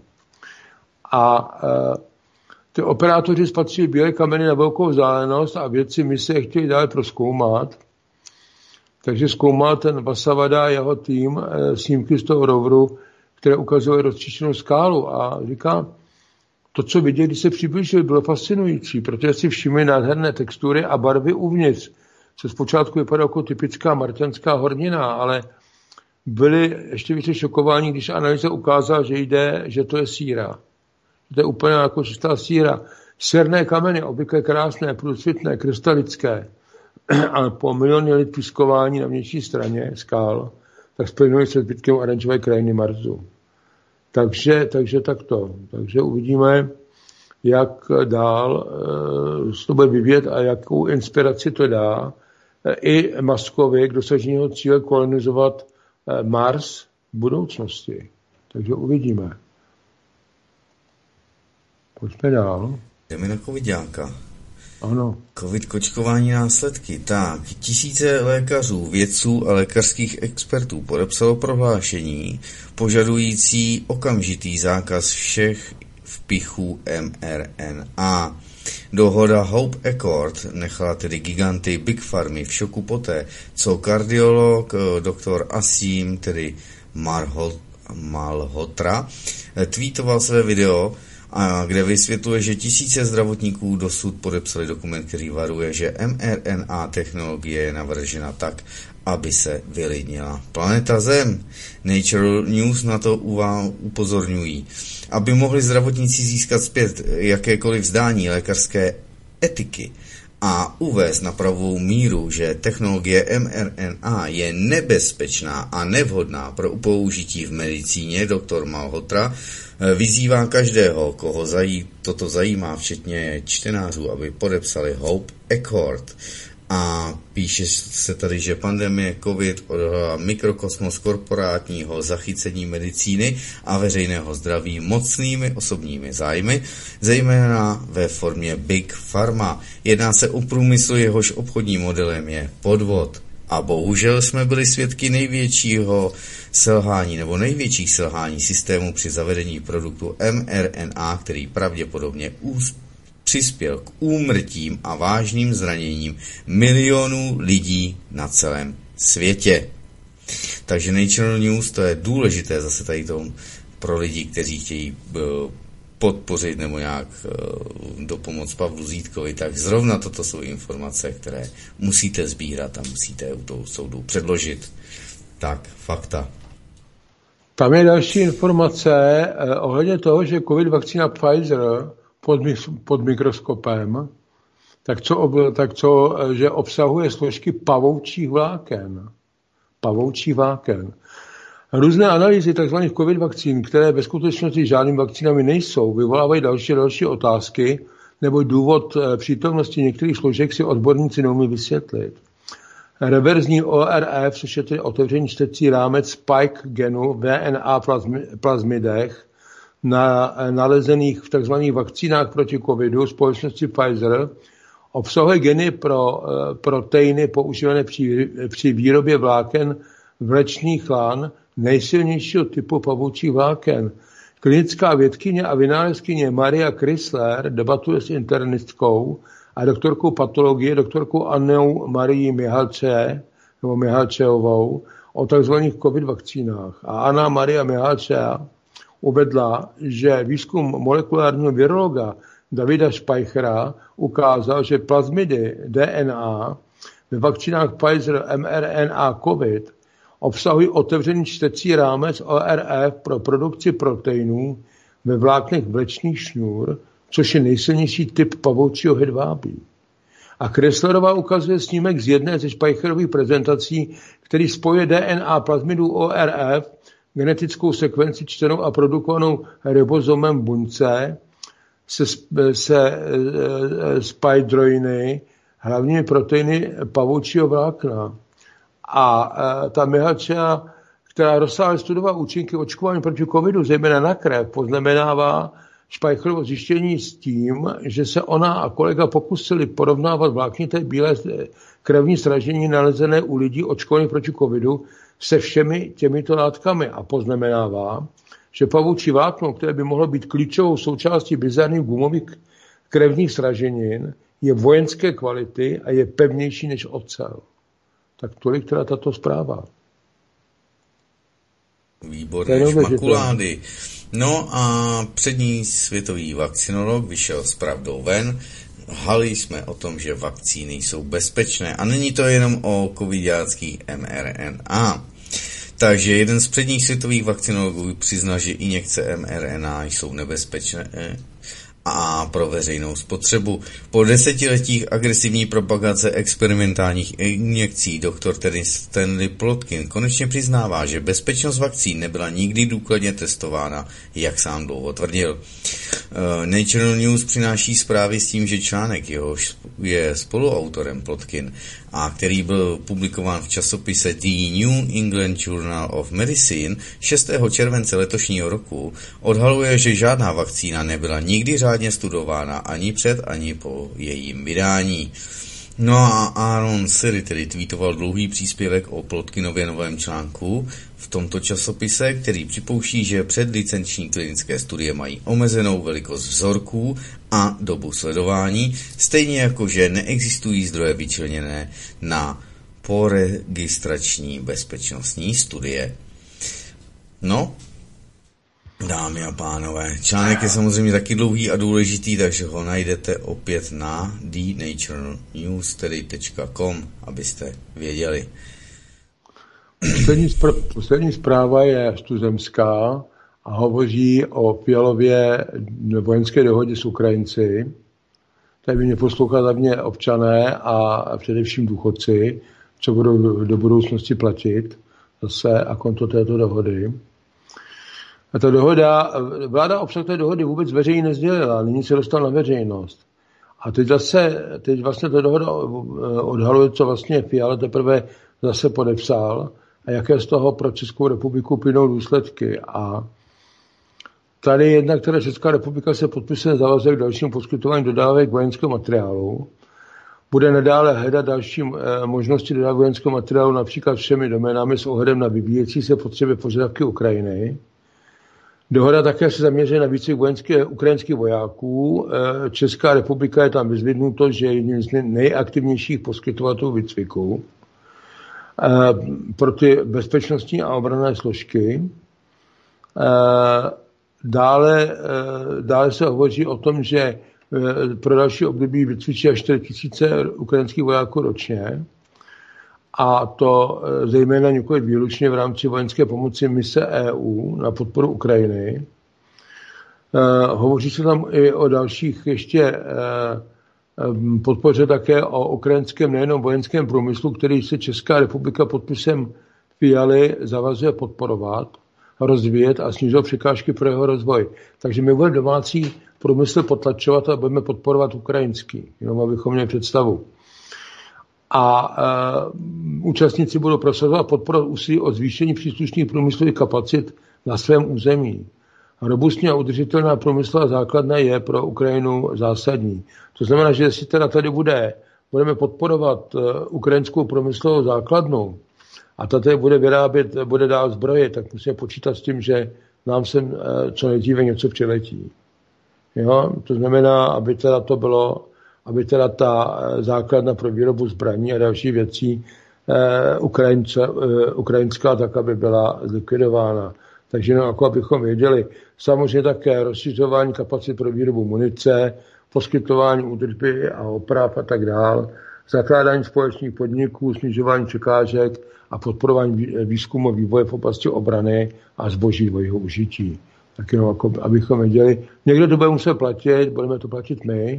A e, ty operátoři spatřili bílé kameny na velkou vzdálenost a vědci mise je chtěli dále prozkoumat. Takže zkoumal ten Vasavada a jeho tým e, snímky z toho roveru, které ukazovaly rozčištěnou skálu. A říká, to, co viděli, když se přiblížili, bylo fascinující, protože si všimli nádherné textury a barvy uvnitř. Co zpočátku vypadá jako typická marťanská hornina, ale byli ještě více šokováni, když analýza ukázala, že jde, že to je síra. To je úplně jako čistá síra. Sérné kameny, obvykle krásné, průsvitné, krystalické, a po miliony let pískování na vnější straně skál, tak splynuli se zbytkem oranžové krajiny Marsu. Takže, takže takto. Takže uvidíme, jak dál se to bude vyvíjet a jakou inspiraci to dá i Muskovi k dosažení cíle kolonizovat Mars v budoucnosti. Takže uvidíme. Pojďme dál. Jdeme na covidáka. Ano. Covid kočkování následky. Tak, tisíce lékařů, vědců a lékařských expertů podepsalo prohlášení požadující okamžitý zákaz všech vpichů em er en á. Dohoda Hope Accord nechala tedy giganty Big Pharmy v šoku poté, co kardiolog doktor Asim, tedy Malhotra, tweetoval své video, kde vysvětluje, že tisíce zdravotníků dosud podepsali dokument, který varuje, že em er en á technologie je navržena tak, aby se vylidnila planeta Zem. Nature News na to upozorňují. Aby mohli zdravotníci získat zpět jakékoliv vzdání lékařské etiky a uvést na pravou míru, že technologie em er en á je nebezpečná a nevhodná pro použití v medicíně, doktor Malhotra vyzývá každého, koho zají, toto zajímá, včetně čtenářů, aby podepsali Hope Accord. A píše se tady, že pandemie COVID odhalila mikrokosmos korporátního zachycení medicíny a veřejného zdraví mocnými osobními zájmy, zejména ve formě Big Pharma. Jedná se o průmysl, jehož obchodním modelem je podvod. A bohužel jsme byli svědky největšího selhání nebo největších selhání systému při zavedení produktu em er en á, který pravděpodobně přispěl k úmrtím a vážným zraněním milionů lidí na celém světě. Takže National News, to je důležité zase tady to pro lidi, kteří chtějí podpořit nebo nějak dopomoc Pavlu Zítkovi, tak zrovna toto jsou informace, které musíte sbírat a musíte u toho soudu předložit. Tak, fakta. Tam je další informace eh, ohledně toho, že covid vakcína Pfizer pod, pod mikroskopem, tak co, tak co, že obsahuje složky pavoučích vláken. Pavoučích vláken. Různé analýzy tzv. Covid vakcín, které ve skutečnosti žádnými vakcínami nejsou, vyvolávají další další otázky, nebo důvod přítomnosti některých složek si odborníci neumí vysvětlit. Reverzní O R F, což je tedy otevřený čtecí rámec spike genu V N A plazmidech, na, nalezených v tzv. Vakcínách proti covidu společnosti Pfizer, obsahuje geny pro proteiny používané při, při výrobě vláken vlečných lan nejsilnějšího typu pavoučích vláken. Klinická vědkyně a vynálezkyně Maria Chrysler debatuje s internistkou a doktorkou patologie, doktorkou Annou Marii Mihalče, nebo Mihalčeovou, o tzv. COVID vakcínách. A Anna Maria Mihalčea uvedla, že výzkum molekulárního virologa Davida Speichera ukázal, že plazmidy D N A ve vakcínách Pfizer mRNA COVID obsahují otevřený čtecí rámec O R F pro produkci proteinů ve vláknech vlečných šňůr, což je nejsilnější typ pavoučího hedvábí. A Chryslerová ukazuje snímek z jedné ze Speicherových prezentací, který spojuje D N A plazmidů O R F, genetickou sekvenci čtenou a produkovanou ribozomem buňce, se, se spidroiny, hlavními proteiny pavoučího vlákna. A ta Mihalčea, která rozsáhle studovala účinky očkování proti covidu, zejména na krev, poznamenává Speicherovo zjištění s tím, že se ona a kolega pokusili porovnávat vláknité bílé krevní sražení nalezené u lidí očkovaných proti covidu se všemi těmito látkami a poznamenává, že pavoučí vlákno, které by mohlo být klíčovou součástí bizarních gumových krevních sraženin, je vojenské kvality a je pevnější než ocel. Tak tolik teda tato zpráva. Výborné šmakulády. No a přední světový vakcinolog vyšel s pravdou ven. Lhali jsme o tom, že vakcíny jsou bezpečné. A není to jenom o covidiáckých mRNA. Takže jeden z předních světových vakcinologů přiznal, že injekce mRNA jsou nebezpečné a pro veřejnou spotřebu. Po desetiletích agresivní propagace experimentálních injekcí doktor tedy Stanley Plotkin konečně přiznává, že bezpečnost vakcín nebyla nikdy důkladně testována, jak sám dlouho tvrdil. National News přináší zprávy s tím, že článek jehož je spoluautorem Plotkin a který byl publikován v časopise The New England Journal of Medicine šestého července letošního roku, odhaluje, že žádná vakcína nebyla nikdy řádně studována ani před, ani po jejím vydání. No a Aaron Siri tedy tweetoval dlouhý příspěvek o Plotkinově novém článku v tomto časopise, který připouští, že předlicenční klinické studie mají omezenou velikost vzorků a dobu sledování, stejně jako že neexistují zdroje vyčleněné na poregistrační bezpečnostní studie. No, dámy a pánové, článek je samozřejmě taky dlouhý a důležitý, takže ho najdete opět na the nature news tečka com, abyste věděli. Poslední, zpr- poslední zpráva je tuzemská a hovoří o Fialově vojenské dohodě s Ukrajinci. Tady by mě poslouchali hlavně občané a především důchodci, co budou do budoucnosti platit zase a konto této dohody. A ta dohoda, vláda obsah té dohody vůbec veřejně nezdělila, nyní se dostala na veřejnost. A teď zase, teď vlastně ta dohoda odhaluje, co vlastně Fiala teprve zase podepsal a jaké z toho pro Českou republiku plynou důsledky. A tady jednak, která Česká republika se podpisuje zavazuje k dalšímu poskytování dodávek vojenského materiálu. Bude nadále hledat další možnosti dodávek vojenského materiálu například všemi doménami s ohledem na vyvíjející se potřeby požadavky Ukrajiny. Dohoda také se zaměřuje na výcvik vojenské ukrajinských vojáků. Česká republika je tam vyzvednuto, že je jedním z nejaktivnějších poskytovatelů výcviku pro ty bezpečnostní a obranné složky. Dále, dále se hovoří o tom, že pro další období vycvičí až čtyři tisíce ukrajinských vojáků ročně, a to zejména několik výlučně v rámci vojenské pomoci mise E U na podporu Ukrajiny. Hovoří se tam i o dalších ještě podpoře také o ukrajinském nejenom vojenském průmyslu, který se Česká republika podpisem Fialy zavazuje podporovat, rozvíjet a snižovat překážky pro jeho rozvoj. Takže my budeme domácí průmysl potlačovat a budeme podporovat ukrajinský, jenom abychom měli představu. A uh, účastníci budou prosazovat podporovat úsilí o zvýšení příslušných průmyslových kapacit na svém území. Robustní a udržitelná průmyslová základna je pro Ukrajinu zásadní. To znamená, že jestli teda tady bude, budeme podporovat uh, ukrajinskou průmyslovou základnu a ta tady bude vyrábět, bude dál zbroje, tak musíme počítat s tím, že nám sem uh, co nejdříve něco přiletí. Jo? To znamená, aby teda to bylo, aby teda ta základna pro výrobu zbraní a další věcí eh, Ukrajince, eh, ukrajinská, tak aby byla zlikvidována. Takže no, jako abychom věděli, samozřejmě také rozšiřování kapacit pro výrobu munice, poskytování údržby a oprav a tak dál, zakládání společných podniků, snižování překážek a podporování výzkumu a vývoje v oblasti obrany a zboží dvojího užití. Tak jenom jako, abychom věděli, někdo to bude muset platit, budeme to platit my,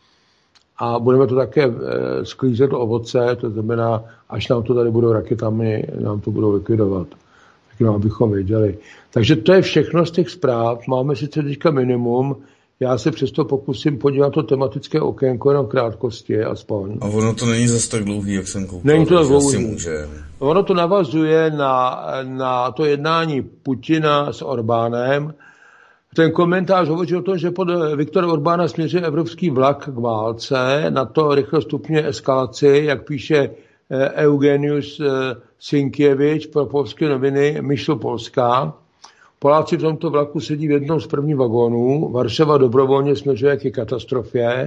a budeme to také sklízet ovoce, to znamená, až nám to tady budou raketami, nám to budou likvidovat. Tak jenom, abychom věděli. Takže to je všechno z těch zpráv. Máme sice teďka minimum, já se přesto pokusím podívat to tematické okénko jenom v krátkosti aspoň. A ono to není zase tak dlouhý, jak jsem koukal. Není to dlouhý. Může. Ono to navazuje na, na to jednání Putina s Orbánem. Ten komentář hovoří o tom, že pod Viktora Orbána směřuje evropský vlak k válce, na to rychle stupňuje eskalaci, jak píše Eugenius Sienkiewicz pro polské noviny Myšl Polska. Poláci v tomto vlaku sedí v jednom z prvních vagónů. Varšava dobrovolně směřuje ke katastrofě.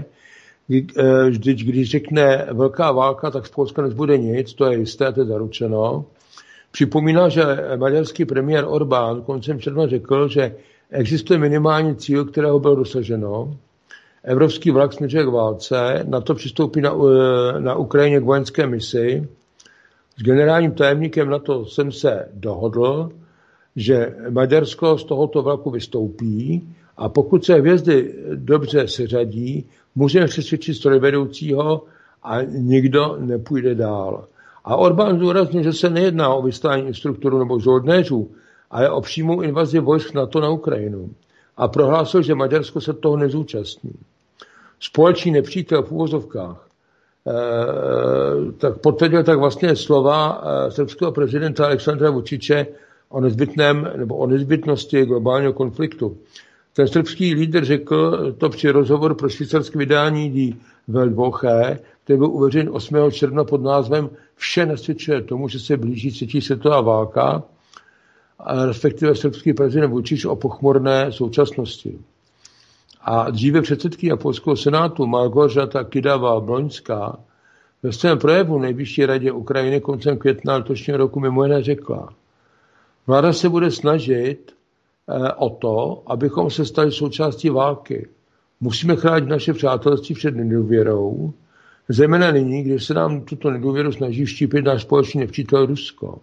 Vždyť, když řekne velká válka, tak z Polska nezbude nic, to je jisté, to je zaručeno. Připomíná, že maďarský premiér Orbán koncem června řekl, že existuje minimální cíl, kterého bylo dosaženo. Evropský vlak směřuje k válce, na to přistoupí na, na Ukrajině k vojenské misi. S generálním tajemníkem NATO jsem se dohodl, že Maďarsko z tohoto vlaku vystoupí a pokud se hvězdy dobře seřadí, můžeme přesvědčit strojvedoucího a nikdo nepůjde dál. A Orbán zdůraznil, že se nejedná o vyslání instruktorů nebo žoldnéřů, ale o přímou invazi vojsk NATO na Ukrajinu. A prohlásil, že Maďarsko se toho nezúčastní. Společný nepřítel v úvozovkách eh, tak potvrdil tak vlastně slova eh, srbského prezidenta Alexandra Vučiče o nezbytném nebo o nezbytnosti globálního konfliktu. Ten srbský lídr řekl to při rozhovoru pro švýcarské vydání Die Weltwoche, který byl uveřejněn osmého června pod názvem Vše nasvědčuje tomu, že se blíží třetí světová válka, a respektive srbský prezident Vučić o pochmurné současnosti. A dříve předsedkyně polského senátu Malgorzata Kidawa-Bloňská ve svém projevu nejvyšší radě Ukrajiny koncem května letošního roku mimo jiné řekla: vláda se bude snažit eh, o to, abychom se stali součástí války. Musíme chránit naše přátelství před nedůvěrou, zejména nyní, když se nám tuto nedůvěru snaží vštípit náš společný nepřítel Rusko.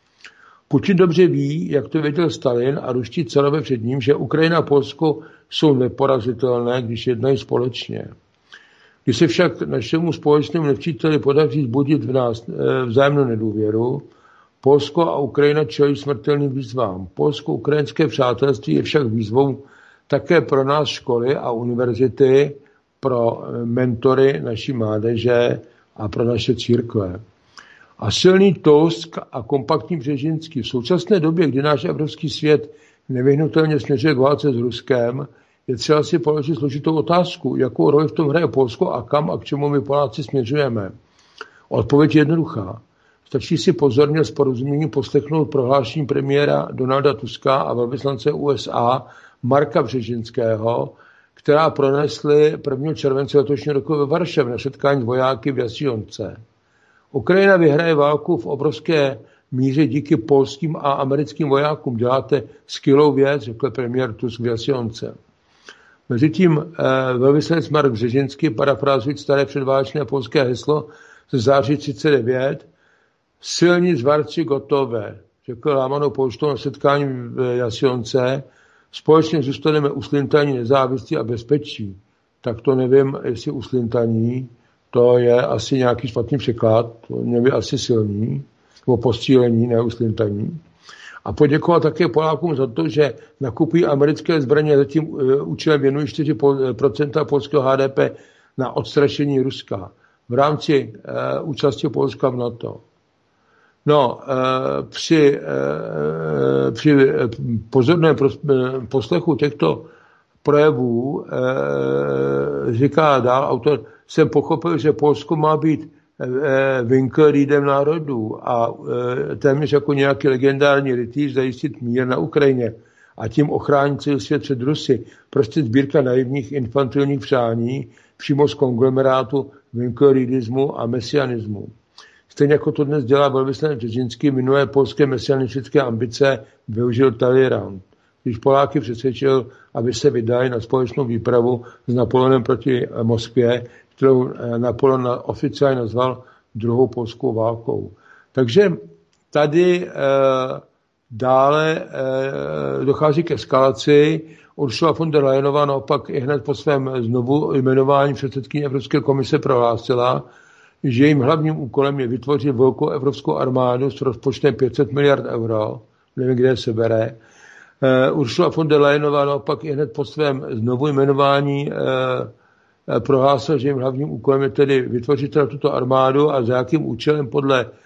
Putin dobře ví, jak to věděl Stalin a ruští carové před ním, že Ukrajina a Polsko jsou neporazitelné, když jednají společně. Když se však našemu společnému nepříteli podaří zbudit v nás vzájemnou nedůvěru, Polsko a Ukrajina čelí smrtelným výzvám. Polsko-ukrajinské přátelství je však výzvou také pro nás školy a univerzity, pro mentory naší mládeže a pro naše církve. A silný Tusk a kompaktní Břežinský v současné době, kdy náš evropský svět nevyhnutelně směřuje k válce s Ruskem, je třeba si položit složitou otázku, jakou roli v tom hraje Polsko a kam a k čemu my Poláci směřujeme. Odpověď je jednoduchá. Stačí si pozorně s porozuměním poslechnout prohlášení premiéra Donalda Tuska a velvyslance U S A Marka Břežinského, která pronesly prvního července letošního roku ve Varšavě na setkání s vojáky v Jasionce. Ukrajina vyhraje válku v obrovské míře díky polským a americkým vojákům. Děláte skvělou věc, řekl premiér Tusk v Jasionce. Mezitím eh, velvyslanec Mark Břežinský, parafrázujíc staré předválečné polské heslo ze září třicet devět, silní zvarci gotové, řekl lámanou poštou na setkání v Jasionce, společně zůstaneme uslintaní, nezávislí a bezpečí. Tak to nevím, jestli uslintaní, to je asi nějaký špatný překlad, to neví asi silní, nebo posílení, ne uslintaní. A poděkoval také Polákům za to, že nakupují americké zbraně, zatím účelem věnují čtyři procenta polského H D P na odstrašení Ruska v rámci uh, účasti Polska v NATO. No, uh, při, uh, při pozorném poslechu těchto projevů uh, říká dál autor, jsem pochopil, že Polsko má být Winkelriedem národů a téměř jako nějaký legendární rytíř zajistit mír na Ukrajině a tím ochránit celý svět před Rusy. Prostě sbírka naivních infantilních přání přímo z konglomerátu Winkelriedismu a mesianismu. Stejně jako to dnes dělá velvyslanec Břežinský, minulé polské mesianistické ambice využil Talleyrand, když Poláky přesvědčil, aby se vydali na společnou výpravu s Napoleonem proti Moskvě, kterou Napoleon oficiálně nazval druhou polskou válkou. Takže tady e, dále e, dochází k eskalaci. Ursula von der Leyenová naopak i hned po svém znovu jmenování předsedkyně Evropské komise prohlásila, že jejím hlavním úkolem je vytvořit velkou evropskou armádu s rozpočtem pět set miliard euro, nevím, kde se bere. E, Ursula von der Leyenová naopak i hned po svém znovu jmenování e, prohlásil, že jim hlavním úkolem je tedy vytvořit tuto armádu a za jakým účelem podle e,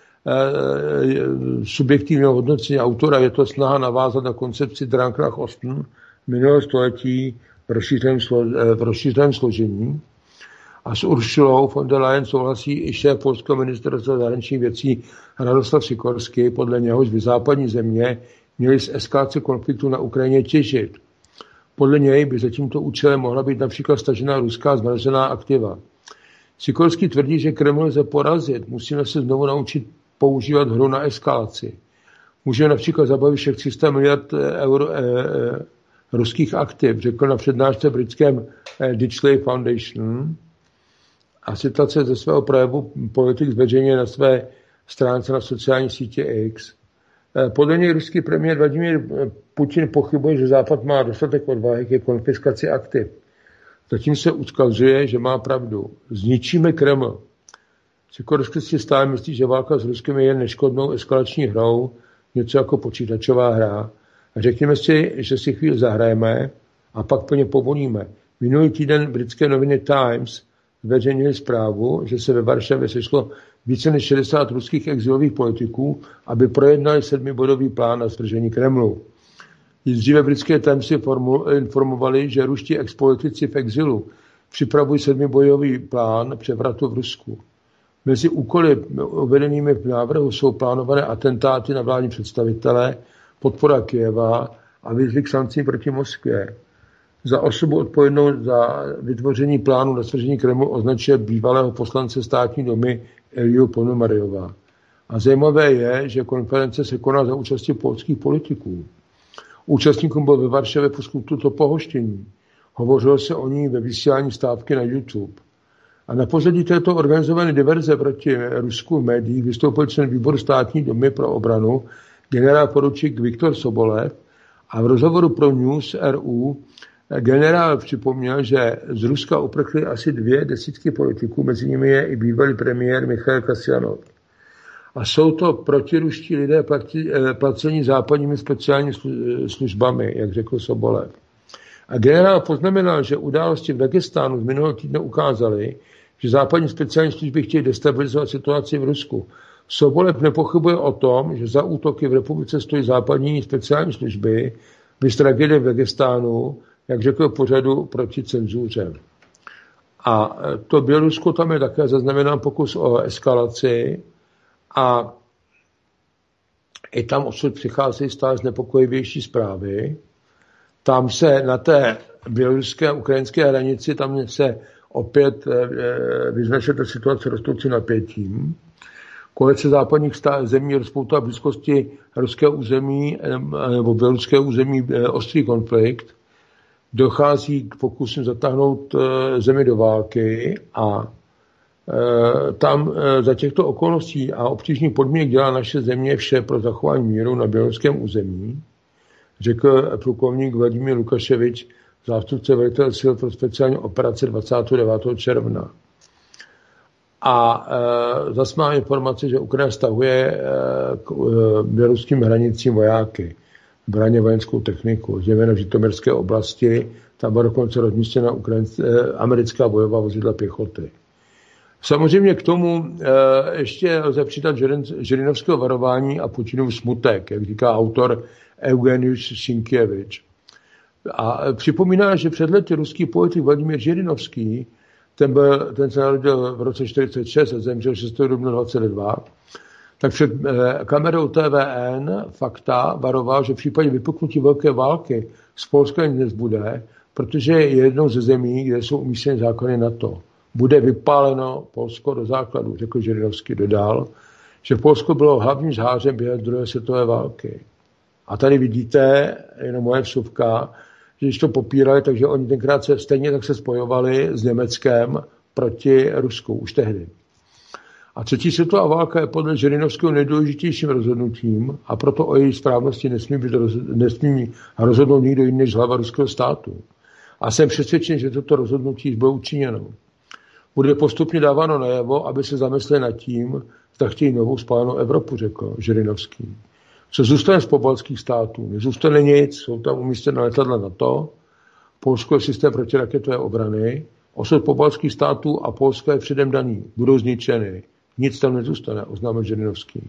subjektivního hodnocení autora je to snaha navázat na koncepci Drankrach Osten minulého století v rozšířeném, slo, v rozšířeném složení. A s Ursulou von der Leyen souhlasí i šéf polského ministerstva zahraničních věcí Radoslav Sikorský, podle něhož by západní země měly z eskalace konfliktu na Ukrajině těžit. Podle něj by za tímto účelem mohla být například stažená ruská zmražená aktiva. Sikorský tvrdí, že Kreml lze porazit, musíme se znovu naučit používat hru na eskalaci. Můžeme například zabavit všech tři sta miliard euro eh, eh, ruských aktiv, řekl na přednášce britském eh, Ditchley Foundation. A citace ze svého projevu politik zveřejňuje na své stránce na sociální sítě X. Podle něj ruský premiér Vladimír Putin pochybuje, že Západ má dostatek odvahy ke konfiskaci aktiv. Zatím se ukazuje, že má pravdu. Zničíme Kreml. Sikorský si stále myslí, že válka s Ruskem je jen neškodnou eskalační hrou, něco jako počítačová hra. A řekněme si, že si chvíli zahrajeme a pak plně povolíme. Minulý týden britské noviny Times zveřejnili zprávu, že se ve Varšavě sešlo více než šedesát ruských exilových politiků, aby projednali sedmibodový plán na svržení Kremlu. Již dříve britské Timesy informovali, že ruští expolitici v exilu připravují sedmibodový plán převratu v Rusku. Mezi úkoly uvedenými v návrhu jsou plánované atentáty na vládní představitele, podpora Kyjeva a výzvy k sankcím proti Moskvě. Za osobu odpovědnou za vytvoření plánu na svržení Kremlu označuje bývalého poslance státní domy Eliu Ponomaryová. A zajímavé je, že konference se koná za účasti polských politiků. Účastníkům bylo ve Varšavě poskytnuto pohoštění. Hovořilo se o ní ve vysílání stávky na YouTube. A na pozadí této organizované diverze proti Rusku v médiích vystoupil člen výboru státní domy pro obranu generál poručík Viktor Sobolev a v rozhovoru pro News R U generál připomněl, že z Ruska uprchly asi dvě desítky politiků, mezi nimi je i bývalý premiér Michail Kasjanov. A jsou to protiruští lidé placení západními speciálními službami, jak řekl Sobolev. A generál poznamenal, že události v Dagestánu z minulého týdne ukázaly, že západní speciální služby chtějí destabilizovat situaci v Rusku. Sobolev nepochybuje o tom, že za útoky v republice stojí západní speciální služby, viz tragédie v Dagestánu, jak řekl pořadu proti cenzuře. A to Bělorusko, tam je také zaznamenán pokus o eskalaci a I tam odsud přicházejí stále znepokojivější zprávy. Tam se na té běloruské a ukrajinské hranici, tam se opět vyznačuje ta situace rostoucí napětím. Koalice západních zemí rozpoutá v blízkosti ruského území nebo běloruského území ostrý konflikt. Dochází k pokusům zatáhnout zemi do války a tam za těchto okolností a obtížných podmínek dělá naše země vše pro zachování míru na běloruském území, řekl plukovník Vladimír Lukaševič, zástupce velitel sil pro speciální operace dvacátého devátého června. A e, zase má informace, že Ukrajina stahuje e, k e, běloruským hranicím vojáky, zbraně vojenskou techniku, zejména v Žitoměrské oblasti, tam byla dokonce rozmístěna e, americká bojová vozidla pěchoty. Samozřejmě k tomu e, ještě lze přidat Žirinovského varování a Putinův smutek, jak říká autor Eugeniusz Sienkiewicz. A připomíná, že před lety ruský politik Vladimír Žirinovský, ten, byl, ten se narodil v roce čtyřicet šest a zemřel šestého dubna dvacet dva, tak před e, kamerou T V N Fakta varoval, že v případě vypuknutí velké války z Polska nic nezbude, protože je jednou ze zemí, kde jsou umístěny zákony NATO. Bude vypáleno Polsko do základu, řekl Žirinovský. Dodal, že Polsko bylo hlavním žhářem během druhé světové války. A tady vidíte, jenom moje vsuvka, že když to popírali, takže oni tenkrát se stejně tak se spojovali s Německem proti Rusku už tehdy. A třetí světová válka je podle Žirinovského nejdůležitějším rozhodnutím a proto o její správnosti nesmí, být, nesmí rozhodnout nikdo jiný než hlava ruského státu. A jsem přesvědčen, že toto rozhodnutí bylo učiněno. Bude postupně dáváno najevo, aby se zamysleli nad tím, zda chtějí novou spálenou Evropu, řekl Žirinovský. Co zůstane z pobaltských států? Nezůstane nic, jsou tam umístěna letadla NATO, Polsko je systém protiraketové obrany, osud pobaltských států a Polska je předem daný, budou zničeny. Nic tam nezůstane, oznámil Žirinovský.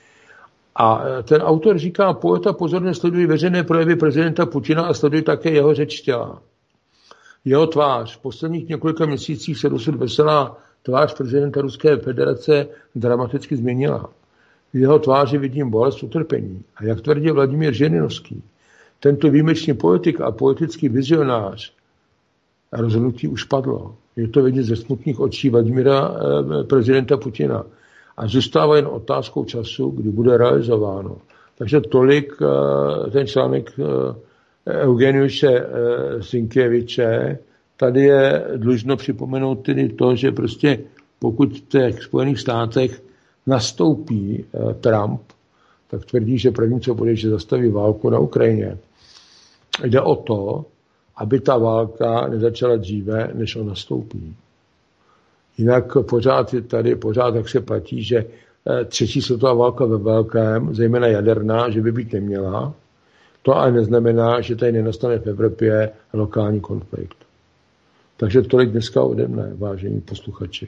A ten autor říká, poeta pozorně sledují veřejné projevy prezidenta Putina a sledují také jeho řeč těla. Jeho tvář. V posledních několika měsících se dosud veselá tvář prezidenta Ruské federace dramaticky změnila. V jeho tváři vidím bolest, utrpení. A jak tvrdí Vladimír Žirinovský, tento výjimečný politik a politický vizionář rozhodnutí už padlo. Je to vidět ze smutných očí Vladimíra eh, prezidenta Putina. A zůstává jen otázkou času, kdy bude realizováno. Takže tolik eh, ten článek eh, Eugeniuše Sienkiewicze. Tady je dlužno připomenout tedy to, že prostě pokud v těch Spojených státech nastoupí Trump, tak tvrdí, že první, co bude, že zastaví válku na Ukrajině. Jde o to, aby ta válka nezačala dříve, než on nastoupí. Jinak pořád je tady, pořád tak se platí, že třetí světová válka ve velkém, zejména jaderná, že by být neměla. To ale neznamená, že tady nenastane v Evropě lokální konflikt. Takže tolik dneska ode mne, vážení posluchači.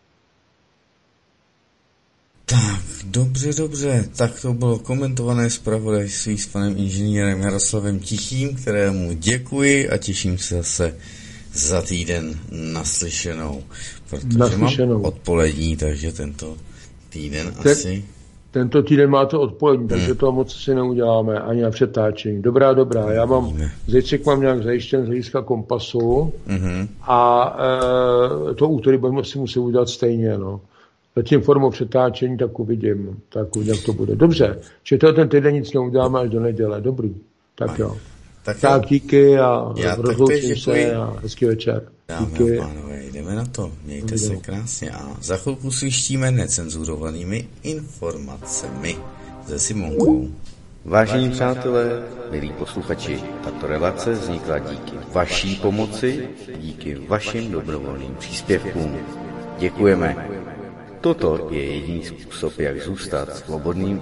Tak, dobře, dobře. Tak to bylo komentované zpravodajství s panem inženýrem Jaroslavem Tichým, kterému děkuji a těším se zase za týden naslyšenou. Protože naslyšenou. Mám odpolední, takže tento týden Ten... asi... Tento týden máte odpolední, takže hmm. toho moc si neuděláme, ani na přetáčení. Dobrá, dobrá, já mám, zítřek mám nějak zajištěn z hlediska kompasu hmm. a e, to úterý budeme si muset udělat stejně, no. Zatím formou přetáčení, tak uvidím, tak uvidím, jak to bude. Dobře, že to ten týden nic neuděláme až do neděle, dobrý, tak jo. Tak, tak díky a rozloučím se a hezký večer. Dámy a pánové, jdeme na to. Mějte se krásně a za chvilku slyštíme necenzurovanými informacemi se Simonkou. Vážení přátelé, milí posluchači, tato relace vznikla díky vaší pomoci, díky vašim dobrovolným příspěvkům. Děkujeme. Toto je jediný způsob, jak zůstat svobodným